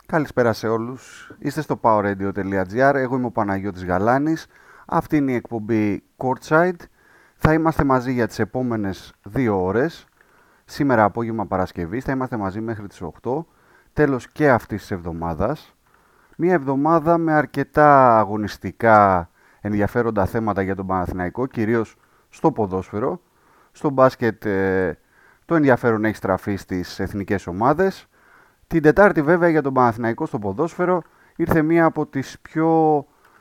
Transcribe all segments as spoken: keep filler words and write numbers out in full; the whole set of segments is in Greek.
Καλησπέρα σε όλους. Είστε στο powerradio.gr. Εγώ είμαι ο Παναγιώτης Γαλάνης. Αυτή είναι η εκπομπή Courtside. Θα είμαστε μαζί για τις επόμενες δύο ώρες. Σήμερα απόγευμα Παρασκευής θα είμαστε μαζί μέχρι τις οκτώ. Τέλος και αυτής της εβδομάδας. Μία εβδομάδα με αρκετά αγωνιστικά ενδιαφέροντα θέματα για τον Παναθηναϊκό, κυρίως στο ποδόσφαιρο. Στο μπάσκετ ε, το ενδιαφέρον έχει στραφεί στις εθνικές ομάδες. Την Τετάρτη βέβαια για τον Παναθηναϊκό στο ποδόσφαιρο ήρθε μία από τις πιο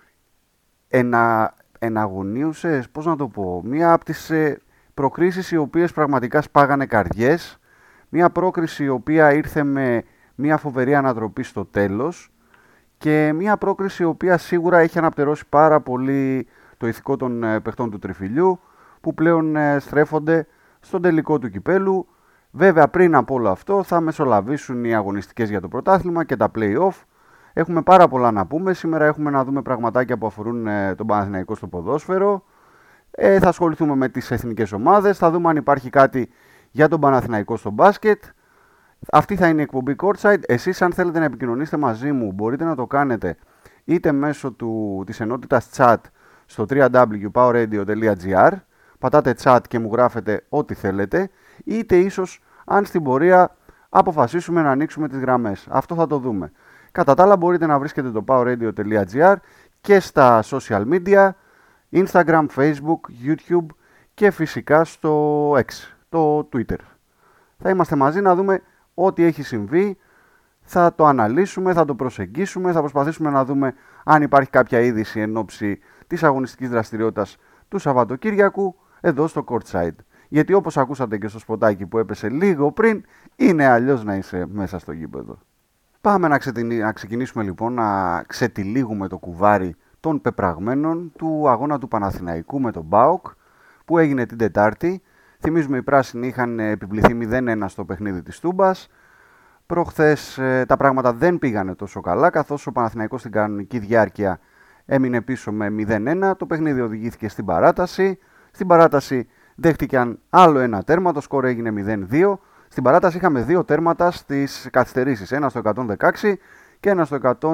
ενα... εναγωνίουσες, πώς να το πω, μία από τις ε, προκρίσεις οι οποίες πραγματικά σπάγανε καρδιές, μία πρόκριση η οποία ήρθε με μία φοβερή ανατροπή στο τέλος και μία πρόκριση η οποία σίγουρα έχει αναπτερώσει πάρα πολύ το ηθικό των ε, παιχτών του Τριφυλιού που πλέον ε, στρέφονται στον τελικό του κυπέλου. Βέβαια πριν από όλο αυτό θα μεσολαβήσουν οι αγωνιστικές για το πρωτάθλημα και τα play-off. Έχουμε πάρα πολλά να πούμε. Σήμερα έχουμε να δούμε πραγματάκια που αφορούν ε, τον Παναθηναϊκό στο ποδόσφαιρο. Ε, θα ασχοληθούμε με τις εθνικές ομάδες. Θα δούμε αν υπάρχει κάτι για τον Παναθηναϊκό στο μπάσκετ. Αυτή θα είναι η εκπομπή Courtside. Εσείς αν θέλετε να επικοινωνήσετε μαζί μου μπορείτε να το κάνετε είτε μέσω του, της ενότητας chat στο double-u double-u double-u τελεία powerradio.gr. Πατάτε chat και μου γράφετε ό,τι θέλετε. Είτε ίσως αν στην πορεία αποφασίσουμε να ανοίξουμε τις γραμμές. Αυτό θα το δούμε. Κατά τα άλλα μπορείτε να βρίσκετε το powerradio.gr και στα social media, Instagram, Facebook, YouTube και φυσικά στο X, το Twitter. Θα είμαστε μαζί να δούμε ό,τι έχει συμβεί, θα το αναλύσουμε, θα το προσεγγίσουμε, θα προσπαθήσουμε να δούμε αν υπάρχει κάποια είδηση εν ώψη της αγωνιστικής δραστηριότητας του Σαββατοκύριακου εδώ στο Courtside. Γιατί όπως ακούσατε και στο σποτάκι που έπεσε λίγο πριν, είναι αλλιώς να είσαι μέσα στο γήπεδο. Πάμε να, ξετινι... να ξεκινήσουμε λοιπόν να ξετυλίγουμε το κουβάρι των πεπραγμένων του αγώνα του Παναθηναϊκού με τον ΠΑΟΚ που έγινε την Τετάρτη. Θυμίζουμε οι πράσινοι είχαν επιβληθεί μηδέν ένα στο παιχνίδι της Τούμπας. Προχθές ε, τα πράγματα δεν πήγανε τόσο καλά καθώς ο Παναθηναϊκός στην κανονική διάρκεια έμεινε πίσω με μηδέν ένα. Το παιχνίδι οδηγήθηκε στην παράταση. Στην παράταση δέχτηκαν άλλο ένα τέρμα, το σκορ έγινε μηδέν δύο. Στην παράταση είχαμε δύο τέρματα στις καθυστερήσεις, ένα στο εκατόν δεκαέξι και ένα στο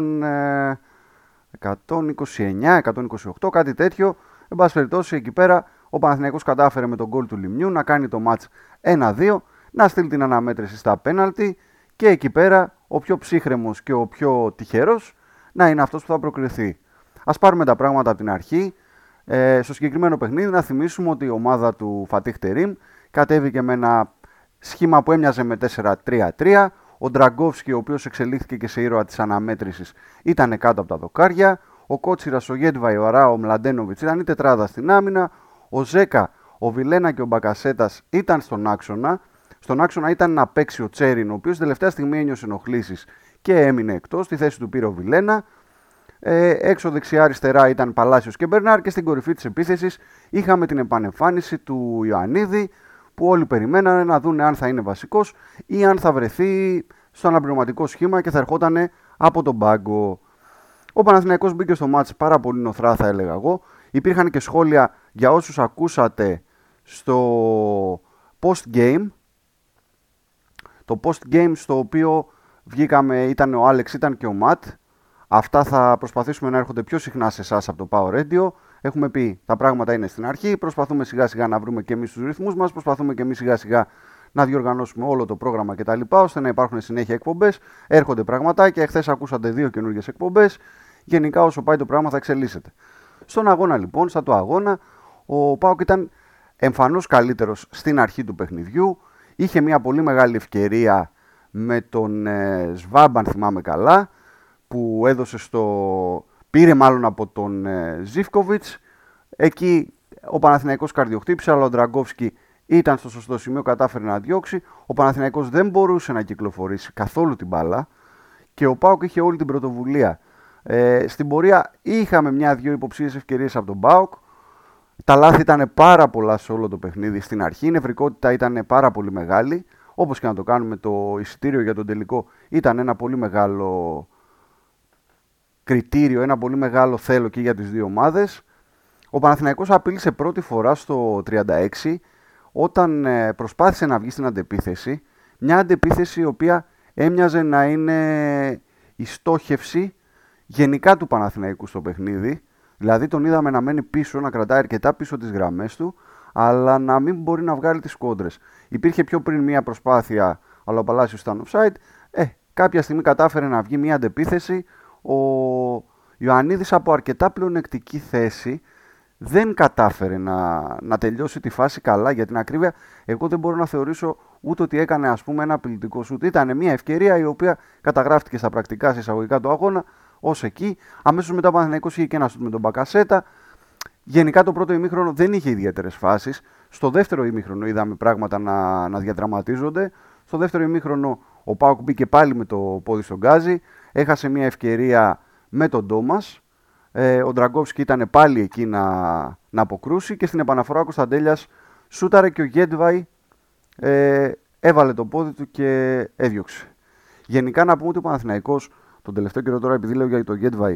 εκατόν είκοσι εννιά εκατόν είκοσι οκτώ, κάτι τέτοιο. Εν πάση περιπτώσει, εκεί πέρα ο Παναθηναϊκός κατάφερε με τον γκολ του Λιμνιού να κάνει το μάτς ένα δύο, να στείλει την αναμέτρηση στα πέναλτι και εκεί πέρα ο πιο ψύχρεμος και ο πιο τυχερός να είναι αυτός που θα προκριθεί. Ας πάρουμε τα πράγματα από την αρχή. Ε, στο συγκεκριμένο παιχνίδι να θυμίσουμε ότι η ομάδα του Φατίχ Τερίμ κατέβηκε με ένα σχήμα που έμοιαζε με τέσσερα τρία τρία. Ο Ντραγκόφσκι, ο οποίος εξελίχθηκε και σε ήρωα της αναμέτρησης, ήταν κάτω από τα δοκάρια. Ο Κότσιρας, ο Γέντβαϊ, ο Αράο, ο Μλαντένοβιτς ήταν η τετράδα στην άμυνα. Ο Ζέκα, ο Βιλένα και ο Μπακασέτας ήταν στον άξονα. Στον άξονα ήταν να παίξει ο Τσέριν, ο οποίος τελευταία στιγμή ένιωσε ενοχλήσεις και έμεινε εκτός. Στη θέση του πήρε ο Βιλένα. Ε, έξω δεξιά-αριστερά ήταν Παλάσιος και Μπερνάρ και στην κορυφή της επίθεσης είχαμε την επανεμφάνιση του Ιωαννίδη που όλοι περιμένανε να δουν αν θα είναι βασικός ή αν θα βρεθεί στο αναπληρωματικό σχήμα και θα ερχόταν από τον πάγκο. Ο Παναθηναϊκός μπήκε στο μάτς πάρα πολύ νοθρά, θα έλεγα εγώ. Υπήρχαν και σχόλια για όσους ακούσατε στο post-game. Το post-game στο οποίο βγήκαμε ήταν ο Άλεξ, ήταν και ο Ματ. Αυτά θα προσπαθήσουμε να έρχονται πιο συχνά σε εσάς από το Power Radio. Έχουμε πει τα πράγματα είναι στην αρχή. Προσπαθούμε σιγά σιγά να βρούμε και εμείς τους ρυθμούς μας. Προσπαθούμε και εμείς σιγά σιγά να διοργανώσουμε όλο το πρόγραμμα κτλ. Ώστε να υπάρχουν συνέχεια εκπομπές. Έρχονται πραγματάκια. Εχθές ακούσατε δύο καινούργιες εκπομπές. Γενικά όσο πάει το πράγμα θα εξελίσσεται. Στον αγώνα λοιπόν, σαν το αγώνα, ο ΠΑΟΚ ήταν εμφανώς καλύτερος στην αρχή του παιχνιδιού. Είχε μια πολύ μεγάλη ευκαιρία με τον ε, Σβάμπ, αν θυμάμαι καλά, που έδωσε στο... πήρε μάλλον από τον ε, Ζίβκοβιτς. Εκεί ο Παναθηναϊκός καρδιοχτύπησε, αλλά ο Ντραγκόφσκι ήταν στο σωστό σημείο, κατάφερε να διώξει. Ο Παναθηναϊκός δεν μπορούσε να κυκλοφορήσει καθόλου την μπάλα και ο ΠΑΟΚ είχε όλη την πρωτοβουλία. Ε, στην πορεία είχαμε μια-δυο υποψίες ευκαιρίες από τον ΠΑΟΚ. Τα λάθη ήταν πάρα πολλά σε όλο το παιχνίδι στην αρχή. Η νευρικότητα ήταν πάρα πολύ μεγάλη. Όπως και να το κάνουμε, το εισιτήριο για τον τελικό ήταν ένα πολύ μεγάλο κριτήριο, ένα πολύ μεγάλο θέλω και για τις δύο ομάδες. Ο Παναθηναϊκός απείλησε πρώτη φορά στο τριάντα έξι όταν προσπάθησε να βγει στην αντεπίθεση. Μια αντεπίθεση η οποία έμοιαζε να είναι η στόχευση γενικά του Παναθηναϊκού στο παιχνίδι. Δηλαδή τον είδαμε να μένει πίσω, να κρατάει αρκετά πίσω τις γραμμές του, αλλά να μην μπορεί να βγάλει τις κόντρες. Υπήρχε πιο πριν μια προσπάθεια, αλλά ο Παλάσιος ήταν offside. Ε, κάποια στιγμή κατάφερε να βγει μια αντεπίθεση. Ο Ιωαννίδης από αρκετά πλεονεκτική θέση δεν κατάφερε να, να τελειώσει τη φάση καλά. Για την ακρίβεια, εγώ δεν μπορώ να θεωρήσω ούτε ότι έκανε ας πούμε ένα απειλητικό σουτ. Ήταν μια ευκαιρία η οποία καταγράφτηκε στα πρακτικά, σε εισαγωγικά του αγώνα, ως εκεί. Αμέσως μετά ο Παναθηναϊκός είχε και ένα σουτ με τον Μπακασέτα. Γενικά το πρώτο ημίχρονο δεν είχε ιδιαίτερες φάσεις. Στο δεύτερο ημίχρονο είδαμε πράγματα να, να διαδραματίζονται. Στο δεύτερο ημίχρονο ο ΠΑΟΚ μπήκε πάλι με το πόδι στον γκάζι. Έχασε μια ευκαιρία με τον Ντόμας. Ε, ο Ντραγκόφσκι ήταν πάλι εκεί να, να αποκρούσει και στην επαναφορά ο Κωνσταντέλιας σούταρε και ο Γέντβαϊ ε, έβαλε το πόδι του και έδιωξε. Γενικά να πούμε ότι ο Παναθηναϊκός τον τελευταίο καιρό, τώρα επειδή λέω για το Γέντβαϊ,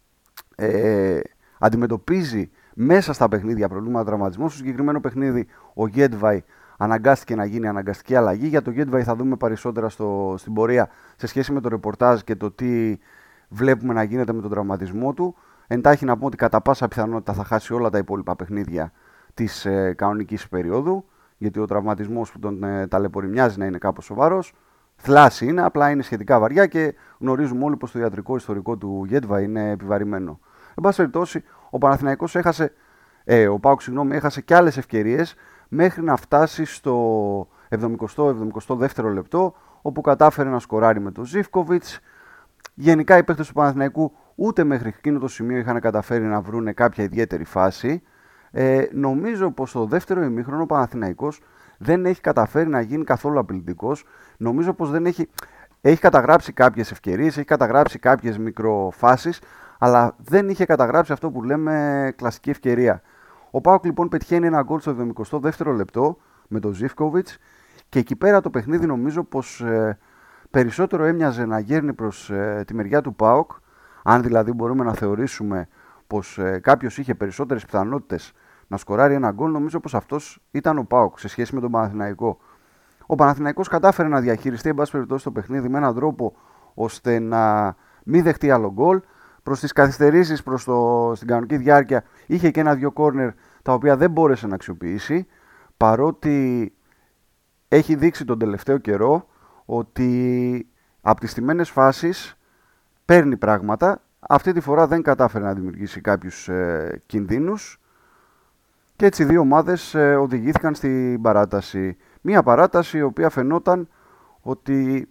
ε, αντιμετωπίζει μέσα στα παιχνίδια προβλήματα τραυματισμού. Στο συγκεκριμένο παιχνίδι ο Γέντβαϊ αναγκάστηκε να γίνει αναγκαστική αλλαγή. Για το Γέντβαϊ θα δούμε περισσότερα στο, στην πορεία σε σχέση με το ρεπορτάζ και το τι βλέπουμε να γίνεται με τον τραυματισμό του. Εντάχει να πούμε ότι κατά πάσα πιθανότητα θα χάσει όλα τα υπόλοιπα παιχνίδια της ε, κανονικής περίοδου, γιατί ο τραυματισμός που τον ε, ταλαιπωρεί μοιάζει να είναι κάπως σοβαρός. Θλάση είναι, απλά είναι σχετικά βαριά και γνωρίζουμε όλοι πως το ιατρικό ιστορικό του Γέντβα είναι επιβαρημένο. Εν πάση περιπτώσει, ο Παναθηναϊκός έχασε, ε, ο ΠΑΟΚ συγγνώμη, έχασε και άλλες ευκαιρίες μέχρι να φτάσει στο εβδομηκοστό εβδομηκοστό δεύτερο λεπτό, όπου κατάφερε να σκοράρει με τον Ζίβκοβιτς. Γενικά οι παίκτες του Παναθηναϊκού ούτε μέχρι εκείνο το σημείο είχαν καταφέρει να βρουν κάποια ιδιαίτερη φάση. Ε, νομίζω πως στο δεύτερο ημίχρονο ο Παναθηναϊκός δεν έχει καταφέρει να γίνει καθόλου απειλητικός. Νομίζω πως δεν έχει, έχει καταγράψει κάποιες ευκαιρίες, έχει καταγράψει κάποιες μικροφάσεις, αλλά δεν είχε καταγράψει αυτό που λέμε κλασική ευκαιρία. Ο ΠΑΟΚ λοιπόν πετυχαίνει ένα γκολ στο εβδομηκοστό δεύτερο λεπτό με τον Ζίβκοβιτς και εκεί πέρα το παιχνίδι νομίζω πως ε, περισσότερο έμοιαζε να γέρνει προς ε, τη μεριά του ΠΑΟΚ. Αν δηλαδή μπορούμε να θεωρήσουμε πως ε, κάποιος είχε περισσότερες πιθανότητες να σκοράρει ένα γκολ, νομίζω πως αυτός ήταν ο ΠΑΟΚ σε σχέση με τον Παναθηναϊκό. Ο Παναθηναϊκός κατάφερε να διαχειριστεί εν πάση περιπτώσει το παιχνίδι με έναν τρόπο ώστε να μην δεχτεί άλλο γκολ. Προς τις καθυστερήσεις, προς το, στην κανονική διάρκεια, είχε και ένα-δυο κόρνερ τα οποία δεν μπόρεσε να αξιοποιήσει, παρότι έχει δείξει τον τελευταίο καιρό ότι από τις στημένες φάσεις παίρνει πράγματα. Αυτή τη φορά δεν κατάφερε να δημιουργήσει κάποιους ε, κινδύνους και έτσι οι δύο ομάδες ε, οδηγήθηκαν στην παράταση. Μία παράταση η οποία φαινόταν ότι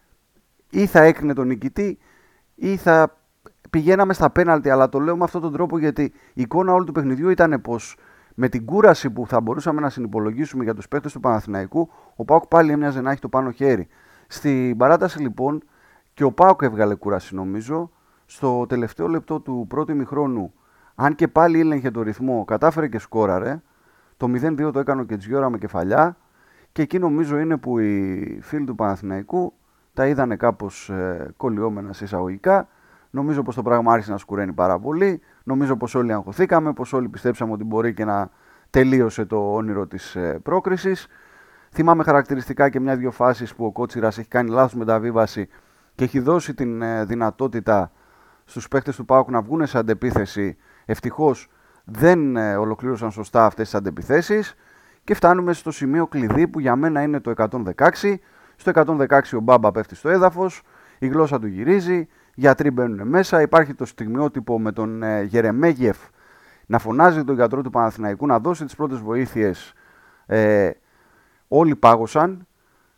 ή θα έκρινε τον νικητή ή θα πηγαίναμε στα πέναλτι, αλλά το λέω με αυτόν τον τρόπο γιατί η εικόνα όλου του παιχνιδιού ήταν πως με την κούραση που θα μπορούσαμε να συνυπολογίσουμε για τους παίκτες του Παναθηναϊκού, ο ΠΑΟΚ πάλι έμοιαζε να έχει το πάνω χέρι. Στην παράταση λοιπόν και ο ΠΑΟΚ έβγαλε κούραση νομίζω. Στο τελευταίο λεπτό του πρώτου ημιχρόνου, αν και πάλι έλεγχε το ρυθμό, κατάφερε και σκόραρε. Το μηδέν δύο το έκανε ο Κετζιόρα με κεφαλιά και εκεί νομίζω είναι που οι φίλοι του Παναθηναϊκού τα είδανε κάπως ε, κολλιόμενα σε εισαγωγικά. Νομίζω πως το πράγμα άρχισε να σκουραίνει πάρα πολύ. Νομίζω πως όλοι αγχωθήκαμε, πως όλοι πιστέψαμε ότι μπορεί και να τελείωσε το όνειρο της ε, πρόκρισης. Θυμάμαι χαρακτηριστικά και μια-δυο φάσεις που ο Κότσιρας έχει κάνει λάθος μεταβίβαση και έχει δώσει την ε, δυνατότητα στους παίκτες του ΠΑΟΚ να βγουν σε αντεπίθεση. Ευτυχώς δεν ε, ολοκλήρωσαν σωστά αυτές τις αντεπιθέσεις και φτάνουμε στο σημείο κλειδί που για μένα είναι το εκατόν δεκαέξι. Στο εκατόν δεκαέξι ο Μπάμπα πέφτει στο έδαφος, η γλώσσα του γυρίζει, οι γιατροί μπαίνουν μέσα, υπάρχει το στιγμιότυπο με τον ε, Γερεμέγεφ να φωνάζει τον γιατρό του Παναθηναϊκού να δώσει τις πρώτες βοήθειες. Ε, όλοι πάγωσαν.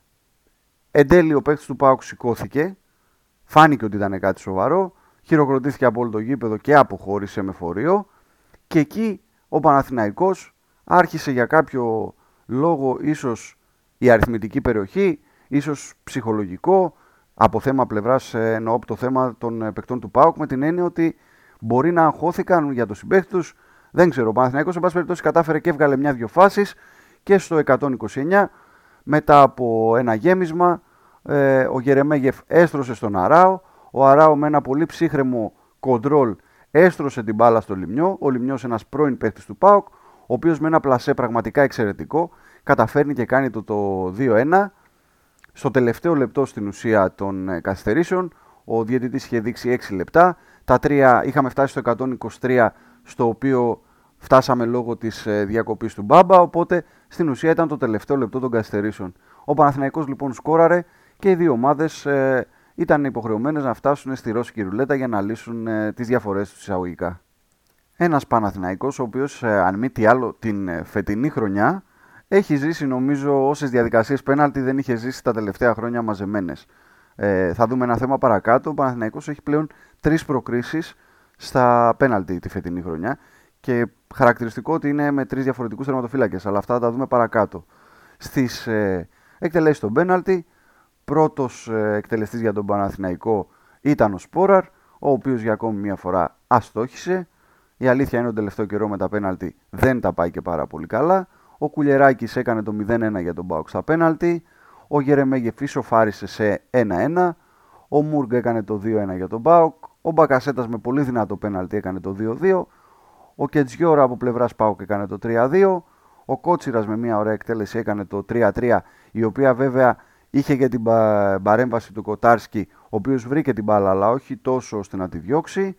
Εν τέλει ο παίκτης του ΠΑΟΚ σηκώθηκε, φάνηκε ότι ήταν κάτι σοβαρό, χειροκροτήθηκε από όλο το γήπεδο και αποχώρησε με φορείο και εκεί ο Παναθηναϊκός άρχισε για κάποιο λόγο, ίσως η αριθμητική περιοχή, ίσως ψυχολογικό, από θέμα πλευράς εννοώ το θέμα των παικτών του ΠΑΟΚ, με την έννοια ότι μπορεί να αγχώθηκαν για το συμπαίχτη τους. Δεν ξέρω, ο Παναθηναϊκός σε πάση περιπτώσει κατάφερε και έβγαλε μια-δυο φάσεις και στο εκατόν είκοσι εννιά μετά από ένα γέμισμα ε, ο Γερεμέγεφ έστρωσε στον Αράο. Ο Αράο με ένα πολύ ψύχρεμο κοντρόλ έστρωσε την μπάλα στο Λιμιό. Ο Λιμιός ένας πρώην παίκτης του ΠΑΟΚ, ο οποίος με ένα πλασέ πραγματικά εξαιρετικό καταφέρνει και κάνει το, το δύο ένα. Στο τελευταίο λεπτό στην ουσία των καθυστερήσεων, ο διαιτητής είχε δείξει έξι λεπτά. Τα τρία είχαμε φτάσει στο εκατόν είκοσι τρία, στο οποίο φτάσαμε λόγω της ε, διακοπής του Μπάμπα, οπότε στην ουσία ήταν το τελευταίο λεπτό των καθυστερήσεων. Ο Παναθηναϊκός λοιπόν σκόραρε και οι δύο ομάδες ε, ήταν υποχρεωμένες να φτάσουν στη ρώσικη ρουλέτα για να λύσουν ε, τις διαφορές τους εισαγωγικά. Ένας Παναθηναϊκός, ο οποίος ε, αν μη τι άλλο την ε, φετινή χρονιά έχει ζήσει νομίζω όσες διαδικασίες πέναλτι δεν είχε ζήσει τα τελευταία χρόνια μαζεμένες. Ε, θα δούμε ένα θέμα παρακάτω. Ο Παναθηναϊκός έχει πλέον τρεις προκρίσεις στα πέναλτι τη φετινή χρονιά και χαρακτηριστικό ότι είναι με τρεις διαφορετικούς τερματοφύλακες, αλλά αυτά θα τα δούμε παρακάτω. Στις ε, εκτελέσεις των πέναλτι, πρώτος ε, εκτελεστής για τον Παναθηναϊκό ήταν ο Σπόραρ, ο οποίος για ακόμη μία φορά αστόχησε. Η αλήθεια είναι ότι τον τελευταίο καιρό με τα πέναλτι δεν τα πάει και πάρα πολύ καλά. Ο Κουλιεράκης έκανε το μηδέν ένα για τον ΠΑΟΚ στα πέναλτι. Ο Γερεμέγεφ ισοφάρισε σε ένα ένα. Ο Μούργκ έκανε το δύο ένα για τον ΠΑΟΚ. Ο Μπακασέτας με πολύ δυνατό πέναλτι έκανε το δύο δύο. Ο Κετζιόρα από πλευράς ΠΑΟΚ έκανε το τρία δύο. Ο Κότσιρας με μια ωραία εκτέλεση έκανε το τρία τρία, η οποία βέβαια είχε και την παρέμβαση του Κοτάρσκι, ο οποίος βρήκε την μπάλα αλλά όχι τόσο ώστε να τη διώξει.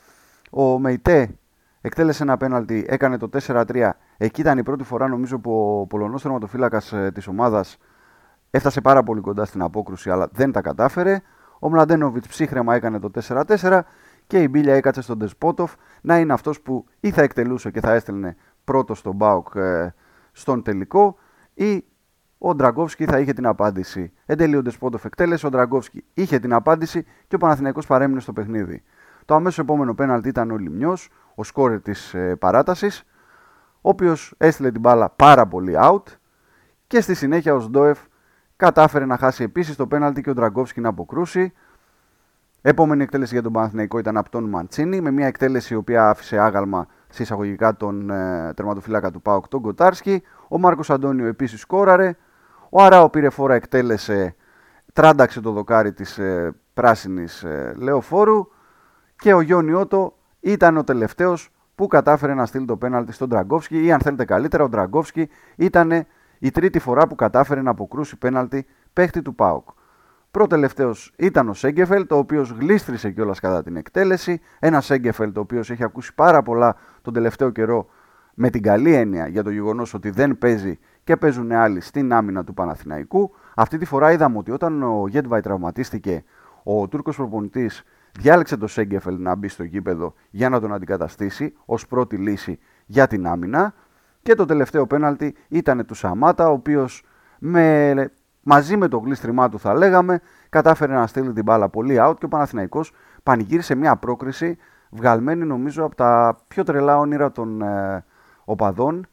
Ο Μεϊτέ εκτέλεσε ένα πέναλτι, έκανε το τέσσερα τρία. Εκεί ήταν η πρώτη φορά νομίζω που ο Πολωνός τερματοφύλακας της ομάδας έφτασε πάρα πολύ κοντά στην απόκρουση, αλλά δεν τα κατάφερε. Ο Μλαντένοβιτς ψύχρεμα έκανε το τέσσερα τέσσερα και η Μπίλια έκατσε στον Ντεσπότοφ να είναι αυτός που ή θα εκτελούσε και θα έστελνε πρώτο στον ΠΑΟΚ ε, στον τελικό, ή ο Ντραγκόφσκι θα είχε την απάντηση. Εν τέλει ο Ντεσπότοφ εκτέλεσε, ο Ντραγκόφσκι είχε την απάντηση και ο Παναθηναϊκός παρέμεινε στο παιχνίδι. Το αμέσως επόμενο πέναλτι ήταν ο Λιμνιός, ο σκόρερ της ε, παράτασης, ο οποίος έστειλε την μπάλα πάρα πολύ out και στη συνέχεια ο Σντόεφ κατάφερε να χάσει επίσης το πέναλτι και ο Ντραγκόφσκι να αποκρούσει. Επόμενη εκτέλεση για τον Παναθηναϊκό ήταν από τον Μαντσίνη, με μια εκτέλεση η οποία άφησε άγαλμα σε εισαγωγικά τον ε, τερματοφύλακα του ΠΑΟΚ, τον Κοτάρσκι. Ο Μάρκος Αντώνιο επίσης σκόραρε. Ο Αράο πήρε φόρα, εκτέλεσε, τράνταξε το δοκάρι της ε, πράσινης ε, λεωφόρου. Και ο Γιόνι Ότο ήταν ο τελευταίος που κατάφερε να στείλει το πέναλτι στον Ντραγκόφσκι, ή αν θέλετε καλύτερα, ο Ντραγκόφσκι ήταν η τρίτη φορά που κατάφερε να αποκρούσει πέναλτι παίχτη του ΠΑΟΚ. Προτελευταίος ήταν ο Σέγκεφελτ, ο οποίος γλίστρισε κιόλας κατά την εκτέλεση. Ένα Σέγκεφελτ, ο οποίος έχει ακούσει πάρα πολλά τον τελευταίο καιρό, με την καλή έννοια για το γεγονός ότι δεν παίζει και παίζουν άλλοι στην άμυνα του Παναθηναϊκού. Αυτή τη φορά είδαμε ότι όταν ο Γέντβαϊ τραυματίστηκε, ο Τούρκος προπονητής διάλεξε το Σέγκεφελτ να μπει στο γήπεδο για να τον αντικαταστήσει ως πρώτη λύση για την άμυνα. Και το τελευταίο πέναλτι ήταν του Σαμάτα, ο οποίος με, μαζί με το γλίστριμά του θα λέγαμε κατάφερε να στείλει την μπάλα πολύ out και ο Παναθηναϊκός πανηγύρισε μια πρόκριση βγαλμένη νομίζω από τα πιο τρελά όνειρα των ε, οπαδών.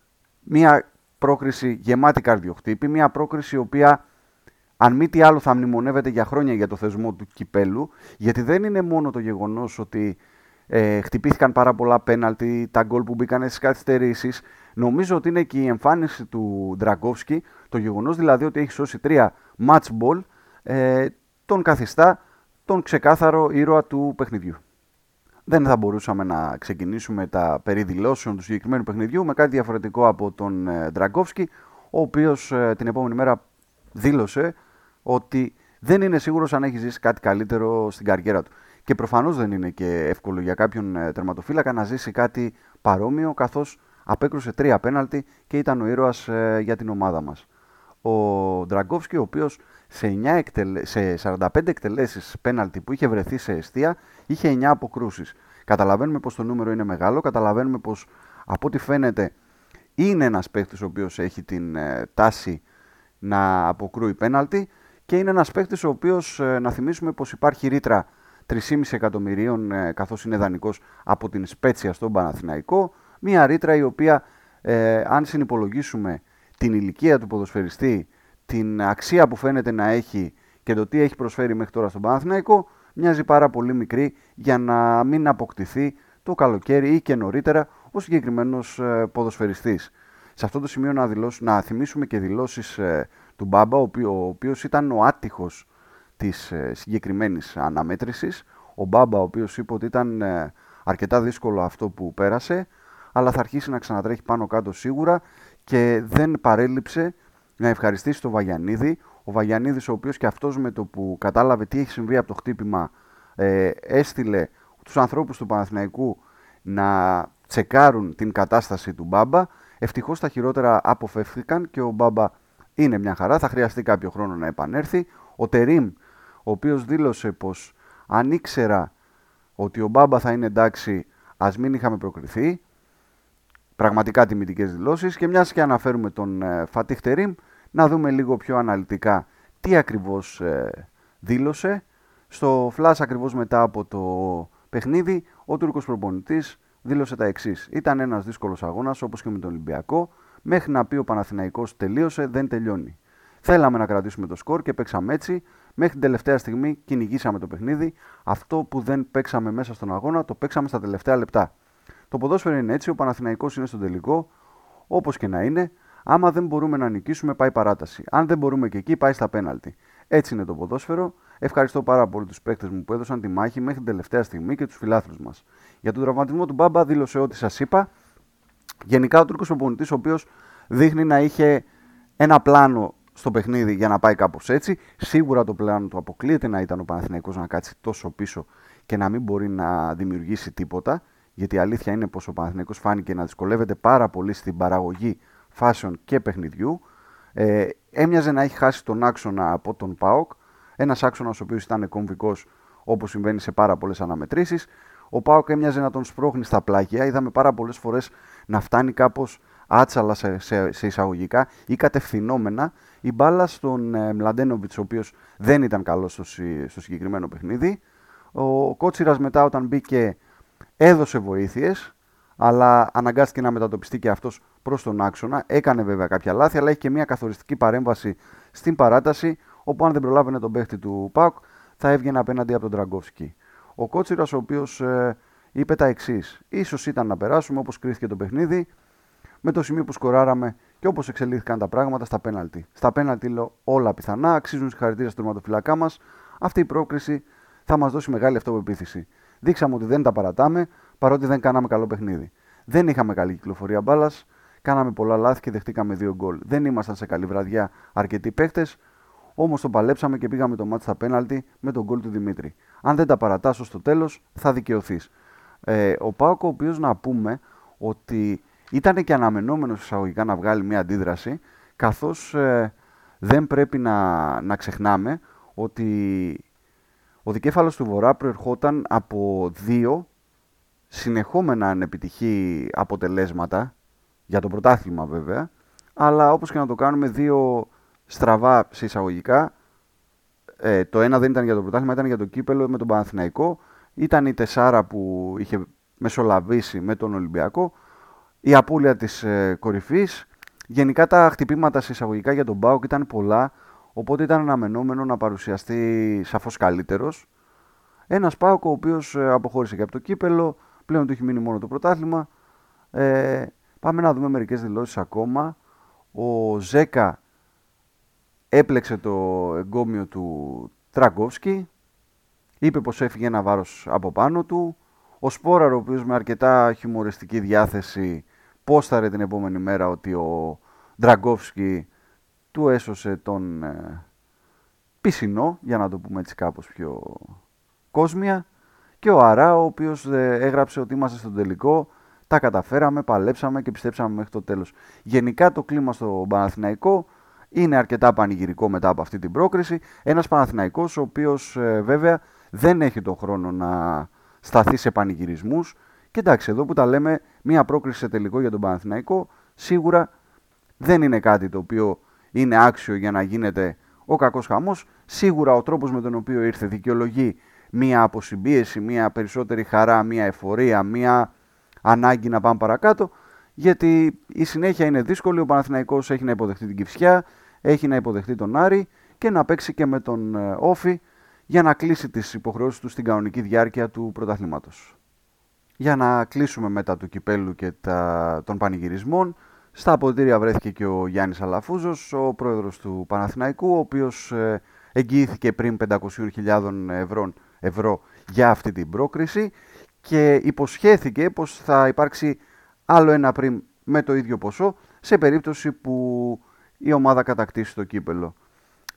Μια πρόκριση γεμάτη καρδιοχτύπη, μια πρόκριση η οποία αν μη τι άλλο θα μνημονεύεται για χρόνια για το θεσμό του κυπέλου, γιατί δεν είναι μόνο το γεγονός ότι ε, χτυπήθηκαν πάρα πολλά πέναλτι, τα γκολ που μπήκαν στις καθυστερήσεις. Νομίζω ότι είναι και η εμφάνιση του Ντραγκόφσκι, το γεγονός δηλαδή ότι έχει σώσει τρία match ball, ε, τον καθιστά τον ξεκάθαρο ήρωα του παιχνιδιού. Δεν θα μπορούσαμε να ξεκινήσουμε τα περί δηλώσεων του συγκεκριμένου παιχνιδιού με κάτι διαφορετικό από τον ε, Ντραγκόφσκι, ο οποίος ε, την επόμενη μέρα δήλωσε ότι δεν είναι σίγουρος αν έχει ζήσει κάτι καλύτερο στην καριέρα του. Και προφανώς δεν είναι και εύκολο για κάποιον τερματοφύλακα να ζήσει κάτι παρόμοιο, καθώς απέκρουσε τρία πέναλτι και ήταν ο ήρωας ε, για την ομάδα μας. Ο Ντραγκόφσκι, ο οποίος σε, εννιά εκτελε... σε σαράντα πέντε εκτελέσεις πέναλτι που είχε βρεθεί σε εστία, είχε εννιά αποκρούσεις. Καταλαβαίνουμε πως το νούμερο είναι μεγάλο, καταλαβαίνουμε πως από ό,τι φαίνεται είναι ένας παίκτης ο οποίος έχει την ε, τάση να αποκρούει πέναλτι και είναι ένας παίκτης ο οποίος, ε, να θυμίσουμε πως υπάρχει ρήτρα τρία κόμμα πέντε εκατομμυρίων ε, καθώς είναι δανεικός από την Σπέτσια στον Παναθηναϊκό, μια ρήτρα η οποία ε, αν συνυπολογίσουμε την ηλικία του ποδοσφαιριστή, την αξία που φαίνεται να έχει και το τι έχει προσφέρει μέχρι τώρα στον Παναθηναϊκό, μοιάζει πάρα πολύ μικρή για να μην αποκτηθεί το καλοκαίρι ή και νωρίτερα ο συγκεκριμένος ε, ποδοσφαιριστής. Σε αυτό το σημείο να, δηλώσω, να θυμίσουμε και δηλώσεις ε, του Μπάμπα, ο, οποίο, ο οποίος ήταν ο άτυχος της ε, συγκεκριμένης αναμέτρησης. Ο Μπάμπα, ο οποίος είπε ότι ήταν ε, αρκετά δύσκολο αυτό που πέρασε, αλλά θα αρχίσει να ξανατρέχει πάνω κάτω σίγουρα και δεν παρέλειψε να ευχαριστήσει τον Βαγιανίδη, Ο Βαγιανίδης, ο οποίος και αυτός με το που κατάλαβε τι έχει συμβεί από το χτύπημα, ε, έστειλε τους ανθρώπους του Παναθηναϊκού να τσεκάρουν την κατάσταση του Μπάμπα. Ευτυχώς τα χειρότερα αποφεύθηκαν και ο Μπάμπα είναι μια χαρά, θα χρειαστεί κάποιο χρόνο να επανέλθει. Ο Τερίμ, ο οποίος δήλωσε πως αν ήξερα ότι ο Μπάμπα θα είναι εντάξει, ας μην είχαμε προκριθεί. Πραγματικά τιμητικές δηλώσεις. Και μιας και αναφέρουμε τον ε, Φατίχ Τερίμ, να δούμε λίγο πιο αναλυτικά τι ακριβώς ε, δήλωσε. Στο φλας ακριβώς μετά από το παιχνίδι, ο Τούρκος προπονητής δήλωσε τα εξής. Ήταν ένας δύσκολος αγώνας, όπως και με τον Ολυμπιακό. Μέχρι να πει ο Παναθηναϊκός τελείωσε, δεν τελειώνει. Θέλαμε να κρατήσουμε το σκορ και παίξαμε έτσι. Μέχρι την τελευταία στιγμή κυνηγήσαμε το παιχνίδι. Αυτό που δεν παίξαμε μέσα στον αγώνα, το παίξαμε στα τελευταία λεπτά. Το ποδόσφαιρο είναι έτσι, ο Παναθηναϊκός είναι στον τελικό, όπως και να είναι. Άμα δεν μπορούμε να νικήσουμε, πάει παράταση. Αν δεν μπορούμε και εκεί, πάει στα πέναλτι. Έτσι είναι το ποδόσφαιρο. Ευχαριστώ πάρα πολύ τους παίκτες μου που έδωσαν τη μάχη μέχρι την τελευταία στιγμή και τους φιλάθλους μας. Για τον τραυματισμό του Μπάμπα δήλωσε ό,τι σας είπα. Γενικά ο Τούρκος προπονητής, ο οποίος δείχνει να είχε ένα πλάνο στο παιχνίδι για να πάει κάπως έτσι. Σίγουρα το πλάνο του αποκλείεται να ήταν ο Παναθηναϊκός να κάτσει τόσο πίσω και να μην μπορεί να δημιουργήσει τίποτα. Γιατί η αλήθεια είναι πως ο Παναθηναϊκός φάνηκε να δυσκολεύεται πάρα πολύ στην παραγωγή φάσεων και παιχνιδιού. Ε, έμοιαζε να έχει χάσει τον άξονα από τον ΠΑΟΚ. Ένας άξονας ο οποίος ήταν κομβικός, όπως συμβαίνει σε πάρα πολλές αναμετρήσεις. Ο ΠΑΟΚ έμοιαζε να τον σπρώχνει στα πλάγια. Είδαμε πάρα πολλές φορές να φτάνει κάπως άτσαλα σε, σε, σε εισαγωγικά ή κατευθυνόμενα η μπάλα στον ε, Μλαντένοβιτς, ο οποίος δεν ήταν καλός στο, στο συγκεκριμένο παιχνίδι. Ο Κότσιρας μετά, όταν μπήκε, έδωσε βοήθειες, αλλά αναγκάστηκε να μετατοπιστεί και αυτός προς τον άξονα. Έκανε βέβαια κάποια λάθη, αλλά έχει και μια καθοριστική παρέμβαση στην παράταση, όπου αν δεν προλάβαινε τον παίχτη του ΠΑΟΚ, θα έβγαινε απέναντι από τον Τραγκόφσκι. Ο Κότσιρας, ο οποίος ε, είπε τα εξής. Ίσως ήταν να περάσουμε, όπως κρίθηκε το παιχνίδι, με το σημείο που σκοράραμε και όπως εξελίχθηκαν τα πράγματα στα πέναλτι. Στα πέναλτι λέω όλα πιθανά, αξίζουν συγχαρητήρια στον τερματοφυλακά μας. Αυτή η πρόκριση θα μας δώσει μεγάλη αυτοπεποίθηση. Δείξαμε ότι δεν τα παρατάμε, παρότι δεν κάναμε καλό παιχνίδι. Δεν είχαμε καλή κυκλοφορία μπάλας, κάναμε πολλά λάθη και δεχτήκαμε δύο γκολ. Δεν ήμασταν σε καλή βραδιά αρκετοί παίχτες, όμως το παλέψαμε και πήγαμε το μάτι στα πέναλτι με τον γκολ του Δημήτρη. Αν δεν τα παρατάσω στο τέλος, θα δικαιωθείς. Ε, ο ΠΑΟΚ, ο οποίος να πούμε ότι ήταν και αναμενόμενος εισαγωγικά να βγάλει μια αντίδραση, καθώς ε, δεν πρέπει να, να ξεχνάμε ότι ο δικέφαλος του Βορρά προερχόταν από δύο συνεχόμενα ανεπιτυχή αποτελέσματα, για το πρωτάθλημα βέβαια, αλλά όπως και να το κάνουμε, δύο στραβά σε εισαγωγικά. Ε, το ένα δεν ήταν για το πρωτάθλημα, ήταν για το κύπελο με τον Παναθηναϊκό. Ήταν η τεσσάρα που είχε μεσολαβήσει με τον Ολυμπιακό. Η απώλεια της ε, κορυφής. Γενικά τα χτυπήματα σε εισαγωγικά για τον ΠΑΟΚ ήταν πολλά, οπότε ήταν αναμενόμενο να παρουσιαστεί σαφώς καλύτερος. Ένας ΠΑΟΚ ο οποίος ε, αποχώρησε και από το κύπελο, πλέον του έχει μείνει μόνο το πρωτάθλημα. Ε, πάμε να δούμε μερικές δηλώσεις ακόμα. Ο Ζέκα έπλεξε το εγκόμιο του Τραγκόφσκι, είπε πως έφυγε ένα βάρος από πάνω του. Ο Σπόραρ, ο οποίος με αρκετά χιουμοριστική διάθεση πόσταρε την επόμενη μέρα ότι ο Τραγκόφσκι του έσωσε τον ε, πισινό, για να το πούμε έτσι κάπως πιο κόσμια. Και ο Αρά, ο οποίος ε, έγραψε ότι είμαστε στο τελικό, τα καταφέραμε, παλέψαμε και πιστέψαμε μέχρι το τέλος. Γενικά το κλίμα στο Παναθηναϊκό είναι αρκετά πανηγυρικό μετά από αυτή την πρόκριση. Ένας Παναθηναϊκός ο οποίος ε, βέβαια δεν έχει τον χρόνο να σταθεί σε πανηγυρισμούς. Και εντάξει, εδώ που τα λέμε, μία πρόκριση σε τελικό για τον Παναθηναϊκό σίγουρα δεν είναι κάτι το οποίο είναι άξιο για να γίνεται ο κακός χαμός. Σίγουρα ο τρόπος με τον οποίο ήρθε δικαιολογεί μία αποσυμπίεση, μία περισσότερη χαρά, μία εφορία, μία ανάγκη να πάμε παρακάτω, γιατί η συνέχεια είναι δύσκολη. Ο Παναθηναϊκός έχει να υποδεχτεί την Κηφισιά, έχει να υποδεχτεί τον Άρη και να παίξει και με τον Όφη για να κλείσει τις υποχρεώσεις του στην κανονική διάρκεια του πρωταθλήματος. Για να κλείσουμε μετά του κυπέλου και τα, των πανηγυρισμών, στα αποδυτήρια βρέθηκε και ο Γιάννης Αλαφούζος, ο πρόεδρος του Παναθηναϊκού, ο οποίος ε, εγγυήθηκε πριν πεντακόσιες χιλιάδες ευρώ, ευρώ για αυτή την πρόκριση και υποσχέθηκε πως θα υπάρξει άλλο ένα πριν με το ίδιο ποσό σε περίπτωση που η ομάδα κατακτήσει το κύπελο.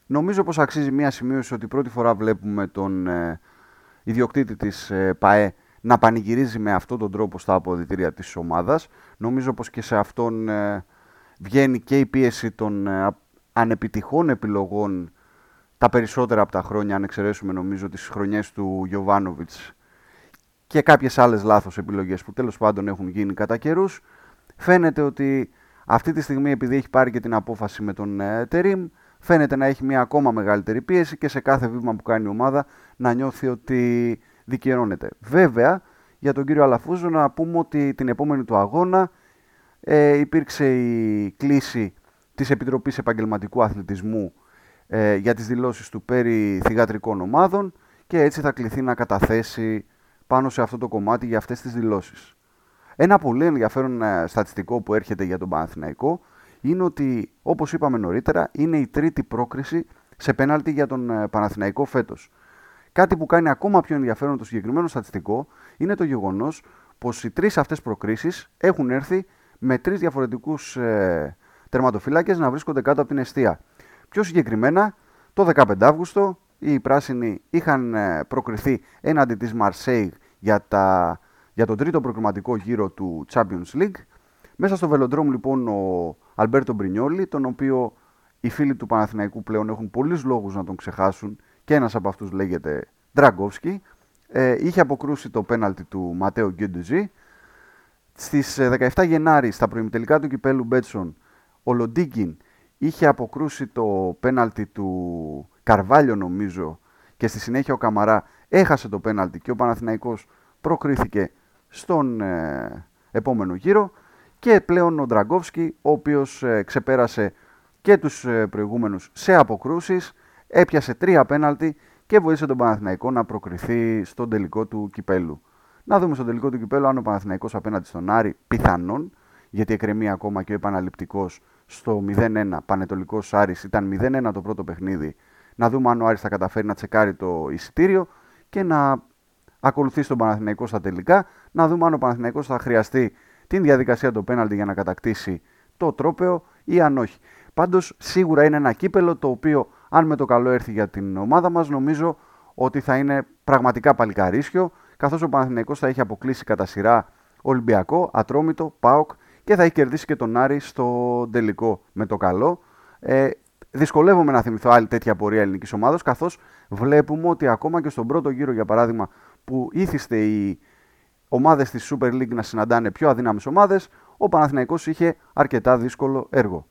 Νομίζω πως αξίζει μια σημείωση ότι πρώτη φορά βλέπουμε τον ε, ιδιοκτήτη της ε, ΠΑΕ να πανηγυρίζει με αυτόν τον τρόπο στα αποδυτήρια της ομάδας. Νομίζω πως και σε αυτόν ε, βγαίνει και η πίεση των ε, ανεπιτυχών επιλογών τα περισσότερα από τα χρόνια, αν εξαιρέσουμε νομίζω τις χρονιές του Γιοβάνοβιτς και κάποιες άλλες λάθος επιλογές που τέλος πάντων έχουν γίνει κατά καιρούς. Φαίνεται ότι αυτή τη στιγμή, επειδή έχει πάρει και την απόφαση με τον ε, Τερίμ, φαίνεται να έχει μια ακόμα μεγαλύτερη πίεση και σε κάθε βήμα που κάνει η ομάδα να νιώθει ότι δικαιώνεται. Βέβαια, για τον κύριο Αλαφούζο να πούμε ότι την επόμενη του αγώνα ε, υπήρξε η κλήση της Επιτροπής Επαγγελματικού Αθλητισμού ε, για τις δηλώσεις του περί θυγατρικών ομάδων και έτσι θα κληθεί να καταθέσει πάνω σε αυτό το κομμάτι για αυτές τις δηλώσεις. Ένα πολύ ενδιαφέρον ε, στατιστικό που έρχεται για τον Παναθηναϊκό είναι ότι, όπως είπαμε νωρίτερα, είναι η τρίτη πρόκριση σε πέναλτι για τον ε, Παναθηναϊκό φέτος. Κάτι που κάνει ακόμα πιο ενδιαφέρον το συγκεκριμένο στατιστικό είναι το γεγονός πως οι τρεις αυτές προκρίσεις έχουν έρθει με τρεις διαφορετικούς ε, τερματοφύλακες να βρίσκονται κάτω από την εστία. Πιο συγκεκριμένα, το δεκαπέντε Αυγούστου οι πράσινοι είχαν ε, προκριθεί έναντι της Μαρσέιγ για, τα, για τον τρίτο προκριματικό γύρο του Champions League. Μέσα στο Βελοντρόμ λοιπόν ο Αλμπέρτο Μπρινιόλι, τον οποίο οι φίλοι του Παναθηναϊκού πλέον έχουν πολλούς λόγους να τον ξεχάσουν και ένας από αυτούς λέγεται Ντραγκόφσκι, ε, είχε αποκρούσει το πέναλτι του Ματέο Γκιουντουζή. Στις δεκαεφτά Γενάρη, στα προημιτελικά του κυπέλου Μπέτσον, ο Λοντίγκιν είχε αποκρούσει το πέναλτι του Καρβάλιο νομίζω και στη συνέχεια ο Καμαρά έχασε το πέναλτι και ο Παναθηναϊκός προκρίθηκε στον ε, επόμενο γύρο και πλέον ο Ντραγκόφσκι, ο οποίος ε, ξεπέρασε και τους ε, προηγούμενους σε αποκρούσεις, έπιασε τρία πέναλτι και βοήθησε τον Παναθηναϊκό να προκριθεί στον τελικό του κυπέλου. Να δούμε στον τελικό του κυπέλου αν ο Παναθηναϊκός απέναντι στον Άρη, πιθανόν, γιατί εκκρεμεί ακόμα και ο επαναληπτικός στο μηδέν ένα, Πανετολικός Άρης, ήταν μηδέν ένα το πρώτο παιχνίδι. Να δούμε αν ο Άρης θα καταφέρει να τσεκάρει το εισιτήριο και να ακολουθήσει τον Παναθηναϊκό στα τελικά. Να δούμε αν ο Παναθηναϊκός θα χρειαστεί την διαδικασία του πέναλτι για να κατακτήσει το τρόπαιο ή αν όχι. Πάντως σίγουρα είναι ένα κύπελο το οποίο, αν με το καλό έρθει για την ομάδα μας, νομίζω ότι θα είναι πραγματικά παλικαρίσιο, καθώς ο Παναθηναϊκός θα έχει αποκλείσει κατά σειρά Ολυμπιακό, Ατρόμητο, ΠΑΟΚ και θα έχει κερδίσει και τον Άρη στο τελικό με το καλό. Ε, δυσκολεύομαι να θυμηθώ άλλη τέτοια πορεία ελληνικής ομάδας, καθώς βλέπουμε ότι ακόμα και στον πρώτο γύρο, για παράδειγμα, που ήθιστε οι ομάδες της Super League να συναντάνε πιο αδύναμες ομάδες, ο Παναθηναϊκός είχε αρκετά δύσκολο έργο.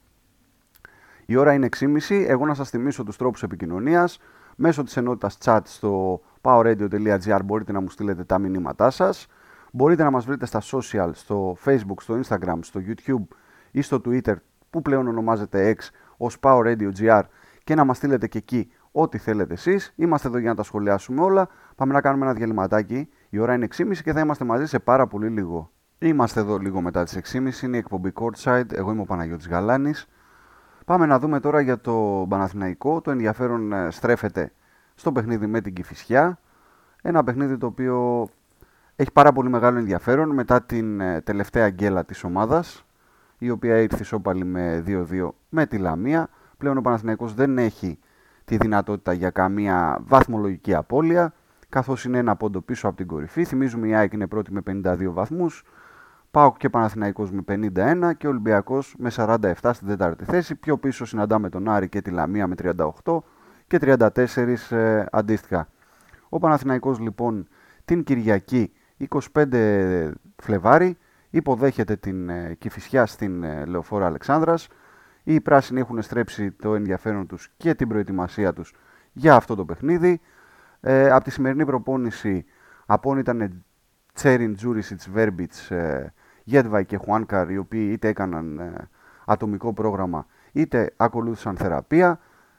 Η ώρα είναι έξι και μισή, εγώ να σας θυμίσω τους τρόπους επικοινωνίας. Μέσω της ενότητας chat στο powerradio τελεία gr μπορείτε να μου στείλετε τα μηνύματά σας. Μπορείτε να μας βρείτε στα social, στο Facebook, στο Instagram, στο YouTube ή στο Twitter, που πλέον ονομάζεται X, ως powerradio.gr και να μας στείλετε και εκεί ό,τι θέλετε εσείς. Είμαστε εδώ για να τα σχολιάσουμε όλα. Πάμε να κάνουμε ένα διαλυματάκι. Η ώρα είναι έξι και μισή και θα είμαστε μαζί σε πάρα πολύ λίγο. Είμαστε εδώ λίγο μετά τις έξι και μισή, είναι η εκπομπή Courtside. Εγώ είμαι ο Παναγιώτης Γαλάνης. Πάμε να δούμε τώρα για το Παναθηναϊκό. Το ενδιαφέρον στρέφεται στο παιχνίδι με την Κηφισιά. Ένα παιχνίδι το οποίο έχει πάρα πολύ μεγάλο ενδιαφέρον μετά την τελευταία γκέλα της ομάδας, η οποία ήρθε ισόπαλη με δύο δύο με τη Λαμία. Πλέον ο Παναθηναϊκός δεν έχει τη δυνατότητα για καμία βαθμολογική απώλεια, καθώς είναι ένα πόντο πίσω από την κορυφή. Θυμίζουμε η ΑΕΚ είναι πρώτη με πενήντα δύο βαθμούς, ΠΑΟΚ και Παναθηναϊκός με πενήντα ένα και ο Ολυμπιακός με σαράντα επτά στην τέταρτη θέση. Πιο πίσω συναντάμε τον Άρη και τη Λαμία με τριάντα οκτώ και τριάντα τέσσερα ε, αντίστοιχα. Ο Παναθηναϊκός λοιπόν την Κυριακή είκοσι πέντε Φλεβάρι υποδέχεται την ε, Κηφισιά στην ε, Λεωφόρο Αλεξάνδρας. Οι πράσινοι έχουν στρέψει το ενδιαφέρον τους και την προετοιμασία τους για αυτό το παιχνίδι. Ε, από τη σημερινή προπόνηση απόν ήταν Τσέριν, Τζούρισιτς, Βέρμπιτς, ε, Γέτβαϊ και Χουάνκαρ, οι οποίοι είτε έκαναν ε, ατομικό πρόγραμμα είτε ακολούθησαν θεραπεία.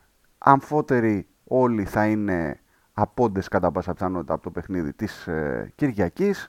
Αμφότεροι όλοι θα είναι απόντες κατά πάσα πιθανότητα από το παιχνίδι της ε, Κυριακής.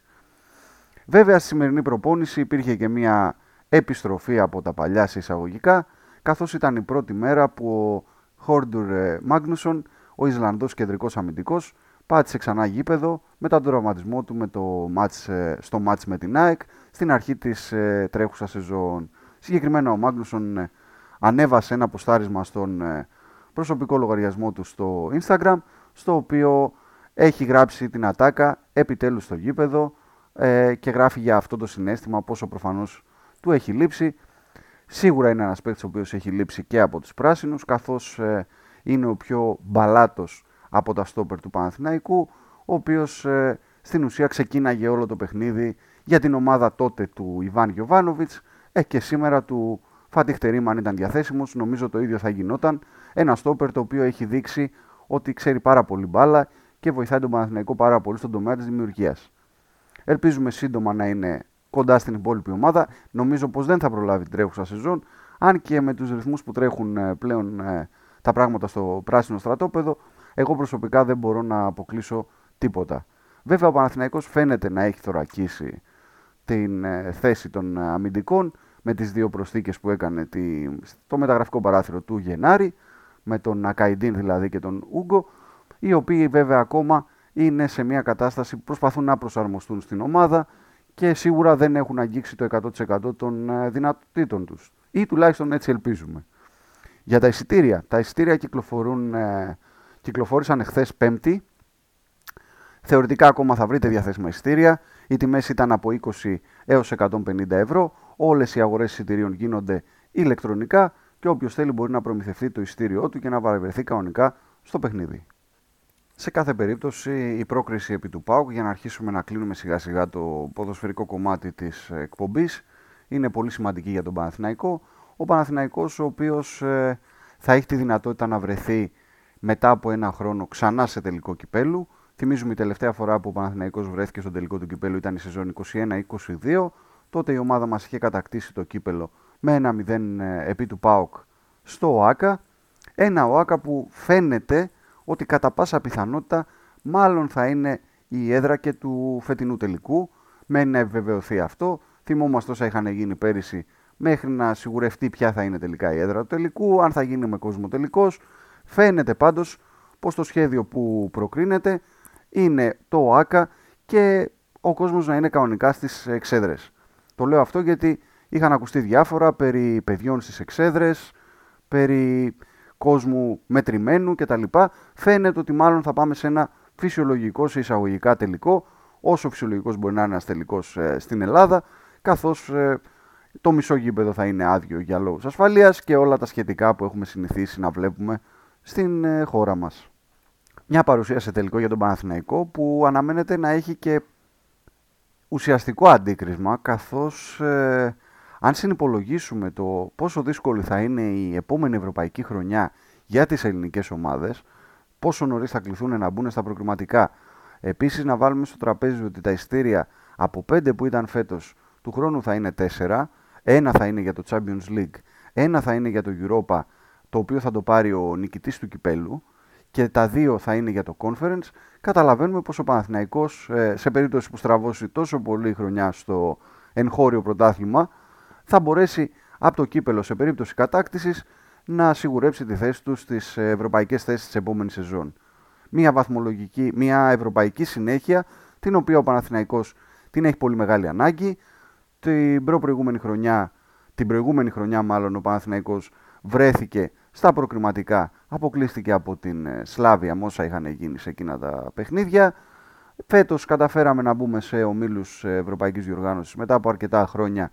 Βέβαια στη σημερινή προπόνηση υπήρχε και μια επιστροφή από τα παλιά σε εισαγωγικά, καθώς ήταν η πρώτη μέρα που ο Χόρντουρ ε, Μάγνουσον, ο Ισλανδός κεντρικός αμυντικός, πάτησε ξανά γήπεδο μετά τον τραυματισμό του με το μάτς, ε, στο μάτς με την ΑΕΚ στην αρχή της ε, τρέχουσας σεζόν. Συγκεκριμένα ο Μάγνουσον ε, ανέβασε ένα ποστάρισμα στον ε, προσωπικό λογαριασμό του στο Instagram, στο οποίο έχει γράψει την ατάκα επιτέλους στο γήπεδο ε, και γράφει για αυτό το συναίσθημα πόσο προφανώς του έχει λείψει. Σίγουρα είναι ένας παίκτης ο οποίος έχει λείψει και από τους πράσινους, καθώς ε, είναι ο πιο μπαλάτος από τα στόπερ του Παναθηναϊκού, ο οποίος ε, στην ουσία ξεκίναγε όλο το παιχνίδι για την ομάδα τότε του Ιβάν Γιοβάνοβιτς ε, και σήμερα του Φάτιχ Τερίμ, αν ήταν διαθέσιμος, νομίζω το ίδιο θα γινόταν. Ένα στόπερ το οποίο έχει δείξει ότι ξέρει πάρα πολύ μπάλα και βοηθάει τον Παναθηναϊκό πάρα πολύ στον τομέα της δημιουργίας. Ελπίζουμε σύντομα να είναι κοντά στην υπόλοιπη ομάδα. Νομίζω πως δεν θα προλάβει την τρέχουσα σεζόν, αν και με τους ρυθμούς που τρέχουν πλέον ε, τα πράγματα στο πράσινο στρατόπεδο, εγώ προσωπικά δεν μπορώ να αποκλείσω τίποτα. Βέβαια ο Παναθηναϊκός φαίνεται να έχει θωρακίσει την ε, θέση των αμυντικών με τις δύο προσθήκες που έκανε τη, στο μεταγραφικό παράθυρο του Γενάρη, με τον Ακαϊντίν δηλαδή και τον Ούγκο, οι οποίοι βέβαια ακόμα είναι σε μια κατάσταση που προσπαθούν να προσαρμοστούν στην ομάδα και σίγουρα δεν έχουν αγγίξει το εκατό τοις εκατό των ε, δυνατοτήτων τους. Ή τουλάχιστον έτσι ελπίζουμε. Για τα εισιτήρια. Τα εισιτήρια κυκλοφορούν, ε, κυκλοφόρησαν εχθές Πέμπτη. Θεωρητικά ακόμα θα βρείτε διαθέσιμα εισιτήρια. Οι τιμές ήταν από είκοσι έως εκατόν πενήντα ευρώ. Όλες οι αγορές εισιτηρίων γίνονται ηλεκτρονικά και όποιος θέλει μπορεί να προμηθευτεί το εισιτήριό του και να παρευρεθεί κανονικά στο παιχνίδι. Σε κάθε περίπτωση η πρόκριση επί του ΠΑΟΚ, για να αρχίσουμε να κλείνουμε σιγά σιγά το ποδοσφαιρικό κομμάτι της εκπομπής, είναι πολύ σημαντική για τον Παναθηναϊκό. Ο Παναθηναϊκός ο οποίος ε, θα έχει τη δυνατότητα να βρεθεί μετά από ένα χρόνο ξανά σε τελικό κυπέλου. Θυμίζουμε η τελευταία φορά που ο Παναθηναϊκός βρέθηκε στο τελικό του κυπέλου ήταν η σεζόν είκοσι ένα είκοσι δύο. Τότε η ομάδα μας είχε κατακτήσει το κύπελο με ένα μηδέν επί του ΠΑΟΚ στο ΟΑΚΑ. Ένα ΟΑΚΑ που φαίνεται ότι κατά πάσα πιθανότητα μάλλον θα είναι η έδρα και του φετινού τελικού. Μένει να επιβεβαιωθεί αυτό. Θυμόμαστε όσα είχαν γίνει πέρυσι μέχρι να σιγουρευτεί ποια θα είναι τελικά η έδρα του τελικού, αν θα γίνει με κόσμο τελικός. Φαίνεται πάντως πως το σχέδιο που προκρίνεται είναι το ΟΑΚΑ και ο κόσμος να είναι κανονικά στις εξέδρες. Το λέω αυτό γιατί είχαν ακουστεί διάφορα περί παιδιών στις εξέδρες, περί κόσμου μετρημένου κτλ. Φαίνεται ότι μάλλον θα πάμε σε ένα φυσιολογικό, σε εισαγωγικά τελικό, όσο φυσιολογικός μπορεί να είναι ένας τελικός ε, στην Ελλάδα, καθώς ε, το μισό γήπεδο θα είναι άδειο για λόγους ασφαλείας και όλα τα σχετικά που έχουμε συνηθίσει να βλέπουμε στην ε, χώρα μας. Μια παρουσία σε τελικό για τον Παναθηναϊκό που αναμένεται να έχει και ουσιαστικό αντίκρισμα, καθώς ε, αν συνυπολογίσουμε το πόσο δύσκολη θα είναι η επόμενη ευρωπαϊκή χρονιά για τις ελληνικές ομάδες, πόσο νωρίς θα κληθούν να μπουν στα προκριματικά. Επίσης να βάλουμε στο τραπέζι ότι τα ειστήρια από πέντε που ήταν φέτος του χρόνου θα είναι τέσσερα, ένα θα είναι για το Champions League, ένα θα είναι για το Europa, το οποίο θα το πάρει ο νικητής του κυπέλου, και τα δύο θα είναι για το Conference. Καταλαβαίνουμε πως ο Παναθηναϊκός, σε περίπτωση που στραβώσει τόσο πολύ χρονιά στο εγχώριο πρωτάθλημα, θα μπορέσει από το κύπελο σε περίπτωση κατάκτησης να σιγουρέψει τη θέση του στις ευρωπαϊκές θέσεις της επόμενης σεζόν. Μια βαθμολογική, μια ευρωπαϊκή συνέχεια, την οποία ο Παναθηναϊκός την έχει πολύ μεγάλη ανάγκη. Την προηγούμενη χρονιά, την προηγούμενη χρονιά μάλλον ο Παναθηναϊκός βρέθηκε στα προκριματικά, αποκλείστηκε από την Σλάβια με όσα είχαν γίνει σε εκείνα τα παιχνίδια. Φέτος καταφέραμε να μπούμε σε ομίλους ευρωπαϊκής διοργάνωσης μετά από αρκετά χρόνια,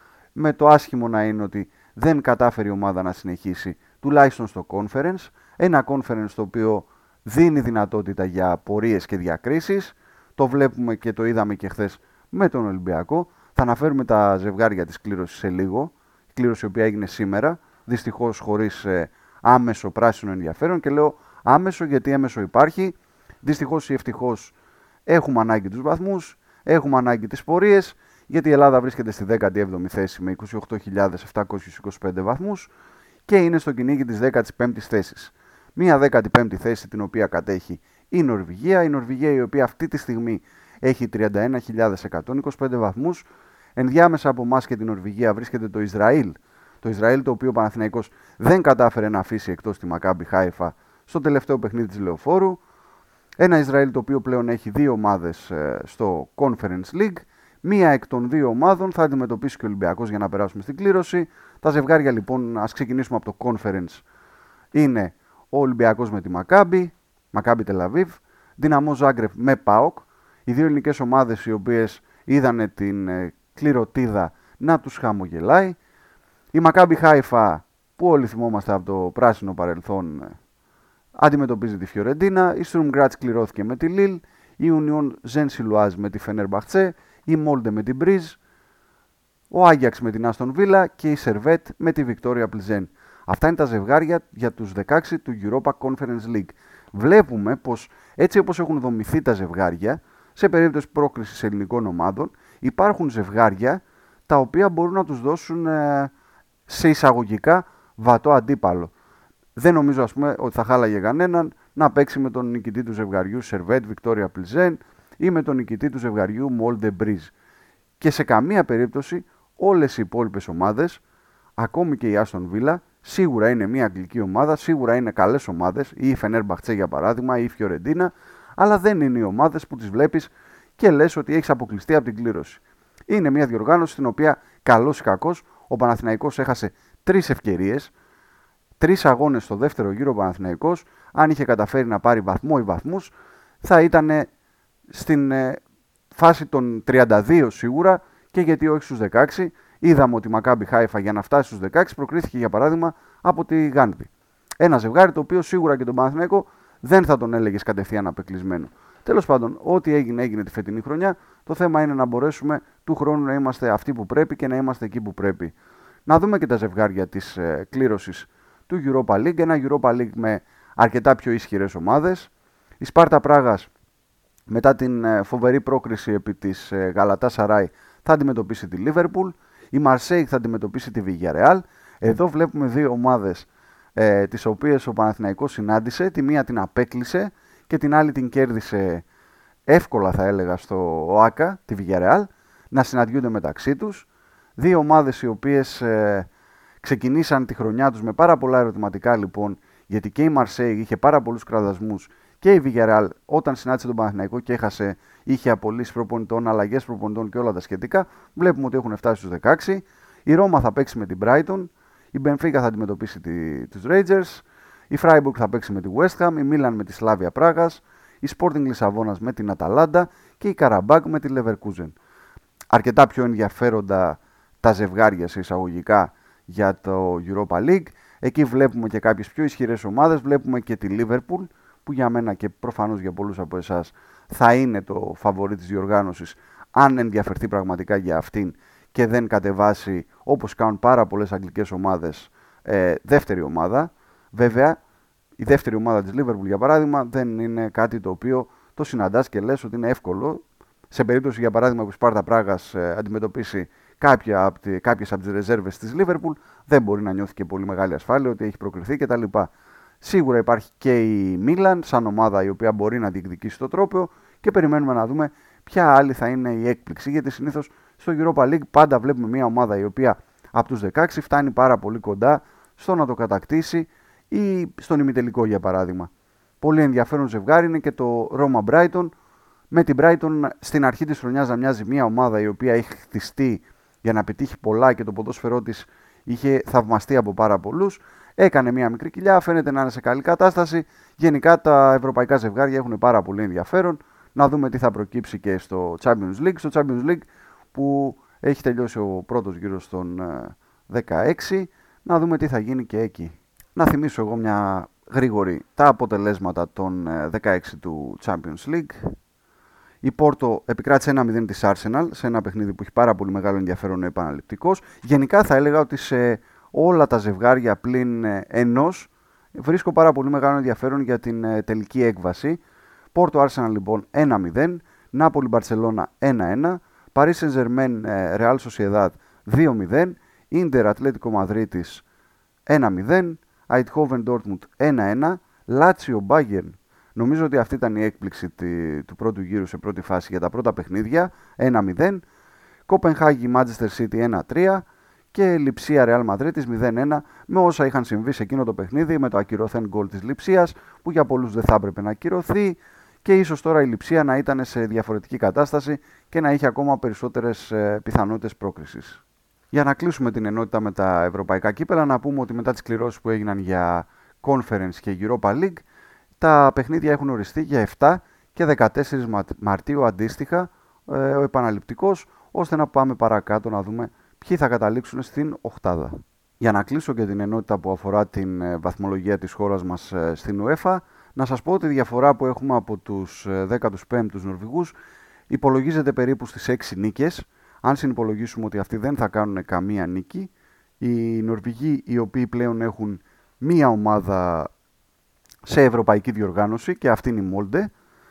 με το άσχημο να είναι ότι δεν κατάφερε η ομάδα να συνεχίσει τουλάχιστον στο Conference. Ένα Conference το οποίο δίνει δυνατότητα για πορείες και διακρίσεις. Το βλέπουμε και το είδαμε και χθες με τον Ολυμπιακό. Θα αναφέρουμε τα ζευγάρια της κλήρωσης σε λίγο. Η κλήρωση η οποία έγινε σήμερα, δυστυχώς χωρίς ε, άμεσο πράσινο ενδιαφέρον. Και λέω άμεσο γιατί έμεσο υπάρχει. Δυστυχώς ή ευτυχώς έχουμε ανάγκη τους βαθμούς, έχουμε ανάγκη τις πορείες, γιατί η Ελλάδα βρίσκεται στη δέκατη έβδομη θέση με είκοσι οκτώ χιλιάδες επτακόσιους είκοσι πέντε βαθμούς και είναι στο κυνήγι της δέκατης πέμπτης θέσης. Μία δέκατη πέμπτη θέση την οποία κατέχει η Νορβηγία, η Νορβηγία η οποία αυτή τη στιγμή έχει τριάντα ένα χιλιάδες εκατόν είκοσι πέντε βαθμούς. Ενδιάμεσα από εμάς και την Νορβηγία βρίσκεται το Ισραήλ, το Ισραήλ το οποίο ο Παναθηναϊκός δεν κατάφερε να αφήσει εκτός τη Μακάμπι Χάιφα στο τελευταίο παιχνίδι της Λεωφόρου. Ένα Ισραήλ το οποίο πλέον έχει δύο ομάδες ε, στο Conference League. Μία εκ των δύο ομάδων θα αντιμετωπίσει και ο Ολυμπιακός για να περάσουμε στην κλήρωση. Τα ζευγάρια λοιπόν, ας ξεκινήσουμε από το Conference, είναι ο Ολυμπιακός με τη Μακάμπι, Μακάμπι Τελαβίβ, Δυναμό Ζάγκρεπ με ΠΑΟΚ, οι δύο ελληνικές ομάδες οι οποίες είδανε την ε, κληροτίδα να τους χαμογελάει. Η Μακάμπι Χάιφα, που όλοι θυμόμαστε από το πράσινο παρελθόν, ε, αντιμετωπίζει τη Φιωρεντίνα, η Στουρμ Γκράτς κληρώθηκε με τη Λίλ, η Ουνιόν Ζεν Σιλουάζ με τη Φενερμπαχτσέ, η Μόλντε με την Μπρίζ, ο Άγιαξ με την Άστον Βίλα και η Σερβέτ με τη Βικτόρια Πλιζέν. Αυτά είναι τα ζευγάρια για τους δεκαέξι του Europa Conference League. Βλέπουμε πως έτσι όπως έχουν δομηθεί τα ζευγάρια, σε περίπτωση πρόκρισης ελληνικών ομάδων, υπάρχουν ζευγάρια τα οποία μπορούν να τους δώσουν ε, σε εισαγωγικά βατό αντίπαλο. Δεν νομίζω, ας πούμε, ότι θα χάλαγε κανέναν να παίξει με τον νικητή του ζευγαριού Σερβέτ Βικτόρια Πλιζέν ή με τον νικητή του ζευγαριού Μόλντε Μπρίζ. Και σε καμία περίπτωση όλες οι υπόλοιπες ομάδες, ακόμη και η Άστον Βίλα, σίγουρα είναι μια αγγλική ομάδα, σίγουρα είναι καλές ομάδες, ή η Φενέρμπαχτσε για παράδειγμα, ή η Φιωρεντίνα, αλλά δεν είναι οι ομάδες που τις βλέπεις και λες ότι έχεις αποκλειστεί από την κλήρωση. Είναι μια διοργάνωση στην οποία, καλός ή κακός, ο Παναθηναϊκός έχασε τρεις ευκαιρίες, τρεις αγώνες στο δεύτερο γύρο ο Παναθηναϊκός. Αν είχε καταφέρει να πάρει βαθμό ή βαθμούς, θα ήταν στην ε, φάση των τριάντα δύο σίγουρα, και γιατί όχι στους δεκαέξι. Είδαμε ότι η Μακάμπι Χάιφα για να φτάσει στους δεκαέξι προκρίθηκε για παράδειγμα από τη Γάνδη. Ένα ζευγάρι το οποίο σίγουρα και τον Παναθηναϊκό δεν θα τον έλεγες κατευθείαν απεκλεισμένο. Τέλος πάντων, ό,τι έγινε έγινε τη φετινή χρονιά. Το θέμα είναι να μπορέσουμε του χρόνου να είμαστε αυτοί που πρέπει και να είμαστε εκεί που πρέπει. Να δούμε και τα ζευγάρια της ε, κλήρωσης του Europa League. Ένα Europa League με αρκετά πιο ισχυρές ομάδες. Η Σπάρτα Πράγας, μετά την ε, φοβερή πρόκριση επί της ε, Γαλατάσαράι, θα αντιμετωπίσει τη Λίβερπουλ. Η Μαρσέιγ θα αντιμετωπίσει τη Βιγιαρεάλ. Εδώ βλέπουμε δύο ομάδες ε, τις οποίες ο Παναθηναϊκός συνάντησε. Τη μία την απέκλεισε και την άλλη την κέρδισε εύκολα, θα έλεγα, στο ΟΑΚΑ, τη Βιγιαρεάλ, να συναντιούνται μεταξύ τους. Δύο ομάδες οι οποίες ε, ξεκινήσαν τη χρονιά τους με πάρα πολλά ερωτηματικά, λοιπόν, γιατί και η Μαρσέιγ είχε πάρα πολλούς κραδασμούς και η Βιγιαρεάλ όταν συνάντησε τον Παναθηναϊκό και έχασε, είχε απολύσεις προπονητών, αλλαγές προπονητών και όλα τα σχετικά. Βλέπουμε ότι έχουν φτάσει στους δεκαέξι. Η Ρώμα θα παίξει με την Brighton, η Μπενφίκα θα αντιμετωπίσει τη, τους Rangers, η Freiburg θα παίξει με τη West Ham, η Μίλαν με τη Σλάβια Πράγας, η Sporting Λισαβόνας με την Αταλάντα και η Καραμπάκ με τη Leverkusen. Αρκετά πιο ενδιαφέροντα τα ζευγάρια σε εισαγωγικά για το Europa League. Εκεί βλέπουμε και κάποιες πιο ισχυρές ομάδες, βλέπουμε και τη Liverpool, που για μένα και προφανώς για πολλούς από εσάς θα είναι το φαβορί της διοργάνωσης, αν ενδιαφερθεί πραγματικά για αυτήν και δεν κατεβάσει, όπως κάνουν πάρα πολλές αγγλικές ομάδες, ε, δεύτερη ομάδα. Βέβαια, η δεύτερη ομάδα της Liverpool, για παράδειγμα, δεν είναι κάτι το οποίο το συναντάς και λες ότι είναι εύκολο. Σε περίπτωση, για παράδειγμα, που η Σπάρτα Πράγας ε, αντιμετωπίσει κάποια, κάποιες από τις ρεζέρβες της Liverpool, δεν μπορεί να νιώθει και πολύ μεγάλη ασφάλεια ότι έχει προκριθεί κτλ. Σίγουρα υπάρχει και η Μίλαν σαν ομάδα η οποία μπορεί να διεκδικήσει το τρόπαιο και περιμένουμε να δούμε ποια άλλη θα είναι η έκπληξη, γιατί συνήθως στο Europa League πάντα βλέπουμε μια ομάδα η οποία από τους δεκαέξι φτάνει πάρα πολύ κοντά στο να το κατακτήσει ή στον ημιτελικό, για παράδειγμα. Πολύ ενδιαφέρον ζευγάρι είναι και το Roma Brighton, με την Brighton στην αρχή της χρονιάς να μοιάζει μια ομάδα η οποία έχει χτιστεί για να πετύχει πολλά και το ποδόσφαιρό της είχε θαυμαστεί από πάρα πολλούς. Έκανε μια μικρή κοιλιά, φαίνεται να είναι σε καλή κατάσταση. Γενικά τα ευρωπαϊκά ζευγάρια έχουν πάρα πολύ ενδιαφέρον. Να δούμε τι θα προκύψει και στο Champions League. Στο Champions League που έχει τελειώσει ο πρώτος γύρος των δεκαέξι. Να δούμε τι θα γίνει και εκεί. Να θυμίσω εγώ μια γρήγορη τα αποτελέσματα των δεκαέξι του Champions League. Η Πόρτο επικράτησε ένα μηδέν της Arsenal σε ένα παιχνίδι που έχει πάρα πολύ μεγάλο ενδιαφέρον επαναληπτικός. Γενικά θα έλεγα ότι σε όλα τα ζευγάρια πλην ενός βρίσκω πάρα πολύ μεγάλο ενδιαφέρον για την τελική έκβαση. Πόρτο Arsenal λοιπόν ένα μηδέν, Νάπολη Μπαρσελόνα ένα ένα, Paris Saint-Germain Real Sociedad δύο μηδέν, Ίντερ Ατλέτικο Μαδρίτης ένα μηδέν, Eindhoven Dortmund ένα ένα, Λάτσιο Bayern. Νομίζω ότι αυτή ήταν η έκπληξη του πρώτου γύρου σε πρώτη φάση για τα πρώτα παιχνίδια, ένα μηδέν, Κοπενχάγη Manchester City ένα τρία και Λιψία Real Madrid μηδέν ένα, με όσα είχαν συμβεί σε εκείνο το παιχνίδι, με το ακυρωθέν γκολ της Λιψίας που για πολλούς δεν θα έπρεπε να ακυρωθεί και ίσως τώρα η Λιψία να ήταν σε διαφορετική κατάσταση και να είχε ακόμα περισσότερες πιθανότητες πρόκρισης. Για να κλείσουμε την ενότητα με τα ευρωπαϊκά κύπελα, να πούμε ότι μετά τις κληρώσεις που έγιναν για Conference και Europa League. Τα παιχνίδια έχουν οριστεί για επτά και δεκατέσσερις Μαρτίου αντίστοιχα, ε, ο επαναληπτικός, ώστε να πάμε παρακάτω να δούμε ποιοι θα καταλήξουν στην οκτάδα. Για να κλείσω και την ενότητα που αφορά την ε, βαθμολογία της χώρας μας ε, στην UEFA, να σας πω ότι η διαφορά που έχουμε από τους ε, δέκατους πέμπτους Νορβηγούς υπολογίζεται περίπου στις έξι νίκες. Αν συνυπολογίσουμε ότι αυτοί δεν θα κάνουν καμία νίκη, οι Νορβηγοί οι οποίοι πλέον έχουν μία ομάδα σε ευρωπαϊκή διοργάνωση και αυτή είναι η Μόλντε,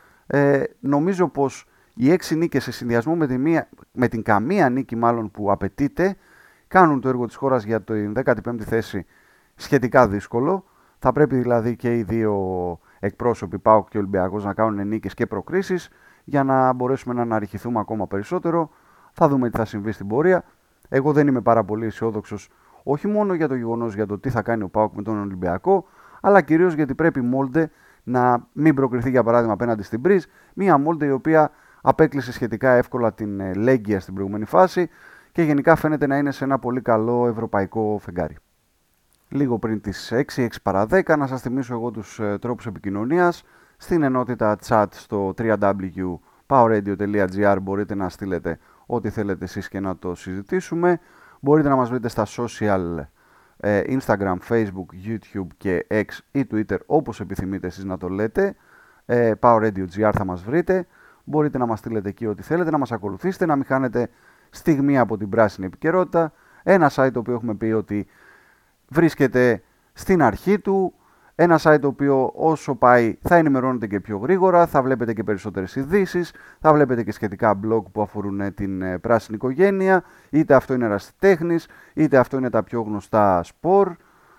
ε, νομίζω πως οι έξι νίκες σε συνδυασμό με, τη μία, με την καμία νίκη μάλλον που απαιτείται κάνουν το έργο της χώρας για την δέκατη πέμπτη θέση σχετικά δύσκολο. Θα πρέπει δηλαδή και οι δύο εκπρόσωποι ΠΑΟΚ και Ολυμπιακός να κάνουν νίκες και προκρίσεις για να μπορέσουμε να αναρριχηθούμε ακόμα περισσότερο. Θα δούμε τι θα συμβεί στην πορεία. Εγώ δεν είμαι πάρα πολύ αισιόδοξος, όχι μόνο για το γεγονός για το τι θα κάνει ο ΠΑΟΚ με τον Ολυμπιακό, αλλά κυρίως γιατί πρέπει η Μόλντε να μην προκριθεί για παράδειγμα απέναντι στην Μπριζ, μια Μόλντε η οποία απέκλεισε σχετικά εύκολα την Λέγκια στην προηγούμενη φάση και γενικά φαίνεται να είναι σε ένα πολύ καλό ευρωπαϊκό φεγγάρι. Λίγο πριν τις έξι, έξι παρά δέκα, να σας θυμίσω εγώ τους ε, τρόπους επικοινωνίας. Στην ενότητα chat στο double-u double-u double-u τελεία powerradio τελεία gr μπορείτε να στείλετε ό,τι θέλετε εσείς και να το συζητήσουμε. Μπορείτε να μας βρείτε στα social, ε, Instagram, Facebook, YouTube και X ή Twitter, όπως επιθυμείτε εσείς να το λέτε. Ε, PowerRadio.gr θα μας βρείτε. Μπορείτε να μας στείλετε εκεί ό,τι θέλετε, να μας ακολουθήσετε, να μην χάνετε στιγμή από την πράσινη επικαιρότητα. Ένα site το οποίο έχουμε πει ότι βρίσκεται στην αρχή του. Ένα site το οποίο όσο πάει θα ενημερώνεται και πιο γρήγορα, θα βλέπετε και περισσότερες ειδήσεις, θα βλέπετε και σχετικά blog που αφορούν την πράσινη οικογένεια, είτε αυτό είναι ερασιτέχνης, είτε αυτό είναι τα πιο γνωστά σπορ.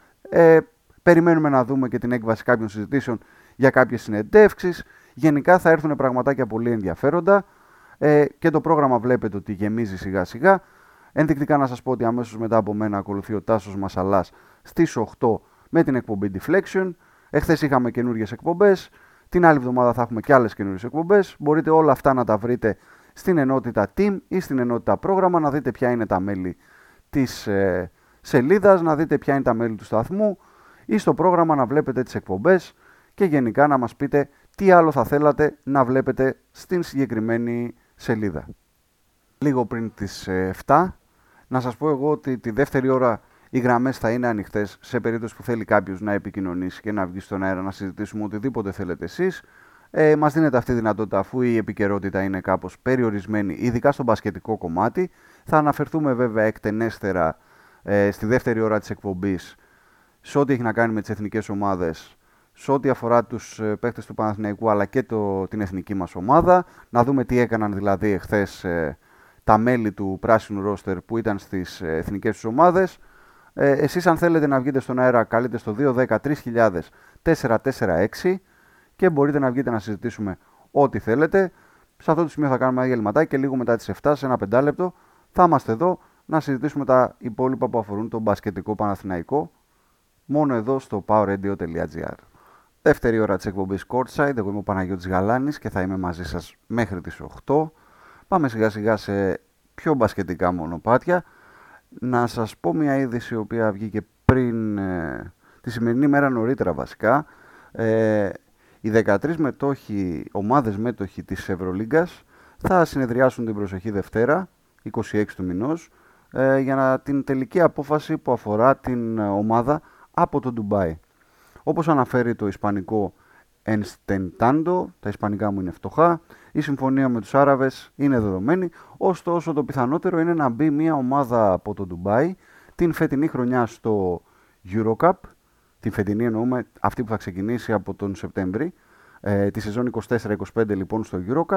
Ε, περιμένουμε να δούμε και την έκβαση κάποιων συζητήσεων για κάποιες συνεντεύξεις. Γενικά θα έρθουν πραγματάκια πολύ ενδιαφέροντα ε, και το πρόγραμμα βλέπετε ότι γεμίζει σιγά σιγά. Ενδεικτικά να σας πω ότι αμέσως μετά από μένα ακολουθεί ο Τάσος Μασαλάς στις οκτώ με την εκπομπή Deflection. Εχθές είχαμε καινούργιες εκπομπές. Την άλλη εβδομάδα θα έχουμε και άλλες καινούργιες εκπομπές. Μπορείτε όλα αυτά να τα βρείτε στην ενότητα Team ή στην ενότητα Πρόγραμμα, να δείτε ποια είναι τα μέλη της ε, σελίδας, να δείτε ποια είναι τα μέλη του σταθμού ή στο πρόγραμμα να βλέπετε τις εκπομπές και γενικά να μας πείτε τι άλλο θα θέλατε να βλέπετε στην συγκεκριμένη σελίδα. Λίγο πριν τις ε, επτά, να σας πω εγώ ότι τη δεύτερη ώρα οι γραμμές θα είναι ανοιχτές σε περίπτωση που θέλει κάποιος να επικοινωνήσει και να βγει στον αέρα να συζητήσουμε οτιδήποτε θέλετε εσείς. Ε, μας δίνετε αυτή τη δυνατότητα αφού η επικαιρότητα είναι κάπως περιορισμένη, ειδικά στο μπασκετικό κομμάτι. Θα αναφερθούμε βέβαια εκτενέστερα ε, στη δεύτερη ώρα της εκπομπής σε ό,τι έχει να κάνει με τις εθνικές ομάδες, σε ό,τι αφορά τους ε, παίχτες του Παναθηναϊκού αλλά και το, την εθνική μας ομάδα. Να δούμε τι έκαναν δηλαδή εχθές ε, τα μέλη του πράσινου ρόστερ που ήταν στις ε, εθνικές τους ομάδες. Ε, εσείς αν θέλετε να βγείτε στον αέρα καλείτε στο δύο ένα μηδέν τρία χιλιάδες τετρακόσια σαράντα έξι και μπορείτε να βγείτε να συζητήσουμε ό,τι θέλετε. Σε αυτό το σημείο θα κάνουμε ένα διαλυματάκι και λίγο μετά τις επτά, σε ένα πεντάλεπτο, θα είμαστε εδώ να συζητήσουμε τα υπόλοιπα που αφορούν τον μπασκετικό Παναθηναϊκό, μόνο εδώ στο powerradio τελεία gr. Δεύτερη ώρα της εκπομπής Courtside, εγώ είμαι ο Παναγιώτης Γαλάνης και θα είμαι μαζί σας μέχρι τις οκτώ. Πάμε σιγά σιγά σε πιο μπασκετικά μονοπάτια. Να σας πω μια είδηση η οποία βγήκε πριν ε, τη σημερινή μέρα νωρίτερα βασικά. Ε, οι δεκατρείς μετόχοι, ομάδες μέτοχοι της Ευρωλίγκας θα συνεδριάσουν την προσεχή Δευτέρα, είκοσι έξι του μηνός, ε, για να, την τελική απόφαση που αφορά την ομάδα από το Ντουμπάι. Όπως αναφέρει το ισπανικό Enstentando, τα ισπανικά μου είναι φτωχά, η συμφωνία με τους Άραβες είναι δεδομένη, ωστόσο το πιθανότερο είναι να μπει μια ομάδα από το Ντουμπάι την φετινή χρονιά στο EuroCup, την φετινή εννοούμε αυτή που θα ξεκινήσει από τον Σεπτέμβρη, ε, τη σεζόν είκοσι τέσσερα είκοσι πέντε λοιπόν στο EuroCup.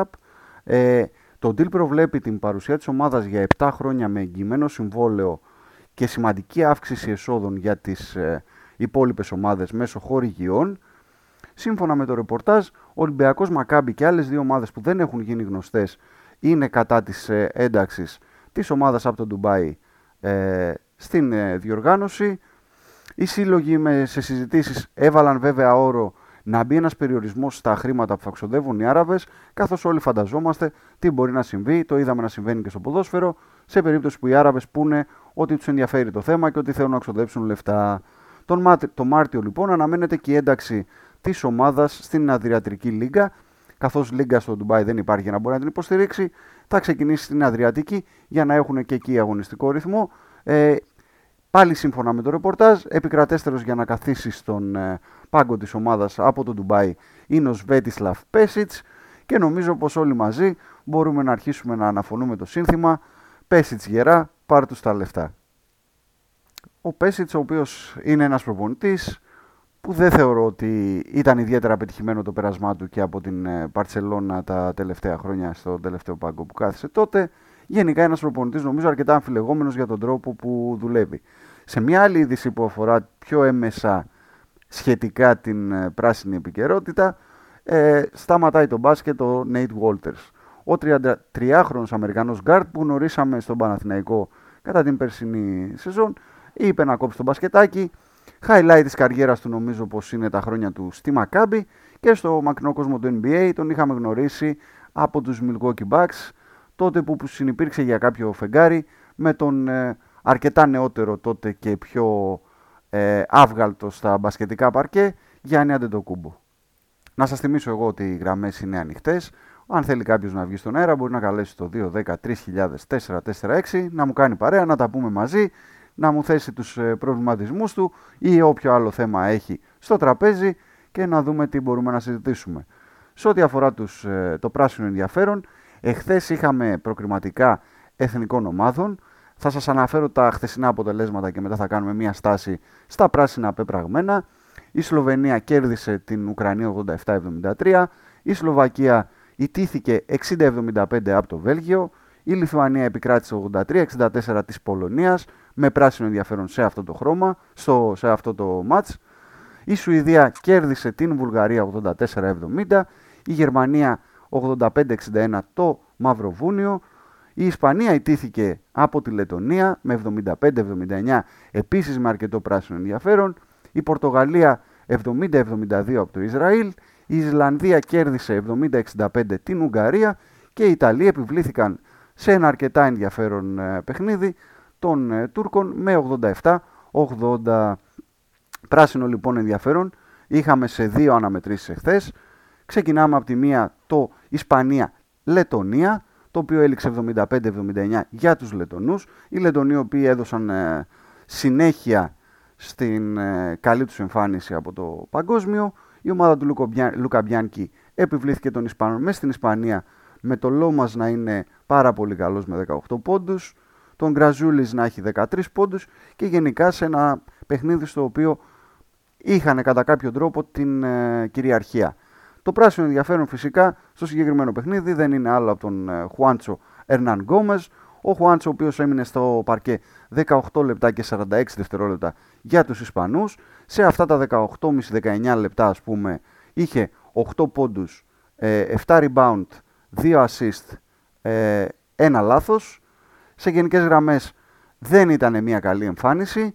Ε, το deal προβλέπει την παρουσία της ομάδας για επτά χρόνια με εγγυημένο συμβόλαιο και σημαντική αύξηση εσόδων για τις ε, υπόλοιπες ομάδες μέσω χορηγιών. Σύμφωνα με το ρεπορτάζ, ο Ολυμπιακός, Μακάμπι και άλλες δύο ομάδες που δεν έχουν γίνει γνωστές είναι κατά της ε, ένταξης της ομάδας από το Ντουμπάι ε, στην ε, διοργάνωση. Οι σύλλογοι με, σε συζητήσεις έβαλαν βέβαια όρο να μπει ένας περιορισμός στα χρήματα που θα ξοδεύουν οι Άραβες, καθώς όλοι φανταζόμαστε τι μπορεί να συμβεί, το είδαμε να συμβαίνει και στο ποδόσφαιρο, σε περίπτωση που οι Άραβες πούνε ότι τους ενδιαφέρει το θέμα και ότι θέλουν να ξοδέψουν λεφτά. Τον, Μάρτιο, τον Μάρτιο λοιπόν αναμένεται και η ένταξη της ομάδας στην Αδριατική Λίγκα, καθώς Λίγκα στο Ντουμπάι δεν υπάρχει για να μπορεί να την υποστηρίξει. Θα ξεκινήσει στην Αδριατική για να έχουν και εκεί αγωνιστικό ρυθμό. Ε, πάλι σύμφωνα με το ρεπορτάζ, επικρατέστερος για να καθίσει στον ε, πάγκο της ομάδας από το Ντουμπάι είναι ο Σβέτισλαβ Πέσιτς και νομίζω πως όλοι μαζί μπορούμε να αρχίσουμε να αναφωνούμε το σύνθημα Πέσιτς γερά, πάρ' τους τα λεφτά. Ο Πέσιτς, ο οποίος είναι ένας προπονητής που δεν θεωρώ ότι ήταν ιδιαίτερα πετυχημένο το πέρασμά του και από την Μπαρσελόνα τα τελευταία χρόνια στο τελευταίο πάγκο που κάθισε τότε. Γενικά ένας προπονητής νομίζω αρκετά αμφιλεγόμενος για τον τρόπο που δουλεύει. Σε μια άλλη είδηση που αφορά πιο έμεσα σχετικά την πράσινη επικαιρότητα, ε, σταματάει το μπάσκετ ο Νέιτ Walters. Ο τριαντατριάχρονος Αμερικανός γκάρτ που γνωρίσαμε στον Παναθηναϊκό κατά την περσινή σεζόν είπε να κόψει το μπασκετάκι. Highlight της καριέρας του νομίζω πως είναι τα χρόνια του στη Μακάμπι και στο μακρινό κόσμο του N B A τον είχαμε γνωρίσει από τους Milwaukee Bucks, τότε που συνυπήρξε για κάποιο φεγγάρι με τον ε, αρκετά νεότερο τότε και πιο ε, άβγαλτο στα μπασκετικά παρκέ Γιάννη Αντετοκούμπο. Να σας θυμίσω εγώ ότι οι γραμμές είναι ανοιχτές. Αν θέλει κάποιος να βγει στον αέρα μπορεί να καλέσει το δύο ένα μηδέν τρία χιλιάδες τετρακόσια σαράντα έξι, να μου κάνει παρέα, να τα πούμε μαζί, να μου θέσει τους προβληματισμούς του ή όποιο άλλο θέμα έχει στο τραπέζι και να δούμε τι μπορούμε να συζητήσουμε. Σε ό,τι αφορά τους, το πράσινο ενδιαφέρον, εχθές είχαμε προκριματικά εθνικών ομάδων. Θα σας αναφέρω τα χθεσινά αποτελέσματα και μετά θα κάνουμε μια στάση στα πράσινα πεπραγμένα. Η Σλοβενία κέρδισε την Ουκρανία ογδόντα επτά εβδομήντα τρία, η Σλοβακία ιτήθηκε εξήντα εβδομήντα πέντε από το Βέλγιο, η Λιθουανία επικράτησε ογδόντα τρία εξήντα τέσσερα της Πολωνίας, με πράσινο ενδιαφέρον σε αυτό το χρώμα, στο, σε αυτό το μάτς. Η Σουηδία κέρδισε την Βουλγαρία ογδόντα τέσσερα εβδομήντα, η Γερμανία ογδόντα πέντε εξήντα ένα το Μαυροβούνιο, η Ισπανία ιτήθηκε από τη Λετονία με εβδομήντα πέντε εβδομήντα εννέα, επίσης με αρκετό πράσινο ενδιαφέρον, η Πορτογαλία εβδομήντα εβδομήντα δύο από το Ισραήλ, η Ισλανδία κέρδισε εβδομήντα εξήντα πέντε την Ουγγαρία και οι Ιταλοί επιβλήθηκαν σε ένα αρκετά ενδιαφέρον ε, παιχνίδι των ε, Τούρκων με ογδόντα επτά ογδόντα. Πράσινο λοιπόν ενδιαφέρον είχαμε σε δύο αναμετρήσεις εχθές. Ξεκινάμε από τη μία το Ισπανία-Λετονία, το οποίο έληξε εβδομήντα πέντε εβδομήντα εννέα για τους Λετονούς. Οι Λετονοί οι οποίοι έδωσαν ε, συνέχεια στην ε, καλή τους εμφάνιση από το παγκόσμιο. Η ομάδα του Λούκα Μπιάνκι επιβλήθηκε τον Ισπανών μέσα στην Ισπανία με το Λόμας να είναι πάρα πολύ καλός με δεκαοκτώ πόντους, τον Γκραζούλης να έχει δεκατρείς πόντους και γενικά σε ένα παιχνίδι στο οποίο είχαν κατά κάποιο τρόπο την ε, κυριαρχία. Το πράσινο ενδιαφέρον φυσικά στο συγκεκριμένο παιχνίδι δεν είναι άλλο από τον ε, Χουάντσο Ερνάν Γκόμες. Ο Χουάντσο ο οποίος έμεινε στο παρκέ δεκαοκτώ λεπτά και σαράντα έξι δευτερόλεπτα για τους Ισπανούς. Σε αυτά τα δεκαοκτώ κόμμα πέντε με δεκαεννέα λεπτά ας πούμε είχε οκτώ πόντους, ε, επτά rebound, δύο assist, ε, ένα λάθος. Σε γενικές γραμμές δεν ήταν μια καλή εμφάνιση.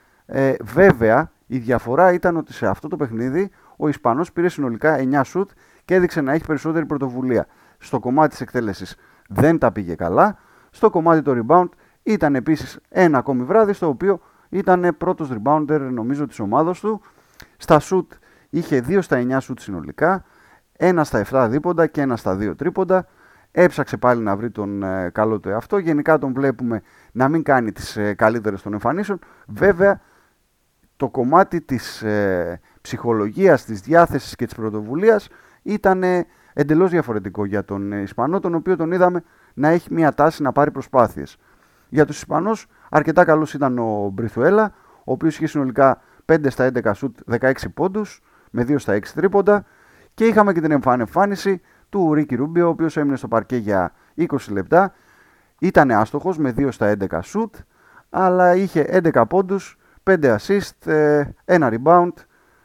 Ε, βέβαια η διαφορά ήταν ότι σε αυτό το παιχνίδι ο Ισπανός πήρε συνολικά εννέα σουτ και έδειξε να έχει περισσότερη πρωτοβουλία. Στο κομμάτι της εκτέλεσης δεν τα πήγε καλά. Στο κομμάτι του rebound ήταν επίσης ένα ακόμη βράδυ στο οποίο ήταν πρώτος rebounder νομίζω της ομάδας του. Στα shoot είχε δύο στα εννέα shoot συνολικά, ένα στα επτά δίποντα και ένα στα δύο τρίποντα. Έψαξε πάλι να βρει τον ε, καλό του εαυτό. Γενικά τον βλέπουμε να μην κάνει τις ε, καλύτερες των εμφανίσεων. Βέβαια το κομμάτι της ε, ψυχολογίας, της διάθεσης και της πρωτοβουλίας ήταν ε, εντελώς διαφορετικό για τον ε, Ισπανό, τον οποίο τον είδαμε να έχει μια τάση να πάρει προσπάθειες. Για τους Ισπανούς αρκετά καλός ήταν ο Μπριθουέλα, ο οποίος είχε συνολικά πέντε στα έντεκα σουτ, δεκαέξι πόντους με δύο στα έξι τρίποντα και είχαμε και την εμφάνιση του Ρίκι Ρούμπιο, ο οποίος έμεινε στο παρκέ για είκοσι λεπτά. Ήταν άστοχος με δύο στα έντεκα σουτ, αλλά είχε έντεκα πόντους, πέντε assist, ένα rebound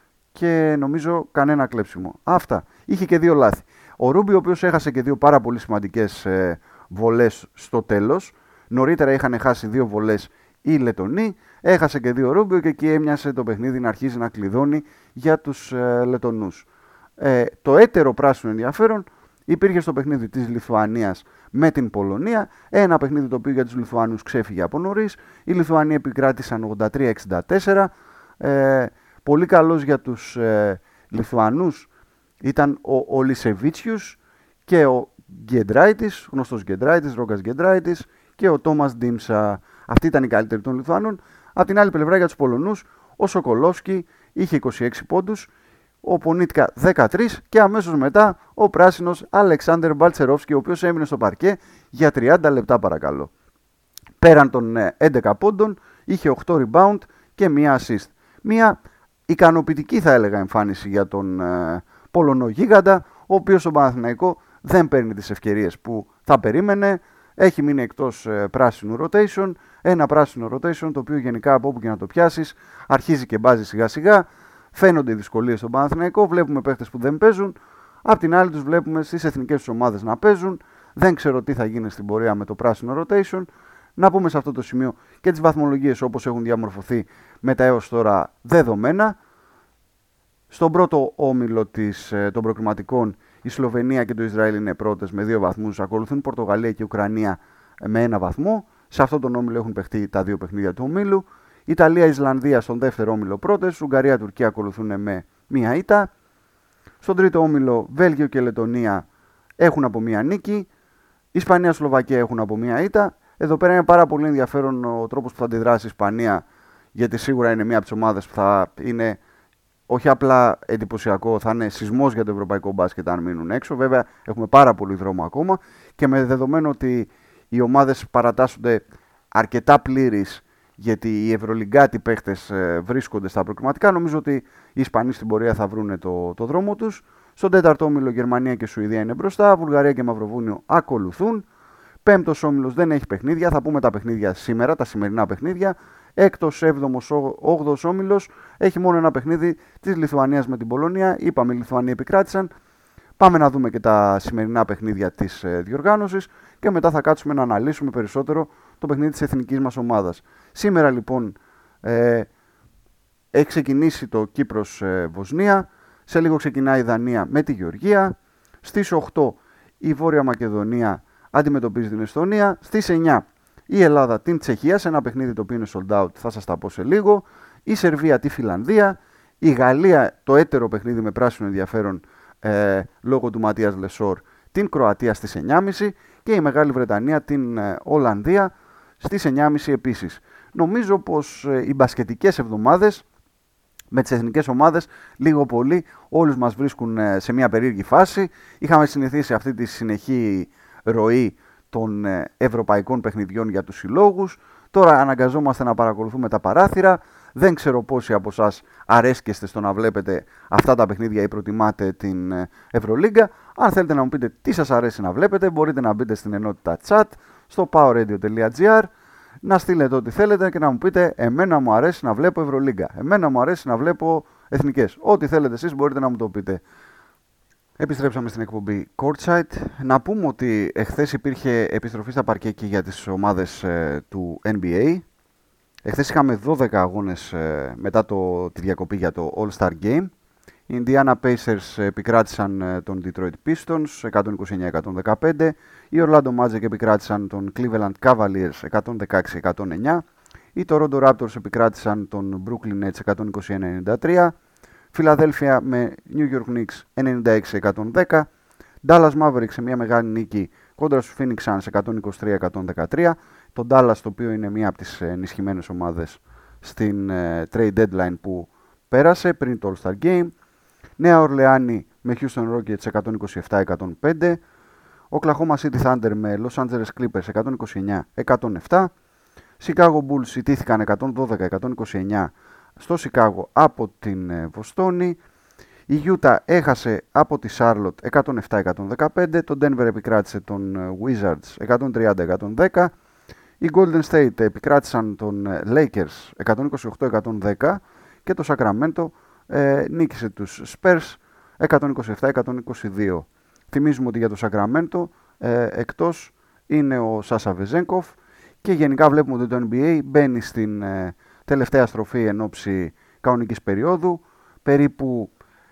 και νομίζω κανένα κλέψιμο. Αυτά. Είχε και δύο λάθη. Ο Ρούμπιο, ο οποίος έχασε και δύο πάρα πολύ σημαντικές ε, βολές στο τέλος. Νωρίτερα είχαν χάσει δύο βολές οι Λετονοί. Έχασε και δύο Ρούμπιο και εκεί έμοιασε το παιχνίδι να αρχίζει να κλειδώνει για τους ε, Λετονούς. Ε, το έτερο πράσινο ενδιαφέρον υπήρχε στο παιχνίδι της Λιθουανίας με την Πολωνία. Ένα παιχνίδι το οποίο για τους Λιθουανούς ξέφυγε από νωρίς. Οι Λιθουανοί επικράτησαν ογδόντα τρία εξήντα τέσσερα. Ε, πολύ καλός για τους ε, Λιθουανούς ήταν ο, ο Λισεβίτσιους και ο Γκεντράιτης, γνωστός Γκεντράιτης, Ρόγκας Γκεντράιτης και ο Τόμας Ντίμσα. Αυτοί ήταν οι καλύτεροι των Λιθουανών. Από την άλλη πλευρά για τους Πολωνούς, ο Σοκολόφσκι είχε είκοσι έξι πόντους, ο Πονίτκα δεκατρείς και αμέσως μετά ο πράσινος Αλεξάνδερ Μπαλτσερόφσκι, ο οποίος έμεινε στο παρκέ για τριάντα λεπτά παρακαλώ. Πέραν των έντεκα πόντων είχε οκτώ rebound και μία assist. Μία ικανοποιητική θα έλεγα εμφάνιση για τον ε, Πολωνό γίγαντα, ο οποίος στον Παναθηναϊκό δεν παίρνει τις ευκαιρίες που θα περίμενε. Έχει μείνει εκτός ε, πράσινου rotation, ένα πράσινο rotation το οποίο γενικά από όπου και να το πιάσεις αρχίζει και μπάζει σιγά σιγά. Φαίνονται οι δυσκολίες στον Παναθηναϊκό, βλέπουμε παίχτες που δεν παίζουν, απ' την άλλη τους βλέπουμε στις εθνικές τους ομάδες να παίζουν. Δεν ξέρω τι θα γίνει στην πορεία με το πράσινο rotation. Να πούμε σε αυτό το σημείο και τις βαθμολογίες όπως έχουν διαμορφωθεί με τα έως τώρα δεδομένα. Στον πρώτο όμιλο της, των προκριματικών η Σλοβενία και το Ισραήλ είναι πρώτες με δύο βαθμούς. Ακολουθούν Πορτογαλία και Ουκρανία με ένα βαθμό. Σε αυτόν τον όμιλο έχουν παιχτεί τα δύο παιχνίδια του ομίλου. Ιταλία-Ισλανδία στον δεύτερο όμιλο πρώτες. Ουγγαρία-Τουρκία ακολουθούν με μία ήττα. Στον τρίτο όμιλο Βέλγιο και Λετονία έχουν από μία νίκη. Ισπανία-Σλοβακία έχουν από μία ήττα. Εδώ πέρα είναι πάρα πολύ ενδιαφέρον ο τρόπος που θα αντιδράσει η Ισπανία, γιατί σίγουρα είναι μία από τις ομάδες που θα είναι όχι απλά εντυπωσιακό, θα είναι σεισμός για το ευρωπαϊκό μπάσκετ αν μείνουν έξω. Βέβαια έχουμε πάρα πολύ δρόμο ακόμα και με δεδομένο ότι οι ομάδες παρατάσσονται αρκετά πλήρεις, γιατί οι ευρωλιγκάτοι παίχτες βρίσκονται στα προκριματικά, νομίζω ότι οι Ισπανοί στην πορεία θα βρουν το, το δρόμο τους. Στον τέταρτο όμιλο Γερμανία και Σουηδία είναι μπροστά, Βουλγαρία και Μαυροβούνιο ακολουθούν. Πέμπτος όμιλος δεν έχει παιχνίδια, θα πούμε τα παιχνίδια σήμερα, τα σημερινά παιχνίδια. Έκτος, έβδομος, όγδοος όμιλος έχει μόνο ένα παιχνίδι της Λιθουανίας με την Πολωνία. Είπαμε, οι Λιθουανοί επικράτησαν. Πάμε να δούμε και τα σημερινά παιχνίδια της ε, διοργάνωσης και μετά θα κάτσουμε να αναλύσουμε περισσότερο το παιχνίδι της εθνικής μας ομάδας. Σήμερα λοιπόν ε, έχει ξεκινήσει το Κύπρος-Βοσνία. Ε, Σε λίγο ξεκινάει η Δανία με τη Γεωργία. Στις οκτώ η Βόρεια Μακεδονία αντιμετωπίζει την Εστονία. Στις εννιά η Ελλάδα την Τσεχία σε ένα παιχνίδι το οποίο είναι sold out, θα σας τα πω σε λίγο. Η Σερβία τη Φιλανδία. Η Γαλλία, το έτερο παιχνίδι με πράσινο ενδιαφέρον ε, λόγω του Ματίας Λεσόρ, την Κροατία στις εννιά και μισή και η Μεγάλη Βρετανία την ε, Ολλανδία στις εννιά και μισή επίσης. Νομίζω πως ε, οι μπασκετικές εβδομάδες με τις εθνικές ομάδες λίγο πολύ όλους μας βρίσκουν ε, σε μια περίεργη φάση. Είχαμε συνηθίσει αυτή τη συνεχή ροή των ε, ευρωπαϊκών παιχνιδιών για τους συλλόγους. Τώρα αναγκαζόμαστε να παρακολουθούμε τα παράθυρα. Δεν ξέρω πόσοι από εσάς αρέσκεστε στο να βλέπετε αυτά τα παιχνίδια ή προτιμάτε την Ευρωλίγκα. Αν θέλετε να μου πείτε τι σας αρέσει να βλέπετε, μπορείτε να μπείτε στην ενότητα chat στο powerradio.gr, να στείλετε ό,τι θέλετε και να μου πείτε εμένα μου αρέσει να βλέπω Ευρωλίγκα, εμένα μου αρέσει να βλέπω εθνικές. Ό,τι θέλετε εσείς μπορείτε να μου το πείτε. Επιστρέψαμε στην εκπομπή Courtside. Να πούμε ότι εχθές υπήρχε επιστροφή στα παρκέ και για τις ομάδες ε, του N B A. Εχθές είχαμε δώδεκα αγώνες ε, μετά το, τη διακοπή για το All-Star Game. Οι Indiana Pacers επικράτησαν ε, τον Detroit Pistons εκατόν είκοσι εννιά εκατόν δεκαπέντε. Οι Orlando Magic επικράτησαν τον Cleveland Cavaliers εκατόν δεκαέξι εκατόν εννιά. Οι Toronto Raptors επικράτησαν τον Brooklyn Nets εκατόν είκοσι ένα ενενήντα τρία. Φιλαδέλφια με New York Knicks ενενήντα έξι εκατόν δέκα. Dallas Mavericks σε μια μεγάλη νίκη κόντρα στους Phoenix Suns εκατόν είκοσι τρία εκατόν δεκατρία. Το Dallas, το οποίο είναι μία από τις ενισχυμένες ομάδες στην uh, trade deadline που πέρασε πριν το All-Star Game. Νέα Ορλεάνη με Houston Rockets εκατόν είκοσι επτά εκατόν πέντε. Oklahoma City Thunder με Los Angeles Clippers εκατόν είκοσι εννιά εκατόν επτά. Chicago Bulls ιτήθηκαν εκατόν δώδεκα εκατόν είκοσι εννιά στο Σικάγο από την Βοστόνη. Η Utah έχασε από τη Charlotte εκατόν επτά εκατόν δεκαπέντε. Το Denver επικράτησε τον Wizards εκατόν τριάντα εκατόν δέκα. Οι Golden State επικράτησαν τον Lakers εκατόν είκοσι οκτώ εκατόν δέκα και το Sacramento ε, νίκησε τους Spurs εκατόν είκοσι επτά εκατόν είκοσι δύο. Θυμίζουμε ότι για το Sacramento ε, εκτός είναι ο Σάσα Βεζένκοφ και γενικά βλέπουμε ότι το N B A μπαίνει στην ε, τελευταία στροφή εν ώψη κανονικής περίοδου. Περίπου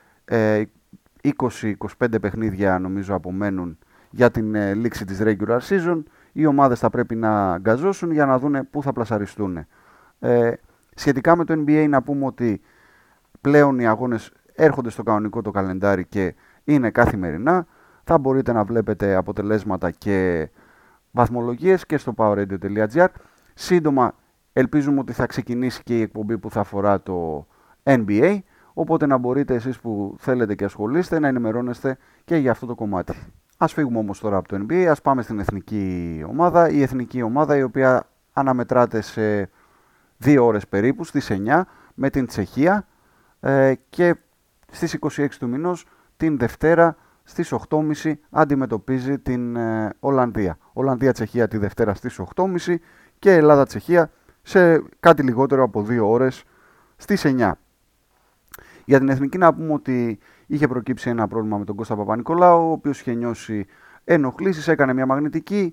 ε, είκοσι με είκοσι πέντε παιχνίδια νομίζω απομένουν για την ε, λήξη της regular season. Οι ομάδες θα πρέπει να γκαζώσουν για να δούνε πού θα πλασαριστούν. Ε, Σχετικά με το N B A να πούμε ότι πλέον οι αγώνες έρχονται στο κανονικό το καλεντάρι και είναι καθημερινά. Θα μπορείτε να βλέπετε αποτελέσματα και βαθμολογίες και στο powerradio τελεία gr. Σύντομα ελπίζουμε ότι θα ξεκινήσει και η εκπομπή που θα αφορά το N B A, οπότε να μπορείτε εσείς που θέλετε και ασχολείστε να ενημερώνεστε και για αυτό το κομμάτι. Ας φύγουμε όμως τώρα από το N B A, ας πάμε στην εθνική ομάδα. Η εθνική ομάδα η οποία αναμετράται σε δύο ώρες περίπου, στις εννιά, με την Τσεχία ε, και στις είκοσι έξι του μηνός την Δευτέρα στις οκτώ και μισή αντιμετωπίζει την ε, Ολλανδία. Ολλανδία-Τσεχία τη Δευτέρα στις οκτώ και μισή και Ελλάδα-Τσεχία σε κάτι λιγότερο από δύο ώρες στις εννιά. Για την εθνική να πούμε ότι είχε προκύψει ένα πρόβλημα με τον Κώστα Παπα-Νικολάου, ο οποίος είχε νιώσει ενοχλήσεις, έκανε μια μαγνητική.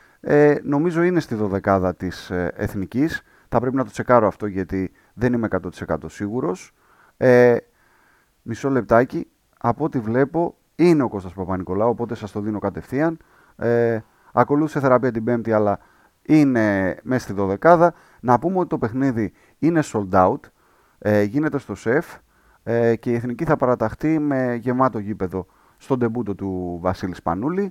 Ε, νομίζω είναι στη δωδεκάδα της ε, εθνικής. Θα πρέπει να το τσεκάρω αυτό γιατί δεν είμαι εκατό τοις εκατό σίγουρος. Ε, μισό λεπτάκι. Από ό,τι βλέπω είναι ο Κώστας Παπα-Νικολάου, οπότε σας το δίνω κατευθείαν. Ε, ακολούθησε θεραπεία την Πέμπτη, αλλά είναι μέσα στη δωδεκάδα. Να πούμε ότι το παιχνίδι είναι sold out, ε, γίνεται στο ΣΕΦ ε, και η εθνική θα παραταχθεί με γεμάτο γήπεδο στον ντεμπούτο του Βασίλη Σπανούλη.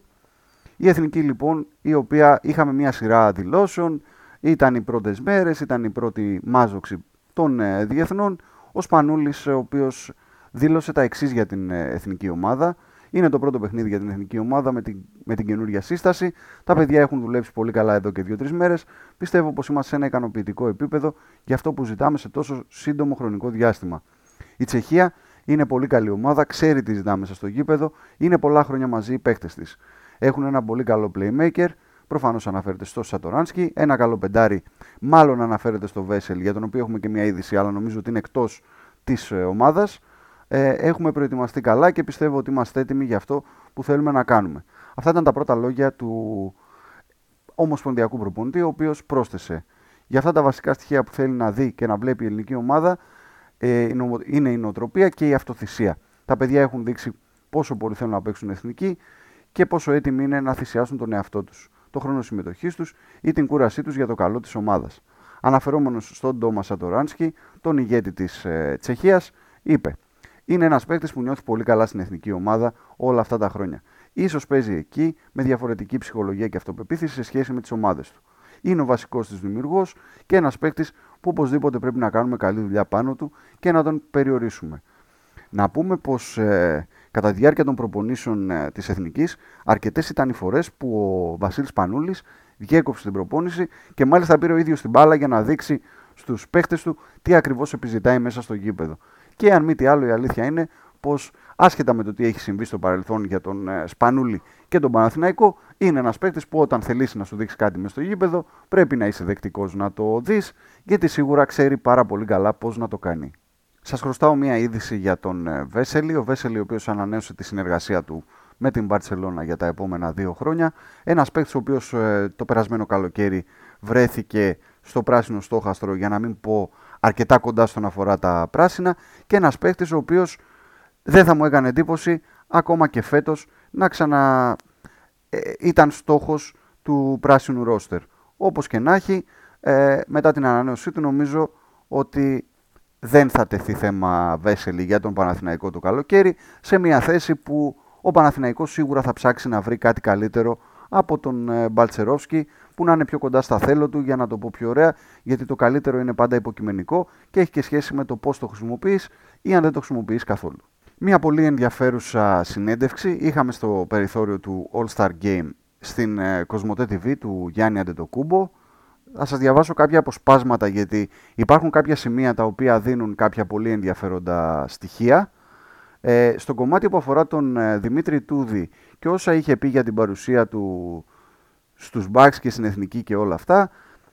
Η εθνική λοιπόν, η οποία είχαμε μια σειρά δηλώσεων, ήταν οι πρώτες μέρες, ήταν η πρώτη μάζοξη των ε, διεθνών. Ο Σπανούλης, ο οποίος δήλωσε τα εξής για την ε, εθνική ομάδα. Είναι το πρώτο παιχνίδι για την εθνική ομάδα με την, με την καινούργια σύσταση. Τα παιδιά έχουν δουλέψει πολύ καλά εδώ και δύο τρεις μέρες. Πιστεύω πως είμαστε σε ένα ικανοποιητικό επίπεδο για αυτό που ζητάμε σε τόσο σύντομο χρονικό διάστημα. Η Τσεχία είναι πολύ καλή ομάδα, ξέρει τι ζητάμε μέσα στο γήπεδο, είναι πολλά χρόνια μαζί οι παίκτες της. Έχουν ένα πολύ καλό playmaker, προφανώς αναφέρεται στο Σατοράνσκι, ένα καλό πεντάρι, μάλλον αναφέρεται στο Βέσελ, για τον οποίο έχουμε και μια είδηση, αλλά νομίζω ότι είναι εκτός της ομάδας. Ε, έχουμε προετοιμαστεί καλά και πιστεύω ότι είμαστε έτοιμοι για αυτό που θέλουμε να κάνουμε. Αυτά ήταν τα πρώτα λόγια του ομοσπονδιακού προπονητή, ο οποίος πρόσθεσε. Για αυτά τα βασικά στοιχεία που θέλει να δει και να βλέπει η ελληνική ομάδα ε, είναι η νοοτροπία και η αυτοθυσία. Τα παιδιά έχουν δείξει πόσο πολύ θέλουν να παίξουν εθνική και πόσο έτοιμοι είναι να θυσιάσουν τον εαυτό τους, το χρόνο συμμετοχής τους ή την κούρασή τους για το καλό της ομάδας. Αναφερόμενος στον Ντόμα Σατοράνσκι, τον ηγέτη της ε, Τσεχίας, είπε: είναι ένας παίκτης που νιώθει πολύ καλά στην εθνική ομάδα όλα αυτά τα χρόνια. Ίσως παίζει εκεί με διαφορετική ψυχολογία και αυτοπεποίθηση σε σχέση με τις ομάδες του. Είναι ο βασικός της δημιουργός και ένας παίκτης που οπωσδήποτε πρέπει να κάνουμε καλή δουλειά πάνω του και να τον περιορίσουμε. Να πούμε πως ε, κατά τη διάρκεια των προπονήσεων ε, της εθνικής, αρκετές ήταν οι φορές που ο Βασίλης Πανούλης διέκοψε την προπόνηση και μάλιστα πήρε ο ίδιος την μπάλα για να δείξει στους παίκτες του τι ακριβώς επιζητάει μέσα στο γήπεδο. Και αν μη τι άλλο, η αλήθεια είναι πως άσχετα με το τι έχει συμβεί στο παρελθόν για τον ε, Σπανούλη και τον Παναθηναϊκό, είναι ένας παίκτης που όταν θελήσει να σου δείξει κάτι μες στο γήπεδο, πρέπει να είσαι δεκτικός να το δεις, γιατί σίγουρα ξέρει πάρα πολύ καλά πώς να το κάνει. Σας χρωστάω μία είδηση για τον ε, Βέσελη. Ο Βέσελη, ο οποίος ανανέωσε τη συνεργασία του με την Μπαρτσελώνα για τα επόμενα δύο χρόνια. Ένας παίκτης ο οποίος ε, το περασμένο καλοκαίρι βρέθηκε στο πράσινο στόχαστρο, για να μην πω αρκετά κοντά στον αφορά τα πράσινα, και ένας παίκτης ο οποίος δεν θα μου έκανε εντύπωση ακόμα και φέτος να ξανα ε, ήταν στόχος του πράσινου ρόστερ. Όπως και να έχει, ε, μετά την ανανέωσή του νομίζω ότι δεν θα τεθεί θέμα Βέσελη για τον Παναθηναϊκό το καλοκαίρι, σε μια θέση που ο Παναθηναϊκός σίγουρα θα ψάξει να βρει κάτι καλύτερο από τον ε, Μπαλτσερόφσκι, που να είναι πιο κοντά στα θέλω του, για να το πω πιο ωραία, γιατί το καλύτερο είναι πάντα υποκειμενικό και έχει και σχέση με το πώς το χρησιμοποιείς ή αν δεν το χρησιμοποιείς καθόλου. Μια πολύ ενδιαφέρουσα συνέντευξη είχαμε στο περιθώριο του All-Star Game στην ε, Κοσμοτέ τι βι του Γιάννη Αντετοκούμπο. Θα σας διαβάσω κάποια αποσπάσματα, γιατί υπάρχουν κάποια σημεία τα οποία δίνουν κάποια πολύ ενδιαφέροντα στοιχεία. Ε, στο κομμάτι που αφορά τον ε, Δημήτρη Τούδη και όσα είχε πει για την παρουσία του στους Bucks και στην εθνική και όλα αυτά,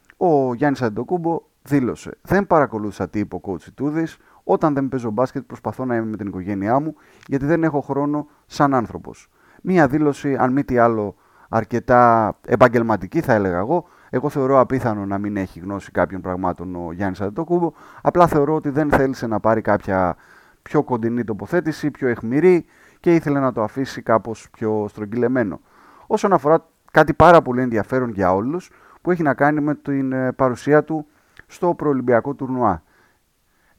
ο Γιάννης Αντετοκούμπο δήλωσε: δεν παρακολούθησα τι είπε ο coach Τούδης. Όταν δεν παίζω μπάσκετ, προσπαθώ να είμαι με την οικογένειά μου, γιατί δεν έχω χρόνο σαν άνθρωπος. Μία δήλωση, αν μη τι άλλο, αρκετά επαγγελματική, θα έλεγα εγώ. Εγώ θεωρώ απίθανο να μην έχει γνώση κάποιων πραγμάτων ο Γιάννης Αντετοκούμπο. Απλά θεωρώ ότι δεν θέλησε να πάρει κάποια πιο κοντινή τοποθέτηση, πιο αιχμηρή, και ήθελε να το αφήσει κάπως πιο στρογγυλεμένο. Όσον αφορά κάτι πάρα πολύ ενδιαφέρον για όλους, που έχει να κάνει με την παρουσία του στο προολυμπιακό τουρνουά.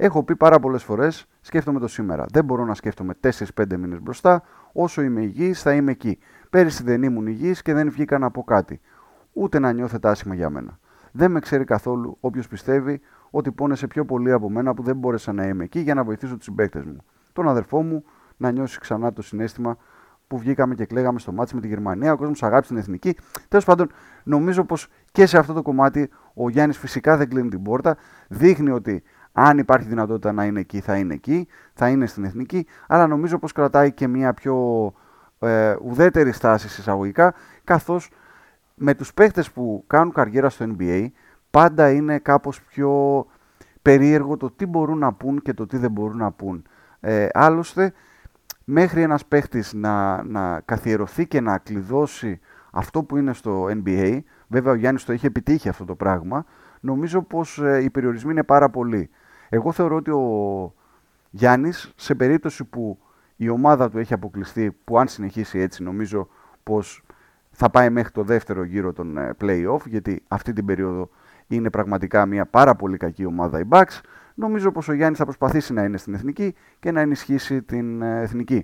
Έχω πει πάρα πολλές φορές, σκέφτομαι το σήμερα. Δεν μπορώ να σκέφτομαι τέσσερα πέντε μήνες μπροστά. Όσο είμαι υγιής, θα είμαι εκεί. Πέρυσι δεν ήμουν υγιής και δεν βγήκα να πω κάτι. Ούτε να νιώθετε άσχημα για μένα. Δεν με ξέρει καθόλου όποιος πιστεύει ότι πόνεσε πιο πολύ από μένα που δεν μπόρεσα να είμαι εκεί για να βοηθήσω τους συμπαίκτες μου. Τον αδερφό μου να νιώσει ξανά το συναίσθημα που βγήκαμε και κλαίγαμε στο μάτσι με τη Γερμανία. Ο κόσμος αγάπησε την εθνική. Τέλος πάντων, νομίζω πως και σε αυτό το κομμάτι ο Γιάννης φυσικά δεν κλείνει την πόρτα. Δείχνει ότι αν υπάρχει δυνατότητα να είναι εκεί, θα είναι εκεί, θα είναι στην εθνική. Αλλά νομίζω πως κρατάει και μια πιο ε, ουδέτερη στάση εισαγωγικά, καθώς με τους παίχτες που κάνουν καριέρα στο N B A πάντα είναι κάπως πιο περίεργο το τι μπορούν να πούν και το τι δεν μπορούν να πούν. Ε, άλλωστε, μέχρι ένας παίχτης να, να καθιερωθεί και να κλειδώσει αυτό που είναι στο N B A, βέβαια ο Γιάννης το είχε επιτύχει αυτό το πράγμα, νομίζω πως ε, οι περιορισμοί είναι πάρα πολλοί. Εγώ θεωρώ ότι ο Γιάννης, σε περίπτωση που η ομάδα του έχει αποκλειστεί, που αν συνεχίσει έτσι νομίζω πως θα πάει μέχρι το δεύτερο γύρο των ε, play-off, γιατί αυτή την περίοδο είναι πραγματικά μια πάρα πολύ κακή ομάδα οι Bucks. Νομίζω πως ο Γιάννης θα προσπαθήσει να είναι στην εθνική και να ενισχύσει την ε, εθνική.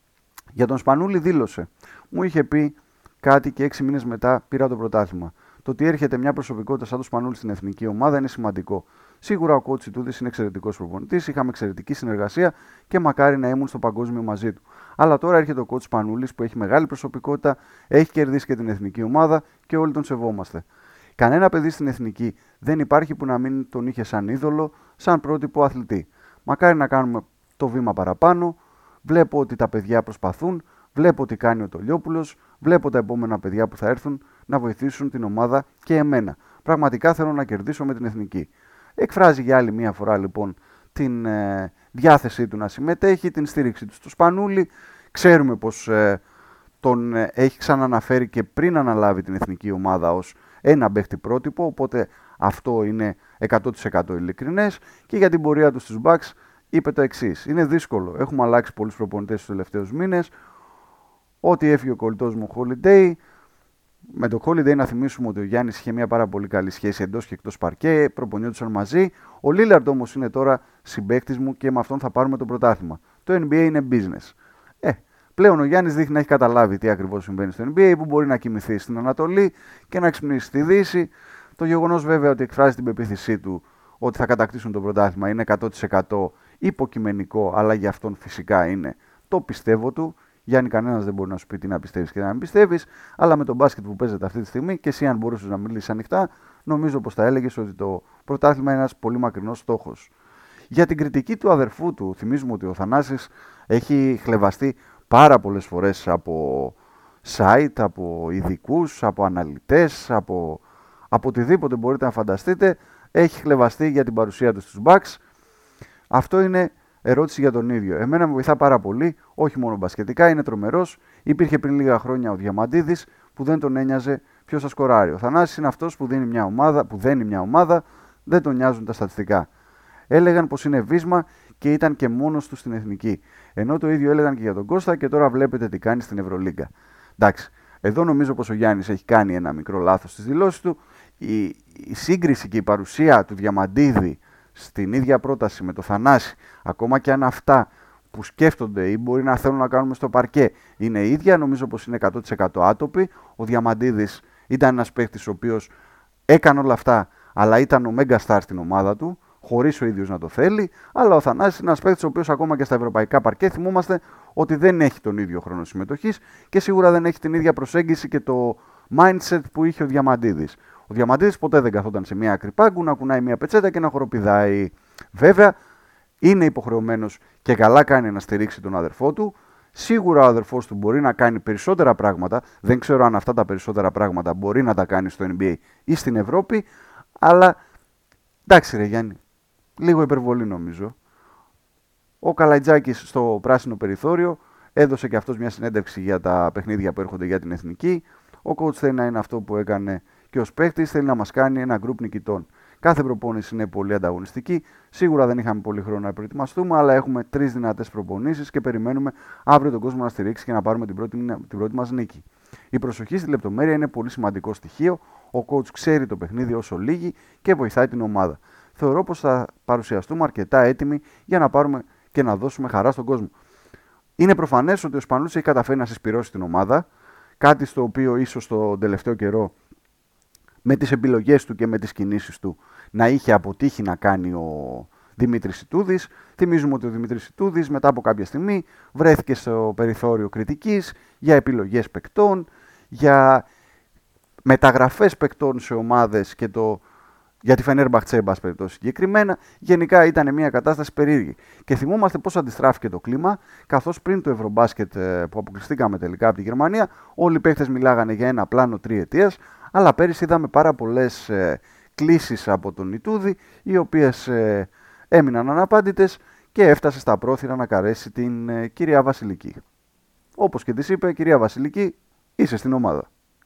Για τον Σπανούλη δήλωσε, μου είχε πει κάτι και έξι μήνες μετά πήρα το πρωτάθλημα. Το ότι έρχεται μια προσωπικότητα σαν το Σπανούλη στην εθνική ομάδα είναι σημαντικό. Σίγουρα ο coach Ιτούδης είναι εξαιρετικός προπονητής, είχαμε εξαιρετική συνεργασία και μακάρι να ήμουν στο παγκόσμιο μαζί του. Αλλά τώρα έρχεται ο coach Σπανούλης που έχει μεγάλη προσωπικότητα, έχει κερδίσει και την εθνική ομάδα και όλοι τον σεβόμαστε. Κανένα παιδί στην εθνική δεν υπάρχει που να μην τον είχε σαν είδωλο, σαν πρότυπο αθλητή. Μακάρι να κάνουμε το βήμα παραπάνω. Βλέπω ότι τα παιδιά προσπαθούν, βλέπω ότι κάνει ο Τολιόπουλος, βλέπω τα επόμενα παιδιά που θα έρθουν να βοηθήσουν την ομάδα και εμένα. Πραγματικά θέλω να κερδίσω με την εθνική. Εκφράζει για άλλη μία φορά λοιπόν την ε, διάθεσή του να συμμετέχει, την στήριξη του στο Σπανούλη. Ξέρουμε πως ε, τον ε, έχει ξαναναφέρει και πριν αναλάβει την εθνική ομάδα ως ένα παίχτη πρότυπο, οπότε αυτό είναι εκατό τοις εκατό ειλικρινές. Και για την πορεία του στους Bucks είπε το εξής: είναι δύσκολο, έχουμε αλλάξει πολλούς προπονητές τους τελευταίους μήνες. Ό,τι έφυγε ο κολλητός μου Holiday, με το Holiday να θυμίσουμε ότι ο Γιάννης είχε μια πάρα πολύ καλή σχέση εντός και εκτός παρκέ, προπονιόντουσαν μαζί. Ο Lillard όμως είναι τώρα συμπαίκτης μου και με αυτόν θα πάρουμε το πρωτάθλημα. Το N B A είναι business. Ε, πλέον ο Γιάννης δείχνει να έχει καταλάβει τι ακριβώς συμβαίνει στο N B A, που μπορεί να κοιμηθεί στην Ανατολή και να ξυπνήσει στη Δύση. Το γεγονός βέβαια ότι εκφράζει την πεποίθησή του ότι θα κατακτήσουν το πρωτάθλημα είναι εκατό τοις εκατό υποκειμενικό, αλλά για αυτόν φυσικά είναι το πιστεύω του. Γιάννη, κανένας δεν μπορεί να σου πει τι να πιστεύεις και να μην πιστεύεις, αλλά με τον μπάσκετ που παίζεται αυτή τη στιγμή και εσύ, αν μπορούσες να μιλήσεις ανοιχτά, νομίζω πως θα έλεγες ότι το πρωτάθλημα είναι ένας πολύ μακρινός στόχος. Για την κριτική του αδερφού του, θυμίζουμε ότι ο Θανάσης έχει χλευαστεί πάρα πολλές φορές από site, από ειδικούς, από αναλυτές, από, από οτιδήποτε μπορείτε να φανταστείτε. Έχει χλευαστεί για την παρουσία του στους Bucks. Αυτό είναι ερώτηση για τον ίδιο. Εμένα με βοηθά πάρα πολύ, όχι μόνο μπασκετικά, είναι τρομερός. Υπήρχε πριν λίγα χρόνια ο Διαμαντίδης που δεν τον ένοιαζε ποιος θα σκοράρει. Ο Θανάσης είναι αυτός που δίνει μια ομάδα, που δένει μια ομάδα, δεν τον νοιάζουν τα στατιστικά. Έλεγαν πως είναι βίσμα και ήταν και μόνος του στην εθνική. Ενώ το ίδιο έλεγαν και για τον Κώστα και τώρα βλέπετε τι κάνει στην Ευρωλίγκα. Εντάξει, εδώ νομίζω πως ο Γιάννης έχει κάνει ένα μικρό λάθος στις δηλώσεις του. Η, η σύγκριση και η παρουσία του Διαμαντίδη στην ίδια πρόταση με το Θανάση, ακόμα και αν αυτά που σκέφτονται ή μπορεί να θέλουν να κάνουμε στο παρκέ είναι ίδια, νομίζω πως είναι εκατό τοις εκατό άτοποι. Ο Διαμαντίδης ήταν ένας παίκτης ο οποίος έκανε όλα αυτά, αλλά ήταν ο μέγα στάρ στην ομάδα του, χωρίς ο ίδιος να το θέλει. Αλλά ο Θανάσης είναι ένας παίκτης ο οποίος ακόμα και στα ευρωπαϊκά παρκέ θυμόμαστε ότι δεν έχει τον ίδιο χρόνο συμμετοχής και σίγουρα δεν έχει την ίδια προσέγγιση και το mindset που είχε ο Διαμαντίδης. Ο Διαμαντίδης ποτέ δεν καθόταν σε μια άκρη πάγκου να κουνάει μια πετσέτα και να χοροπηδάει. Βέβαια, είναι υποχρεωμένος και καλά κάνει να στηρίξει τον αδερφό του. Σίγουρα ο αδερφός του μπορεί να κάνει περισσότερα πράγματα. Δεν ξέρω αν αυτά τα περισσότερα πράγματα μπορεί να τα κάνει στο N B A ή στην Ευρώπη. Αλλά εντάξει, ρε Γιάννη, λίγο υπερβολή νομίζω. Ο Καλαϊτζάκης στο πράσινο περιθώριο έδωσε και αυτός μια συνέντευξη για τα παιχνίδια που έρχονται για την εθνική. Ο coach θέλει να είναι αυτό που έκανε και ως παίκτης, θέλει να μας κάνει ένα γκρουπ νικητών. Κάθε προπόνηση είναι πολύ ανταγωνιστική. Σίγουρα δεν είχαμε πολύ χρόνο να προετοιμαστούμε, αλλά έχουμε τρεις δυνατές προπονήσεις και περιμένουμε αύριο τον κόσμο να στηρίξει και να πάρουμε την πρώτη, την πρώτη μας νίκη. Η προσοχή στη λεπτομέρεια είναι πολύ σημαντικό στοιχείο. Ο coach ξέρει το παιχνίδι όσο λίγη και βοηθάει την ομάδα. θεωρώ πως θα παρουσιαστούμε αρκετά έτοιμοι για να πάρουμε και να δώσουμε χαρά στον κόσμο. Είναι προφανές ότι ο Σπανούλης έχει καταφέρει να συσπυρώσει την ομάδα, κάτι στο οποίο ίσως τον τελευταίο καιρό με τις επιλογές του και με τις κινήσεις του να είχε αποτύχει να κάνει ο Δημήτρης Ιτούδης. Θυμίζουμε ότι ο Δημήτρης Ιτούδης μετά από κάποια στιγμή βρέθηκε στο περιθώριο κριτικής για επιλογές παικτών, για μεταγραφές παικτών σε ομάδες και το για τη Φενέρμπαχτσε, εν πάση περιπτώσει συγκεκριμένα. Γενικά ήταν μια κατάσταση περίεργη. Και θυμόμαστε πώς αντιστράφηκε το κλίμα, καθώς πριν το Ευρωμπάσκετ που αποκλειστήκαμε τελικά από τη Γερμανία, όλοι οι παίχτες μιλάγανε για ένα πλάνο τριετίας, αλλά πέρυσι είδαμε πάρα πολλές ε, κλήσεις από τον Ιτούδη, οι οποίες ε, έμειναν αναπάντητες και έφτασε στα πρόθυρα να καρέσει την ε, κυρία Βασιλική. Όπως και της είπε, κυρία Βασιλική, είσαι στην ομάδα.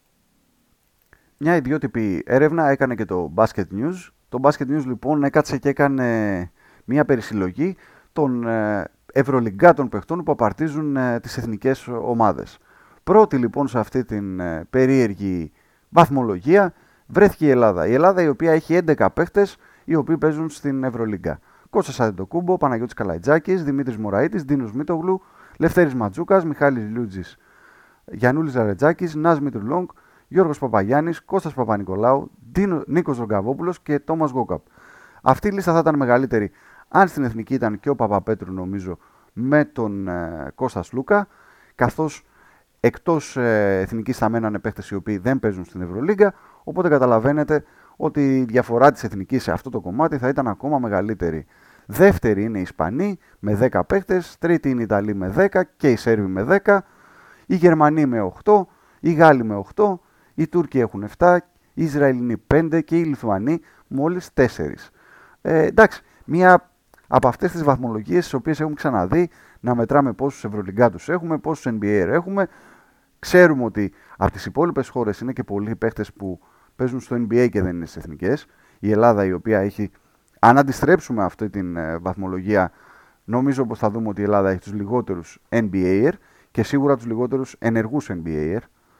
Μια ιδιότυπη έρευνα έκανε και το Basket News. Το Basket News λοιπόν έκατσε και έκανε μια περισυλλογή των ευρωλιγκάτων παιχτών που απαρτίζουν τις εθνικές ομάδες. Πρώτη λοιπόν σε αυτή την περίεργη βαθμολογία βρέθηκε η Ελλάδα. Η Ελλάδα η οποία έχει έντεκα παίχτες οι οποίοι παίζουν στην Ευρωλίγκα. Κώστας Αντετοκούμπο, Παναγιώτης Καλαϊτζάκης, Δημήτρης Μωραΐτης, Ντίνος Μήτογλου, Λευτέρης Ματζούκας, Μιχάλης Λιούτζης, Γιαννούλης Ζαρετζάκης, Νάζ Μητρουλόγκ, Γιώργος Παπαγιάννης, Κώστας Παπα-Νικολάου, Νίκος Ρογκαβόπουλος και Τόμας Γκόκαπ. Αυτή η λίστα θα ήταν μεγαλύτερη αν στην εθνική ήταν και ο Παπαπέτρου, νομίζω, με τον ε, Κώστα Σλούκα, καθώς εκτός ε, εθνικής θα μένανε παίχτες οι οποίοι δεν παίζουν στην Ευρωλίγκα, οπότε καταλαβαίνετε ότι η διαφορά της εθνικής σε αυτό το κομμάτι θα ήταν ακόμα μεγαλύτερη. Δεύτερη είναι οι Ισπανοί με δέκα παίχτες, τρίτη είναι οι Ιταλοί με δέκα και οι Σέρβοι με δέκα, οι Γερμανοί με οκτώ, οι Γάλλοι με οκτώ, οι Τούρκοι έχουν επτά, οι Ισραηλινοί πέντε και οι Λιθουανοί μόλις τέσσερα. Ε, εντάξει, μία από αυτές τις βαθμολογίες τις οποίες έχουμε ξαναδεί, να μετράμε πόσους ευρωλιγκάτους έχουμε, πόσους N B A έχουμε. Ξέρουμε ότι από τις υπόλοιπες χώρες είναι και πολλοί παίχτες που παίζουν στο N B A και δεν είναι στις εθνικές. Η Ελλάδα, η οποία έχει, αν αντιστρέψουμε αυτή την ε, βαθμολογία, νομίζω πως θα δούμε ότι η Ελλάδα έχει τους λιγότερους N B A και σίγουρα τους λιγότερους ενεργούς N B A.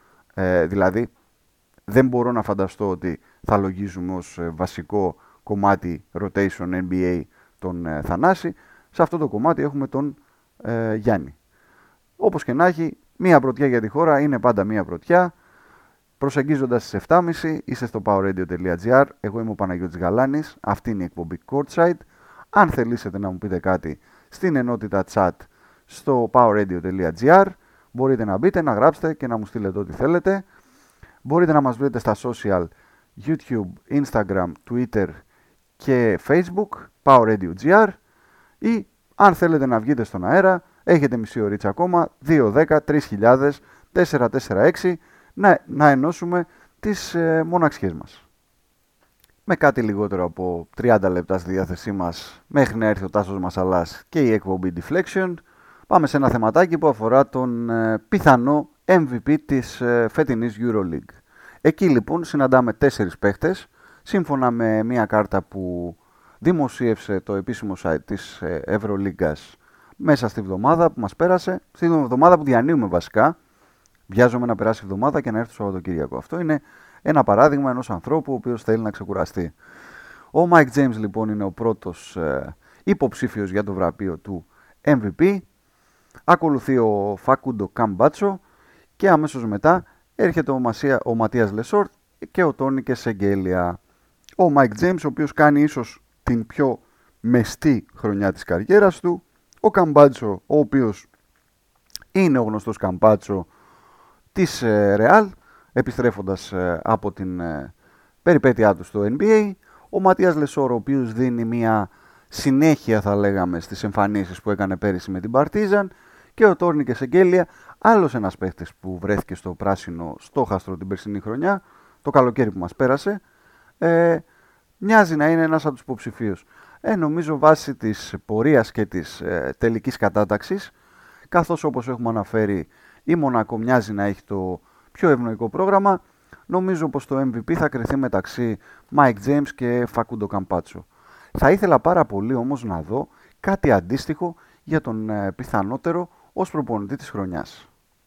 Ε, δηλαδή, δεν μπορώ να φανταστώ ότι θα λογίζουμε ως ε, βασικό κομμάτι rotation N B A τον ε, Θανάση. Σε αυτό το κομμάτι έχουμε τον ε, Γιάννη. Όπως και να έχει, μία πρωτιά για τη χώρα είναι πάντα μία πρωτιά. Προσεγγίζοντας τις επτά και τριάντα, είστε στο powerradio τελεία gr. Εγώ είμαι ο Παναγιώτης Γαλάνης. Αυτή είναι η εκπομπή Courtside. Αν θελήσετε να μου πείτε κάτι στην ενότητα chat στο powerradio τελεία gr, μπορείτε να μπείτε, να γράψετε και να μου στείλετε ό,τι θέλετε. Μπορείτε να μας βρείτε στα social YouTube, Instagram, Twitter και Facebook, powerradio.gr, ή αν θέλετε να βγείτε στον αέρα, έχετε μισή ωρίτσα ακόμα, δύο δέκα τρεις χιλιάδες τετρακόσια σαράντα έξι, να, να ενώσουμε τις ε, μοναξιές μας. Με κάτι λιγότερο από τριάντα λεπτά στη διάθεσή μας, μέχρι να έρθει ο Τάσος Μασαλάς και η εκπομπή Deflection, πάμε σε ένα θεματάκι που αφορά τον ε, πιθανό εμ βι πι της ε, φετινής EuroLeague. Εκεί λοιπόν συναντάμε τέσσερις παίχτες, σύμφωνα με μια κάρτα που δημοσίευσε το επίσημο site της ε, Ευρωλίγκας μέσα στη βδομάδα που μας πέρασε, στη βδομάδα που διανύουμε βασικά. Βιάζομαι να περάσει η εβδομάδα και να έρθει το Σαββατοκύριακο. Αυτό είναι ένα παράδειγμα ενός ανθρώπου ο οποίος θέλει να ξεκουραστεί. Ο Mike James λοιπόν είναι ο πρώτος ε, υποψήφιος για το βραβείο του εμ βι πι. Ακολουθεί ο Φακούντο Καμπάτσο και αμέσως μετά έρχεται ο, Μασία, ο Ματίας Λεσόρτ και ο Τόνι Κεσεγγέλια. Ο Mike James, ο οποίος κάνει ίσως την πιο μεστή χρονιά της καριέρας του. Ο Καμπάτσο, ο οποίος είναι ο γνωστός Καμπάτσο της Real, επιστρέφοντας ε, από την ε, περιπέτειά του στο N B A. Ο Ματίας Λεσόρ, ο οποίος δίνει μια συνέχεια, θα λέγαμε, στις εμφανίσεις που έκανε πέρυσι με την Παρτίζαν. Και ο Τόρνι Κεσεγγέλια, άλλος ένας παίχτης που βρέθηκε στο πράσινο στόχαστρο την περσινή χρονιά, το καλοκαίρι που μας πέρασε, ε, μοιάζει να είναι ένας από τους υποψηφίους. Ε, νομίζω βάσει της πορείας και της ε, τελικής κατάταξης, καθώς όπως έχουμε αναφέρει η Μονακό μοιάζει να έχει το πιο ευνοϊκό πρόγραμμα, νομίζω πως το εμ βι πι θα κριθεί μεταξύ Mike James και Φακούντο Καμπάτσο. Θα ήθελα πάρα πολύ όμως να δω κάτι αντίστοιχο για τον ε, πιθανότερο ως προπονητή της χρονιάς.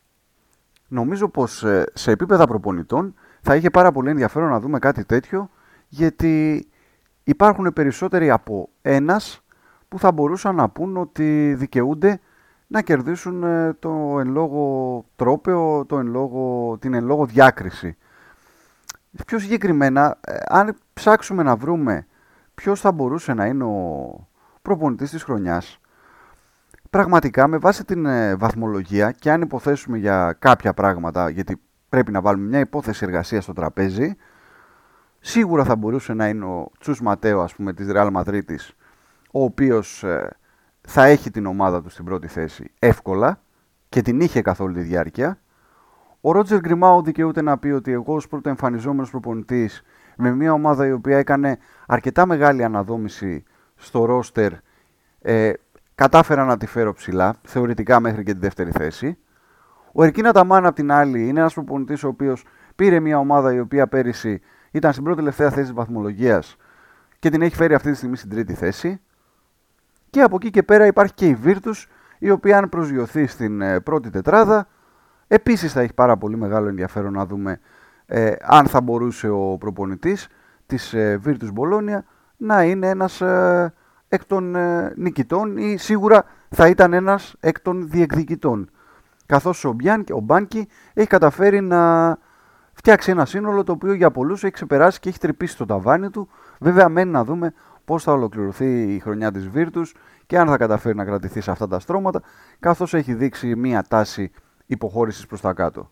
Νομίζω πως ε, σε επίπεδα προπονητών θα είχε πάρα πολύ ενδιαφέρον να δούμε κάτι τέτοιο, γιατί υπάρχουν περισσότεροι από ένας που θα μπορούσαν να πούν ότι δικαιούνται να κερδίσουν το εν λόγω τρόπαιο, το εν λόγω, την εν λόγω διάκριση. Πιο συγκεκριμένα, αν ψάξουμε να βρούμε ποιος θα μπορούσε να είναι ο προπονητής της χρονιάς, πραγματικά με βάση την βαθμολογία και αν υποθέσουμε για κάποια πράγματα, γιατί πρέπει να βάλουμε μια υπόθεση εργασίας στο τραπέζι, σίγουρα θα μπορούσε να είναι ο Τσους Ματέο, ας πούμε, της Ρεάλ Μαδρίτης, ο οποίος ε, θα έχει την ομάδα του στην πρώτη θέση εύκολα και την είχε καθ' όλη τη διάρκεια. Ο Ρότζερ Γκριμάου δικαιούται να πει ότι εγώ ως πρώτο εμφανιζόμενος προπονητής με μια ομάδα η οποία έκανε αρκετά μεγάλη αναδόμηση στο ρόστερ, ε, κατάφερα να τη φέρω ψηλά, θεωρητικά μέχρι και τη δεύτερη θέση. Ο Ερκίν Αταμάν απ' την άλλη είναι ένας προπονητής ο οποίος πήρε μια ομάδα η οποία πέρυσι ήταν στην πρώτη τελευταία θέση της βαθμολογίας και την έχει φέρει αυτή τη στιγμή στην τρίτη θέση. Και από εκεί και πέρα υπάρχει και η Virtus, η οποία αν προσγειωθεί στην ε, πρώτη τετράδα, επίσης θα έχει πάρα πολύ μεγάλο ενδιαφέρον να δούμε ε, αν θα μπορούσε ο προπονητής της ε, Virtus Bologna να είναι ένας ε, εκ των ε, νικητών ή σίγουρα θα ήταν ένας εκ των διεκδικητών. Καθώς ο, Μπιάνκι, ο Μπάνκι έχει καταφέρει να φτιάξει ένα σύνολο το οποίο για πολλούς έχει ξεπεράσει και έχει τρυπήσει το ταβάνι του. Βέβαια μένει να δούμε πώς θα ολοκληρωθεί η χρονιά της Virtus και αν θα καταφέρει να κρατηθεί σε αυτά τα στρώματα, καθώς έχει δείξει μία τάση υποχώρησης προς τα κάτω.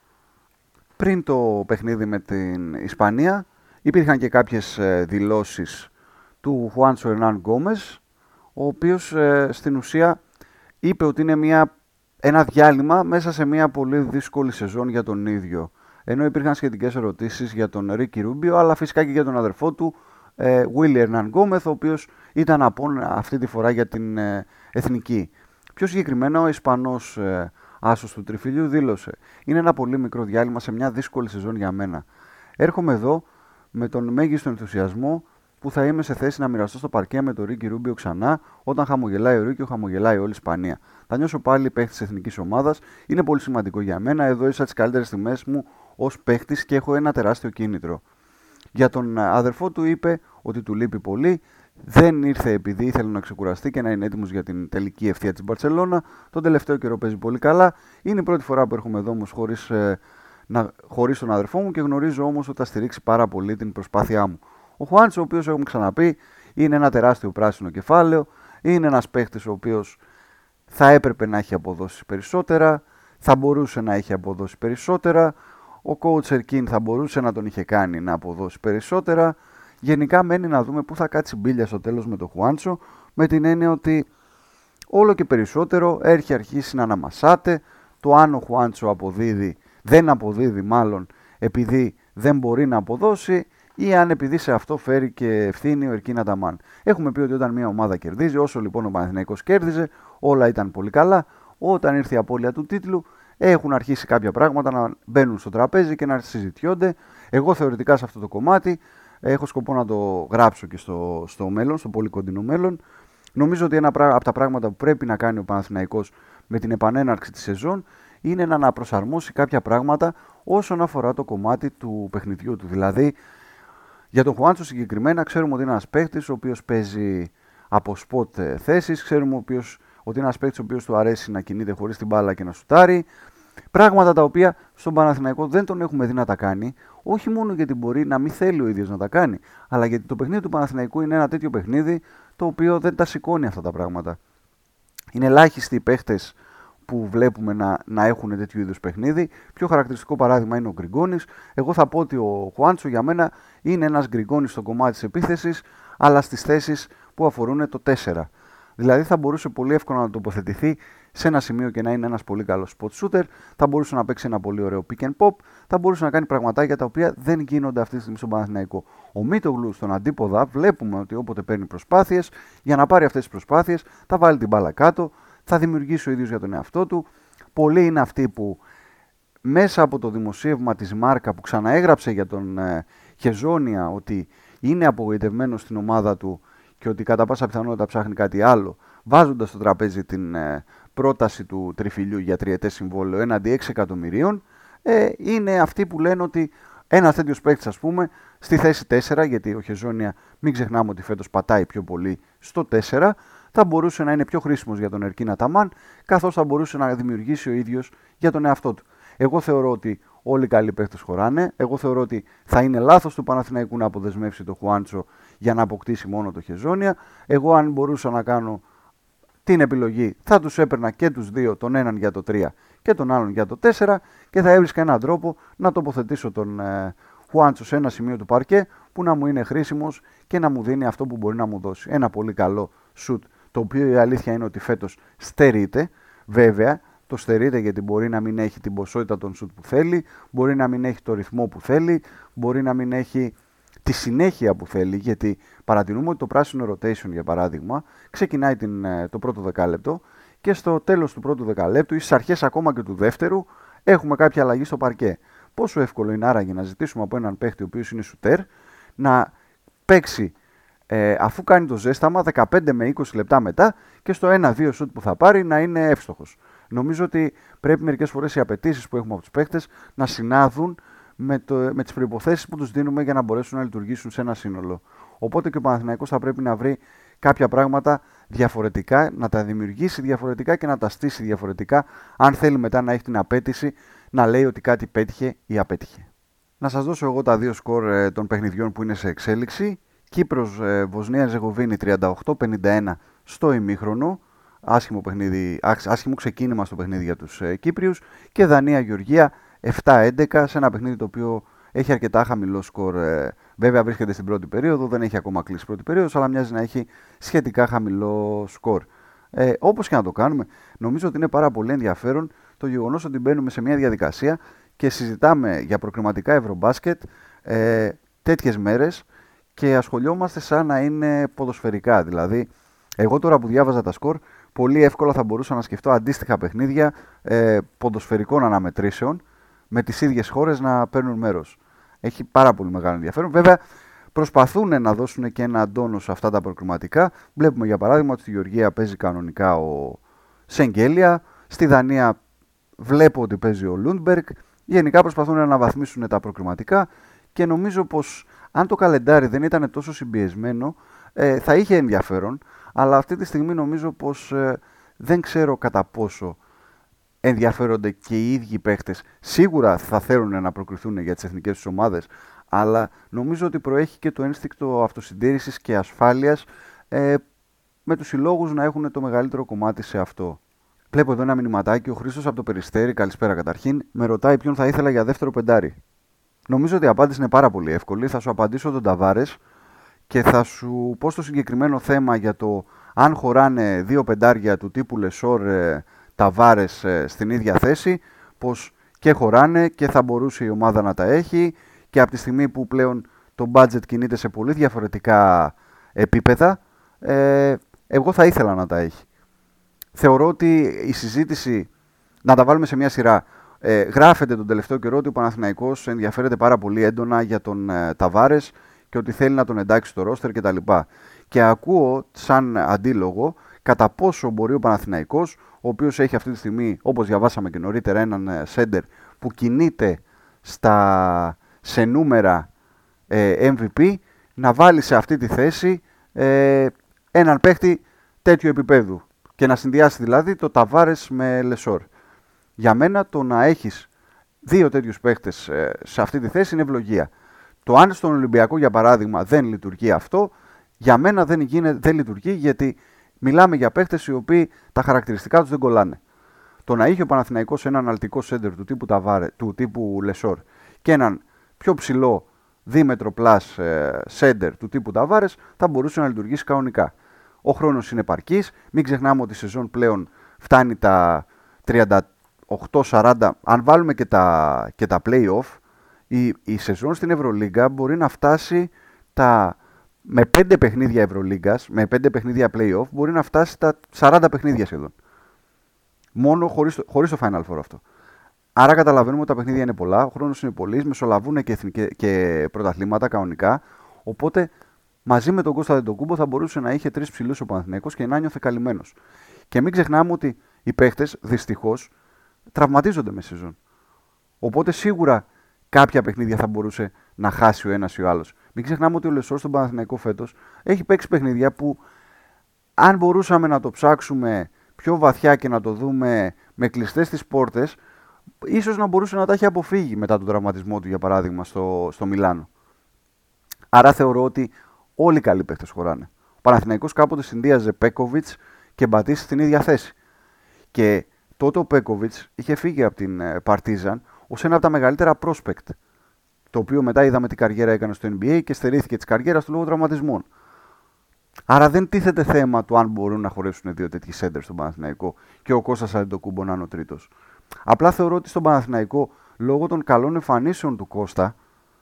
Πριν το παιχνίδι με την Ισπανία υπήρχαν και κάποιες δηλώσεις του Χουάντσο Ερνάν Γκόμες, ο οποίος ε, στην ουσία είπε ότι είναι μια, ένα διάλειμμα μέσα σε μια πολύ δύσκολη σεζόν για τον ίδιο. Ενώ υπήρχαν σχετικές ερωτήσεις για τον Ρίκι Ρούμπιο, αλλά φυσικά και για τον αδερφό του, ε, Willy Ερνάν Γκόμεθ, ο οποίος ήταν απόν αυτή τη φορά για την ε, εθνική. Πιο συγκεκριμένα ο Ισπανός ε, άσος του τριφυλιού δήλωσε: είναι ένα πολύ μικρό διάλειμμα σε μια δύσκολη σεζόν για μένα. Έρχομαι εδώ με τον μέγιστο ενθουσιασμό που θα είμαι σε θέση να μοιραστώ στο παρκέ με τον Ρίκι Ρούμπιο ξανά. Όταν χαμογελάει ο Ρίκιο, χαμογελάει όλη η Ισπανία. Θα νιώσω πάλι παίχτη τη εθνική ομάδα. Είναι πολύ σημαντικό για μένα. Εδώ έζησα τι καλύτερε στιγμές μου ως παίχτη και έχω ένα τεράστιο κίνητρο. Για τον αδερφό του είπε ότι του λείπει πολύ. Δεν ήρθε επειδή ήθελε να ξεκουραστεί και να είναι έτοιμος για την τελική ευθεία της Μπαρσελόνα. Τον τελευταίο καιρό παίζει πολύ καλά. Είναι η πρώτη φορά που έρχομαι εδώ όμως χωρίς, ε, να, χωρίς τον αδερφό μου και γνωρίζω όμως ότι θα στηρίξει πάρα πολύ την προσπάθειά μου. Ο Χουάντσο, ο οποίος έχουμε ξαναπεί, είναι ένα τεράστιο πράσινο κεφάλαιο. Είναι ένας παίχτης ο οποίος θα έπρεπε να έχει αποδώσει περισσότερα. Θα μπορούσε να έχει αποδώσει περισσότερα. Ο coach Erkin θα μπορούσε να τον είχε κάνει να αποδώσει περισσότερα. Γενικά μένει να δούμε πού θα κάτσει μπίλια στο τέλος με τον Χουάντσο, με την έννοια ότι όλο και περισσότερο έχει αρχίσει να αναμασάται το αν ο Χουάντσο αποδίδει, δεν αποδίδει μάλλον επειδή δεν μπορεί να αποδώσει ή αν επειδή σε αυτό φέρει και ευθύνη ο Ερκίν Αταμάν. Έχουμε πει ότι όταν μια ομάδα κερδίζει, όσο λοιπόν ο Παναθηναϊκός κέρδιζε, όλα ήταν πολύ καλά. Όταν ήρθε η απώλεια του τίτλου, έχουν αρχίσει κάποια πράγματα να μπαίνουν στο τραπέζι και να συζητιόνται. Εγώ θεωρητικά σε αυτό το κομμάτι έχω σκοπό να το γράψω και στο, στο μέλλον, στο πολύ κοντινό μέλλον. Νομίζω ότι ένα από τα πράγματα που πρέπει να κάνει ο Παναθηναϊκός με την επανέναρξη της σεζόν είναι να αναπροσαρμόσει κάποια πράγματα όσον αφορά το κομμάτι του παιχνιδιού του. Δηλαδή, για τον Χουάντσο συγκεκριμένα, ξέρουμε ότι είναι ένας παίχτης ο οποίος παίζει από σποτ θέσεις, ξέρουμε ο οποίος, ότι είναι ένας παίχτης ο οποίος του αρέσει να κινείται χωρίς την μπάλα και να σουτάρει. Πράγματα τα οποία στον Παναθηναϊκό δεν τον έχουμε δει να τα κάνει, όχι μόνο γιατί μπορεί να μην θέλει ο ίδιος να τα κάνει, αλλά γιατί το παιχνίδι του Παναθηναϊκού είναι ένα τέτοιο παιχνίδι το οποίο δεν τα σηκώνει αυτά τα πράγματα. Είναι ελάχιστοι οι παίχτες που βλέπουμε να, να έχουν τέτοιου είδους παιχνίδι. Πιο χαρακτηριστικό παράδειγμα είναι ο Γκριγκόνης. Εγώ θα πω ότι ο Χουάντσο για μένα είναι ένας Γκριγκόνης στο κομμάτι της επίθεσης, αλλά στις θέσεις που αφορούν το τέσσερα. Δηλαδή θα μπορούσε πολύ εύκολα να τοποθετηθεί σε ένα σημείο και να είναι ένας πολύ καλός spot shooter, θα μπορούσε να παίξει ένα πολύ ωραίο pick and pop, θα μπορούσε να κάνει πραγματάκια τα οποία δεν γίνονται αυτή τη στιγμή στον Παναθηναϊκό. Ο Μίτογλου στον αντίποδα βλέπουμε ότι όποτε παίρνει προσπάθειες, για να πάρει αυτές τις προσπάθειες θα βάλει την μπάλα κάτω, θα δημιουργήσει ο ίδιος για τον εαυτό του. Πολλοί είναι αυτοί που μέσα από το δημοσίευμα της Μάρκα που ξαναέγραψε για τον ε, Χεζόνια ότι είναι απογοητευμένος στην ομάδα του και ότι κατά πάσα πιθανότητα ψάχνει κάτι άλλο, βάζοντας στο τραπέζι την ε, πρόταση του τριφυλιού για τριετές συμβόλαιο έναντι έξι εκατομμυρίων, ε, είναι αυτοί που λένε ότι Ένας τέτοιος παίκτης, ας πούμε, στη θέση τέσσερα, γιατί ο Χεζόνια μην ξεχνάμε ότι φέτος πατάει πιο πολύ στο τέσσερα, θα μπορούσε να είναι πιο χρήσιμος για τον Ερκίν Αταμάν, καθώς θα μπορούσε να δημιουργήσει ο ίδιος για τον εαυτό του. Εγώ θεωρώ ότι όλοι οι καλοί παίκτες χωράνε. Εγώ θεωρώ ότι θα είναι λάθος του Παναθηναϊκού να αποδεσμεύσει το Χουάντσο για να αποκτήσει μόνο το Χεζόνια. Εγώ, αν μπορούσα να κάνω την επιλογή, θα τους έπαιρνα και τους δύο, τον έναν για το τρία και τον άλλον για το τέσσερα, και θα έβρισκα έναν τρόπο να τοποθετήσω τον ε, Χουάντσο σε ένα σημείο του παρκέ που να μου είναι χρήσιμος και να μου δίνει αυτό που μπορεί να μου δώσει. Ένα πολύ καλό σουτ, το οποίο η αλήθεια είναι ότι φέτος στερείται. Βέβαια, το στερείται γιατί μπορεί να μην έχει την ποσότητα των σουτ που θέλει, μπορεί να μην έχει το ρυθμό που θέλει, μπορεί να μην έχει τη συνέχεια που θέλει, γιατί παρατηρούμε ότι το πράσινο rotation, για παράδειγμα, ξεκινάει την, το πρώτο δεκάλεπτο και στο τέλος του πρώτου δεκαλέπτου ή στις αρχές ακόμα και του δεύτερου έχουμε κάποια αλλαγή στο παρκέ. Πόσο εύκολο είναι άραγε να ζητήσουμε από έναν παίχτη ο οποίος είναι σουτέρ να παίξει ε, αφού κάνει το ζέσταμα δεκαπέντε με είκοσι λεπτά μετά και στο ένα δύο σουτ που θα πάρει να είναι εύστοχος. Νομίζω ότι πρέπει μερικές φορές οι απαιτήσεις που έχουμε από τους παίχτες να συνάδουν με, το, με τις προϋποθέσεις που τους δίνουμε για να μπορέσουν να λειτουργήσουν σε ένα σύνολο. Οπότε και ο Παναθηναϊκός θα πρέπει να βρει κάποια πράγματα διαφορετικά, να τα δημιουργήσει διαφορετικά και να τα στήσει διαφορετικά, αν θέλει μετά να έχει την απέτηση να λέει ότι κάτι πέτυχε ή απέτυχε. Να σας δώσω εγώ τα δύο σκορ ε, των παιχνιδιών που είναι σε εξέλιξη. Κύπρος ε, Βοσνία Ζεγοβίνη τριάντα οκτώ πενήντα ένα στο ημίχρονο. Άσχημο, παιχνίδι, άσχημο ξεκίνημα στο παιχνίδι για τους ε, Κύπριους. Και Δανία Γεωργία επτά έντεκα σε ένα παιχνίδι το οποίο έχει αρκετά χαμηλό σκορ. Ε, βέβαια βρίσκεται στην πρώτη περίοδο, δεν έχει ακόμα κλείσει πρώτη περίοδος, αλλά μοιάζει να έχει σχετικά χαμηλό σκορ. Ε, όπως και να το κάνουμε, νομίζω ότι είναι πάρα πολύ ενδιαφέρον το γεγονός ότι μπαίνουμε σε μια διαδικασία και συζητάμε για προκριματικά Ευρωμπάσκετ ε, τέτοιες μέρες και ασχολιόμαστε σαν να είναι ποδοσφαιρικά. Δηλαδή, εγώ τώρα που διάβαζα τα σκορ, πολύ εύκολα θα μπορούσα να σκεφτώ αντίστοιχα παιχνίδια ε, ποδοσφαιρικών αναμετρήσεων με τις ίδιες χώρες να παίρνουν μέρος. Έχει πάρα πολύ μεγάλο ενδιαφέρον. Βέβαια, προσπαθούν να δώσουν και ένα τόνο σε αυτά τα προκριματικά. Βλέπουμε για παράδειγμα ότι στη Γεωργία παίζει κανονικά ο Σεγγέλια, στη Δανία βλέπω ότι παίζει ο Λούντμπεργκ. Γενικά προσπαθούν να αναβαθμίσουν τα προκριματικά και νομίζω πως αν το καλεντάρι δεν ήταν τόσο συμπιεσμένο ε, θα είχε ενδιαφέρον, αλλά αυτή τη στιγμή νομίζω πως ε, δεν ξέρω κατά πόσο ενδιαφέρονται και οι ίδιοι παίχτες. Σίγουρα θα θέλουν να προκριθούν για τις εθνικές τους ομάδες, αλλά νομίζω ότι προέχει και το ένστικτο αυτοσυντήρησης και ασφάλειας ε, με τους συλλόγους να έχουν το μεγαλύτερο κομμάτι σε αυτό. Βλέπω εδώ ένα μηνυματάκι, ο Χρήστος από το Περιστέρι, καλησπέρα καταρχήν, με ρωτάει ποιον θα ήθελα για δεύτερο πεντάρι. Νομίζω ότι η απάντηση είναι πάρα πολύ εύκολη. Θα σου απαντήσω τον Ταβάρες και θα σου πω στο συγκεκριμένο θέμα για το αν χωράνε δύο πεντάρια του τύπου Λεσόρ ε, Ταβάρες ε, στην ίδια θέση, πως και χωράνε και θα μπορούσε η ομάδα να τα έχει και από τη στιγμή που πλέον το budget κινείται σε πολύ διαφορετικά επίπεδα, ε, εγώ θα ήθελα να τα έχει. Θεωρώ ότι η συζήτηση, να τα βάλουμε σε μια σειρά, ε, γράφεται τον τελευταίο καιρό ότι ο Παναθηναϊκός ενδιαφέρεται πάρα πολύ έντονα για τον ε, Ταβάρες και ότι θέλει να τον εντάξει στο ρόστερ κτλ. Και ακούω σαν αντίλογο κατά πόσο μπορεί ο Παναθηναϊκός, ο οποίος έχει αυτή τη στιγμή, όπως διαβάσαμε και νωρίτερα, έναν ε, σέντερ που κινείται στα, σε νούμερα ε, εμ βι πι, να βάλει σε αυτή τη θέση ε, έναν παίχτη τέτοιου επίπεδου και να συνδυάσει δηλαδή το Ταβάρες με Λεσόρ. Για μένα το να έχεις δύο τέτοιους παίχτες ε, σε αυτή τη θέση είναι ευλογία. Το αν στον Ολυμπιακό για παράδειγμα δεν λειτουργεί αυτό, για μένα δεν, γίνεται, δεν λειτουργεί, γιατί μιλάμε για παίχτες οι οποίοι τα χαρακτηριστικά τους δεν κολλάνε. Το να είχε ο Παναθηναϊκός έναν αναλυτικό σέντερ του τύπου, Ταβάρε, του τύπου Λεσόρ και έναν πιο ψηλό δίμετρο πλάς ε, σέντερ του τύπου Ταβάρες θα μπορούσε να λειτουργήσει κανονικά. Ο χρόνος είναι επαρκής, μην ξεχνάμε ότι η σεζόν πλέον φτάνει τα τριάντα οκτώ σαράντα, αν βάλουμε και τα, και τα play-off, η, η σεζόν στην Ευρωλίγκα μπορεί να φτάσει τα, με πέντε παιχνίδια Ευρωλίγκας, με πέντε παιχνίδια play-off, μπορεί να φτάσει τα σαράντα παιχνίδια σχεδόν. Μόνο χωρίς, χωρίς το Final Four αυτό. Άρα καταλαβαίνουμε ότι τα παιχνίδια είναι πολλά, ο χρόνος είναι πολύς, μεσολαβούν και, εθνικέ, και πρωταθλήματα κανονικά, οπότε μαζί με τον Κώστα Αντετοκούμπο θα μπορούσε να είχε τρεις ψηλούς ο Παναθηναϊκός και να νιώθε καλυμμένος. Και μην ξεχνάμε ότι οι παίχτες δυστυχώς τραυματίζονται με σεζόν. Οπότε σίγουρα κάποια παιχνίδια θα μπορούσε να χάσει ο ένας ή ο άλλος. Μην ξεχνάμε ότι ο Λεσόρ στον Παναθηναϊκό φέτος έχει παίξει παιχνίδια που, αν μπορούσαμε να το ψάξουμε πιο βαθιά και να το δούμε με κλειστές τις πόρτες, ίσως να μπορούσε να τα έχει αποφύγει μετά τον τραυματισμό του, για παράδειγμα, στο, στο Μιλάνο. Άρα θεωρώ ότι όλοι οι καλοί παίχτες χωράνε. Ο Παναθηναϊκός κάποτε συνδύαζε Πέκοβιτς και Μπατίστη στην ίδια θέση. Και τότε ο Πέκοβιτς είχε φύγει από την Παρτίζαν ως ένα από τα μεγαλύτερα prospect. Το οποίο μετά είδαμε τι καριέρα έκανε στο N B A και στερήθηκε της καριέρας του λόγω τραυματισμών. Άρα δεν τίθεται θέμα του αν μπορούν να χωρέσουν δύο τέτοιοι σέντερ στον Παναθηναϊκό και ο Κώστας Αντετοκούμπο να είναι ο τρίτος. Απλά θεωρώ ότι στον Παναθηναϊκό, λόγω των καλών εμφανίσεων του Κώστα,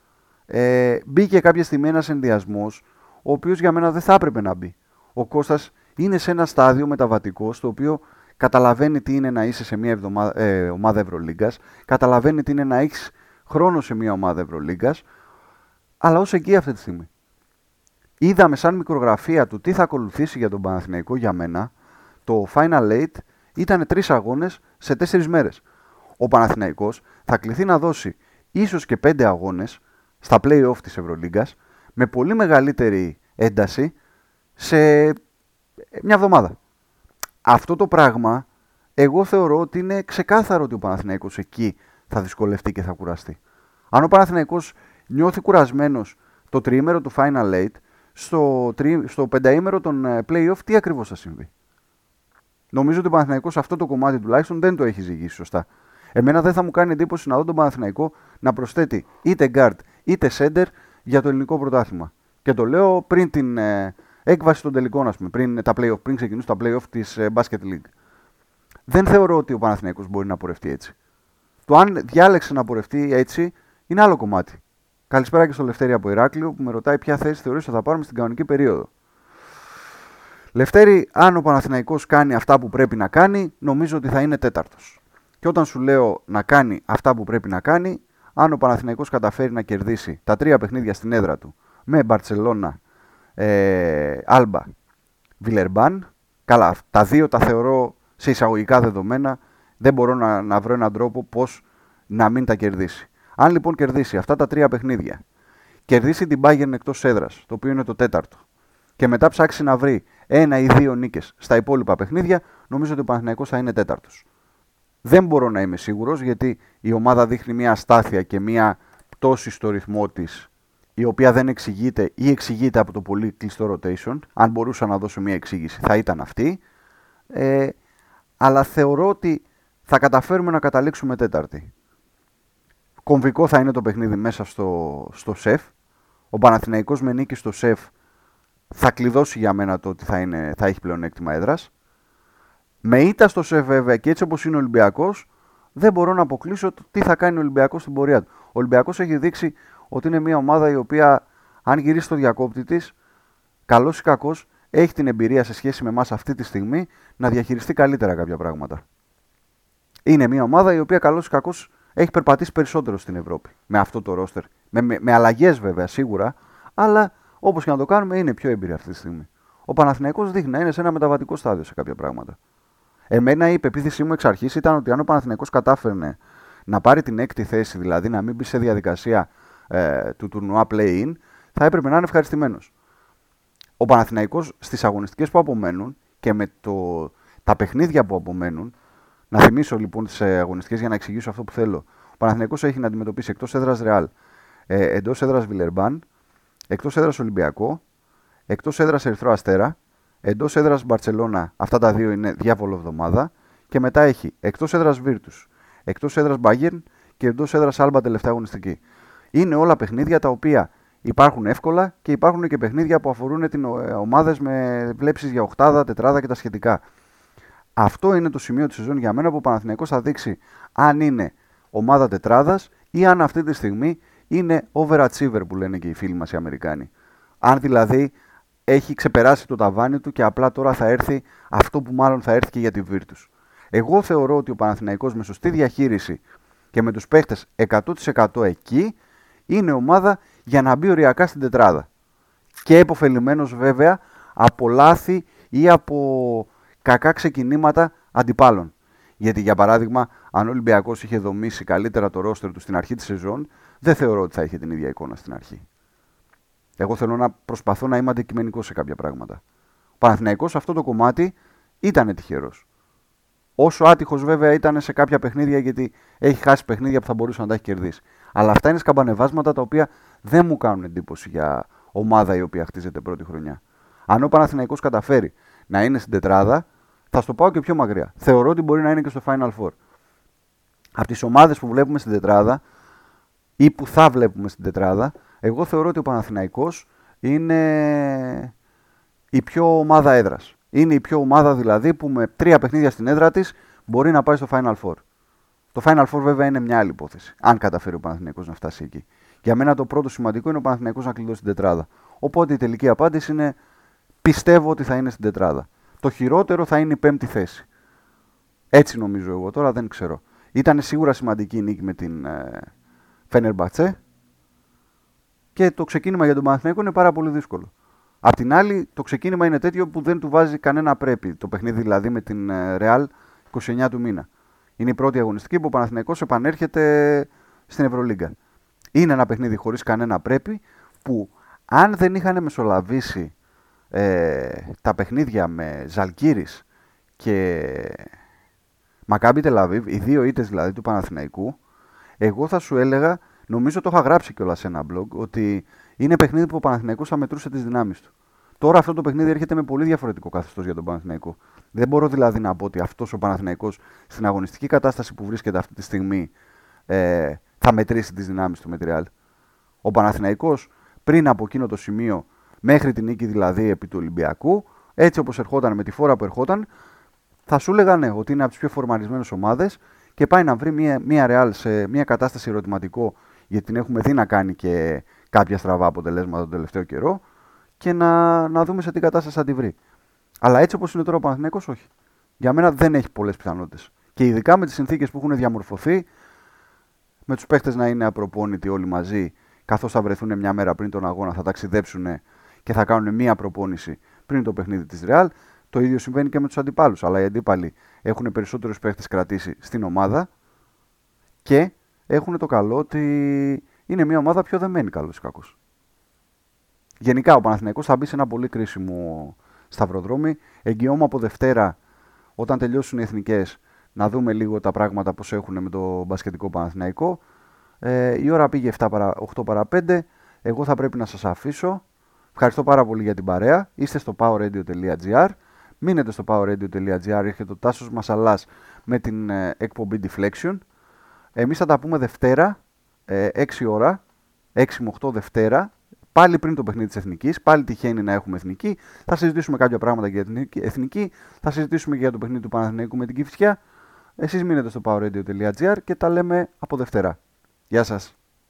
ε, μπήκε κάποια στιγμή ένας ενδιασμός, ο οποίος για μένα δεν θα έπρεπε να μπει. Ο Κώστας είναι σε ένα στάδιο μεταβατικό, στο οποίο καταλαβαίνει τι είναι να είσαι σε μια εβδομάδα, ε, ομάδα Ευρωλίγκας, καταλαβαίνει τι είναι να έχεις χρόνο σε μια ομάδα Ευρωλίγκας, αλλά ως εκεί αυτή τη στιγμή. Είδαμε σαν μικρογραφία του τι θα ακολουθήσει για τον Παναθηναϊκό για μένα. Το Final Eight ήταν τρεις αγώνες σε τέσσερις μέρες. Ο Παναθηναϊκός θα κληθεί να δώσει ίσως και πέντε αγώνες στα play-off της Ευρωλίγκας με πολύ μεγαλύτερη ένταση σε μια εβδομάδα. Αυτό το πράγμα εγώ θεωρώ ότι είναι ξεκάθαρο ότι ο Παναθηναϊκός εκεί θα δυσκολευτεί και θα κουραστεί. Αν ο Παναθηναϊκός νιώθει κουρασμένος το τριήμερο του Final Eight, στο, τρι, στο πενταήμερο των play-off τι ακριβώς θα συμβεί. Νομίζω ότι ο Παναθηναϊκός αυτό το κομμάτι τουλάχιστον δεν το έχει ζυγίσει σωστά. Εμένα δεν θα μου κάνει εντύπωση να δω τον Παναθηναϊκό να προσθέτει είτε guard είτε center για το ελληνικό πρωτάθλημα. Και το λέω πριν την ε, έκβαση των τελικών, ας πούμε, πριν, τα play-off, πριν ξεκινήσουν τα play-off της ε, Basket League. Δεν θεωρώ ότι ο Παναθηναϊκός μπορεί να πορευτεί έτσι. Το αν διάλεξε να πορευτεί έτσι είναι άλλο κομμάτι. Καλησπέρα και στο Λευτέρη από Ηράκλειο που με ρωτάει ποια θέση θεωρείς ότι θα πάρουμε στην κανονική περίοδο. Λευτέρη, αν ο Παναθηναϊκός κάνει αυτά που πρέπει να κάνει, νομίζω ότι θα είναι τέταρτος. Και όταν σου λέω να κάνει αυτά που πρέπει να κάνει, αν ο Παναθηναϊκός καταφέρει να κερδίσει τα τρία παιχνίδια στην έδρα του με Μπαρτσελώνα, ε, Άλμπα, Βιλερμπάν, καλά, τα δύο τα θεωρώ σε εισαγωγικά δεδομένα, δεν μπορώ να, να βρω έναν τρόπο πώς να μην τα κερδίσει. Αν λοιπόν κερδίσει αυτά τα τρία παιχνίδια, κερδίσει την Bayern εκτός έδρας, το οποίο είναι το τέταρτο, και μετά ψάξει να βρει ένα ή δύο νίκες στα υπόλοιπα παιχνίδια, νομίζω ότι ο Παναθηναϊκός θα είναι τέταρτος. Δεν μπορώ να είμαι σίγουρος, γιατί η ομάδα δείχνει μια αστάθεια και μια πτώση στο ρυθμό της, η οποία δεν εξηγείται ή εξηγείται από το πολύ κλειστό rotation. Αν μπορούσα να δώσω μια εξήγηση θα ήταν αυτή, ε, αλλά θεωρώ ότι θα καταφέρουμε να καταλήξουμε τέταρτη. Κομβικό θα είναι το παιχνίδι μέσα στο, στο ΣΕΦ. Ο Παναθηναϊκός με νίκη στο ΣΕΦ θα κλειδώσει για μένα το ότι θα, είναι, θα έχει πλεονέκτημα έδρας. Με ήττα στο ΣΕΦ βέβαια και έτσι όπως είναι ο Ολυμπιακός, δεν μπορώ να αποκλείσω το τι θα κάνει ο Ολυμπιακός στην πορεία του. Ο Ολυμπιακός έχει δείξει ότι είναι μια ομάδα η οποία, αν γυρίσει στο διακόπτη της, καλός ή κακός, έχει την εμπειρία σε σχέση με εμάς αυτή τη στιγμή να διαχειριστεί καλύτερα κάποια πράγματα. Είναι μια ομάδα η οποία, καλός ή κακός, έχει περπατήσει περισσότερο στην Ευρώπη με αυτό το ρόστερ. Με, με, με αλλαγές βέβαια σίγουρα, αλλά όπως και να το κάνουμε είναι πιο εμπειρία αυτή τη στιγμή. Ο Παναθηναϊκός δείχνει να είναι σε ένα μεταβατικό στάδιο σε κάποια πράγματα. Εμένα η πεποίθησή μου εξ αρχής ήταν ότι αν ο Παναθηναϊκός κατάφερνε να πάρει την έκτη θέση, δηλαδή να μην μπει σε διαδικασία ε, του τουρνουά play-in, θα έπρεπε να είναι ευχαριστημένος. Ο Παναθηναϊκός στις αγωνιστικές που απομένουν και με το, τα παιχνίδια που απομένουν, να θυμίσω λοιπόν τις αγωνιστικές για να εξηγήσω αυτό που θέλω. Ο Παναθηναϊκός έχει να αντιμετωπίσει εκτός έδρας Ρεάλ, ε, εντός έδρας Βιλερμπάν, εκτός έδρας Ολυμπιακό, εκτός έδρας Ερυθρό Αστέρα, εντός έδρας Μπαρτσελώνα, αυτά τα δύο είναι διάβολο εβδομάδα, και μετά έχει εκτός έδρας Βίρτους, εκτός έδρας Bayern και εντός έδρας Άλμπα τελευταία αγωνιστική. Είναι όλα παιχνίδια τα οποία υπάρχουν εύκολα και υπάρχουν και παιχνίδια που αφορούν την ομάδες με βλέψεις για οχτάδα, τετράδα και τα σχετικά. Αυτό είναι το σημείο της σεζόν για μένα που ο Παναθηναϊκός θα δείξει αν είναι ομάδα τετράδας ή αν αυτή τη στιγμή είναι overachiever που λένε και οι φίλοι μας οι Αμερικάνοι. Αν δηλαδή έχει ξεπεράσει το ταβάνι του και απλά τώρα θα έρθει αυτό που μάλλον θα έρθει και για τη Virtus. Εγώ θεωρώ ότι ο Παναθηναϊκός με σωστή διαχείριση και με τους παίχτες εκατό τοις εκατό εκεί είναι ομάδα για να μπει οριακά στην τετράδα. Και επωφελημένος βέβαια από λάθη ή από κακά ξεκινήματα αντιπάλων. Γιατί για παράδειγμα, αν ο Ολυμπιακός είχε δομήσει καλύτερα το ρόστερ του στην αρχή της σεζόν, δεν θεωρώ ότι θα είχε την ίδια εικόνα στην αρχή. Εγώ θέλω να προσπαθώ να είμαι αντικειμενικός σε κάποια πράγματα. Ο Παναθηναϊκός σε αυτό το κομμάτι ήταν τυχερός. Όσο άτυχος βέβαια ήταν σε κάποια παιχνίδια, γιατί έχει χάσει παιχνίδια που θα μπορούσε να τα έχει κερδίσει. Αλλά αυτά είναι σκαμπανεβάσματα τα οποία δεν μου κάνουν εντύπωση για ομάδα η οποία χτίζεται πρώτη χρονιά. Αν ο Παναθηναϊκός καταφέρει να είναι στην τετράδα, θα στο πάω και πιο μακριά. Θεωρώ ότι μπορεί να είναι και στο Final Four. Από τις ομάδες που βλέπουμε στην τετράδα ή που θα βλέπουμε στην τετράδα, εγώ θεωρώ ότι ο Παναθηναϊκός είναι η πιο ομάδα έδρας. Είναι η πιο ομάδα δηλαδή που με τρία παιχνίδια στην έδρα της μπορεί να πάει στο Final Four. Το Final Four βέβαια είναι μια άλλη υπόθεση, αν καταφέρει ο Παναθηναϊκός να φτάσει εκεί. Για μένα το πρώτο σημαντικό είναι ο Παναθηναϊκός να κλειδώσει την τετράδα. Οπότε η τελική απάντηση είναι πιστεύω ότι θα είναι στην τετράδα. Το χειρότερο θα είναι η πέμπτη θέση. Έτσι νομίζω εγώ, τώρα δεν ξέρω. Ήταν σίγουρα σημαντική η νίκη με την ε, Φενερμπαχτσέ και το ξεκίνημα για τον Παναθηναϊκό είναι πάρα πολύ δύσκολο. Απ' την άλλη, το ξεκίνημα είναι τέτοιο που δεν του βάζει κανένα πρέπει. Το παιχνίδι δηλαδή με την Real είκοσι εννέα του μήνα. Είναι η πρώτη αγωνιστική που ο Παναθηναϊκός επανέρχεται στην Ευρωλίγκα. Είναι ένα παιχνίδι χωρίς κανένα πρέπει που αν δεν είχαν μεσολαβήσει ε, τα παιχνίδια με Ζαλγκίρις και Μακάμπι Τελαβίβ, οι δύο ήττες δηλαδή του Παναθηναϊκού, εγώ θα σου έλεγα, νομίζω το είχα γράψει κιόλας σε ένα blog, ότι είναι παιχνίδι που ο Παναθηναϊκός θα μετρούσε τις δυνάμεις του. Τώρα αυτό το παιχνίδι έρχεται με πολύ διαφορετικό καθεστώς για τον Παναθηναϊκό. Δεν μπορώ δηλαδή να πω ότι αυτός ο Παναθηναϊκός στην αγωνιστική κατάσταση που βρίσκεται αυτή τη στιγμή ε, θα μετρήσει τις δυνάμεις του με τη Real. Ο Παναθηναϊκός πριν από εκείνο το σημείο, μέχρι την νίκη δηλαδή επί του Ολυμπιακού, έτσι όπως ερχόταν με τη φόρα που ερχόταν, θα σου έλεγα ναι, ότι είναι από τις πιο φορμαρισμένες ομάδες και πάει να βρει μια, μια Real σε μια κατάσταση ερωτηματικό, γιατί την έχουμε δει να κάνει και κάποια στραβά αποτελέσματα τον τελευταίο καιρό και να, να δούμε σε τι κατάσταση θα τη βρει. Αλλά έτσι όπως είναι τώρα ο Παναθηναϊκός, όχι. Για μένα δεν έχει πολλές πιθανότητες. Και ειδικά με τις συνθήκες που έχουν διαμορφωθεί, με τους παίχτες να είναι απροπόνητοι όλοι μαζί, καθώς θα βρεθούν μια μέρα πριν τον αγώνα, θα ταξιδέψουν και θα κάνουν μια προπόνηση πριν το παιχνίδι της Real. Το ίδιο συμβαίνει και με τους αντιπάλους. Αλλά οι αντίπαλοι έχουν περισσότερους παίχτες κρατήσει στην ομάδα και έχουν το καλό ότι είναι μια ομάδα πιο δεμένη, καλώς ή κακώς. Γενικά ο Παναθηναϊκός θα μπει σε ένα πολύ κρίσιμο σταυροδρόμι. Εγγυώμαι από Δευτέρα, όταν τελειώσουν οι εθνικές, να δούμε λίγο τα πράγματα πώς έχουν με το μπασκετικό Παναθηναϊκό. Ε, η ώρα πήγε οκτώ παρά πέντε. Εγώ θα πρέπει να σας αφήσω. Ευχαριστώ πάρα πολύ για την παρέα. Είστε στο powerradio τελεία gr. Μείνετε στο powerradio τελεία gr. Έρχεται ο Τάσος Μασαλάς με την ε, εκπομπή Deflection. Εμείς θα τα πούμε Δευτέρα, ε, έξι ώρα, έξι με οκτώ Δευτέρα. Πάλι πριν το παιχνίδι της Εθνικής, πάλι τυχαίνει να έχουμε Εθνική. Θα συζητήσουμε κάποια πράγματα για την Εθνική. Θα συζητήσουμε και για το παιχνίδι του Παναθηναϊκού με την Κηφισιά. Εσείς μείνετε στο powerradio τελεία gr και τα λέμε από Δευτέρα. Γεια σας.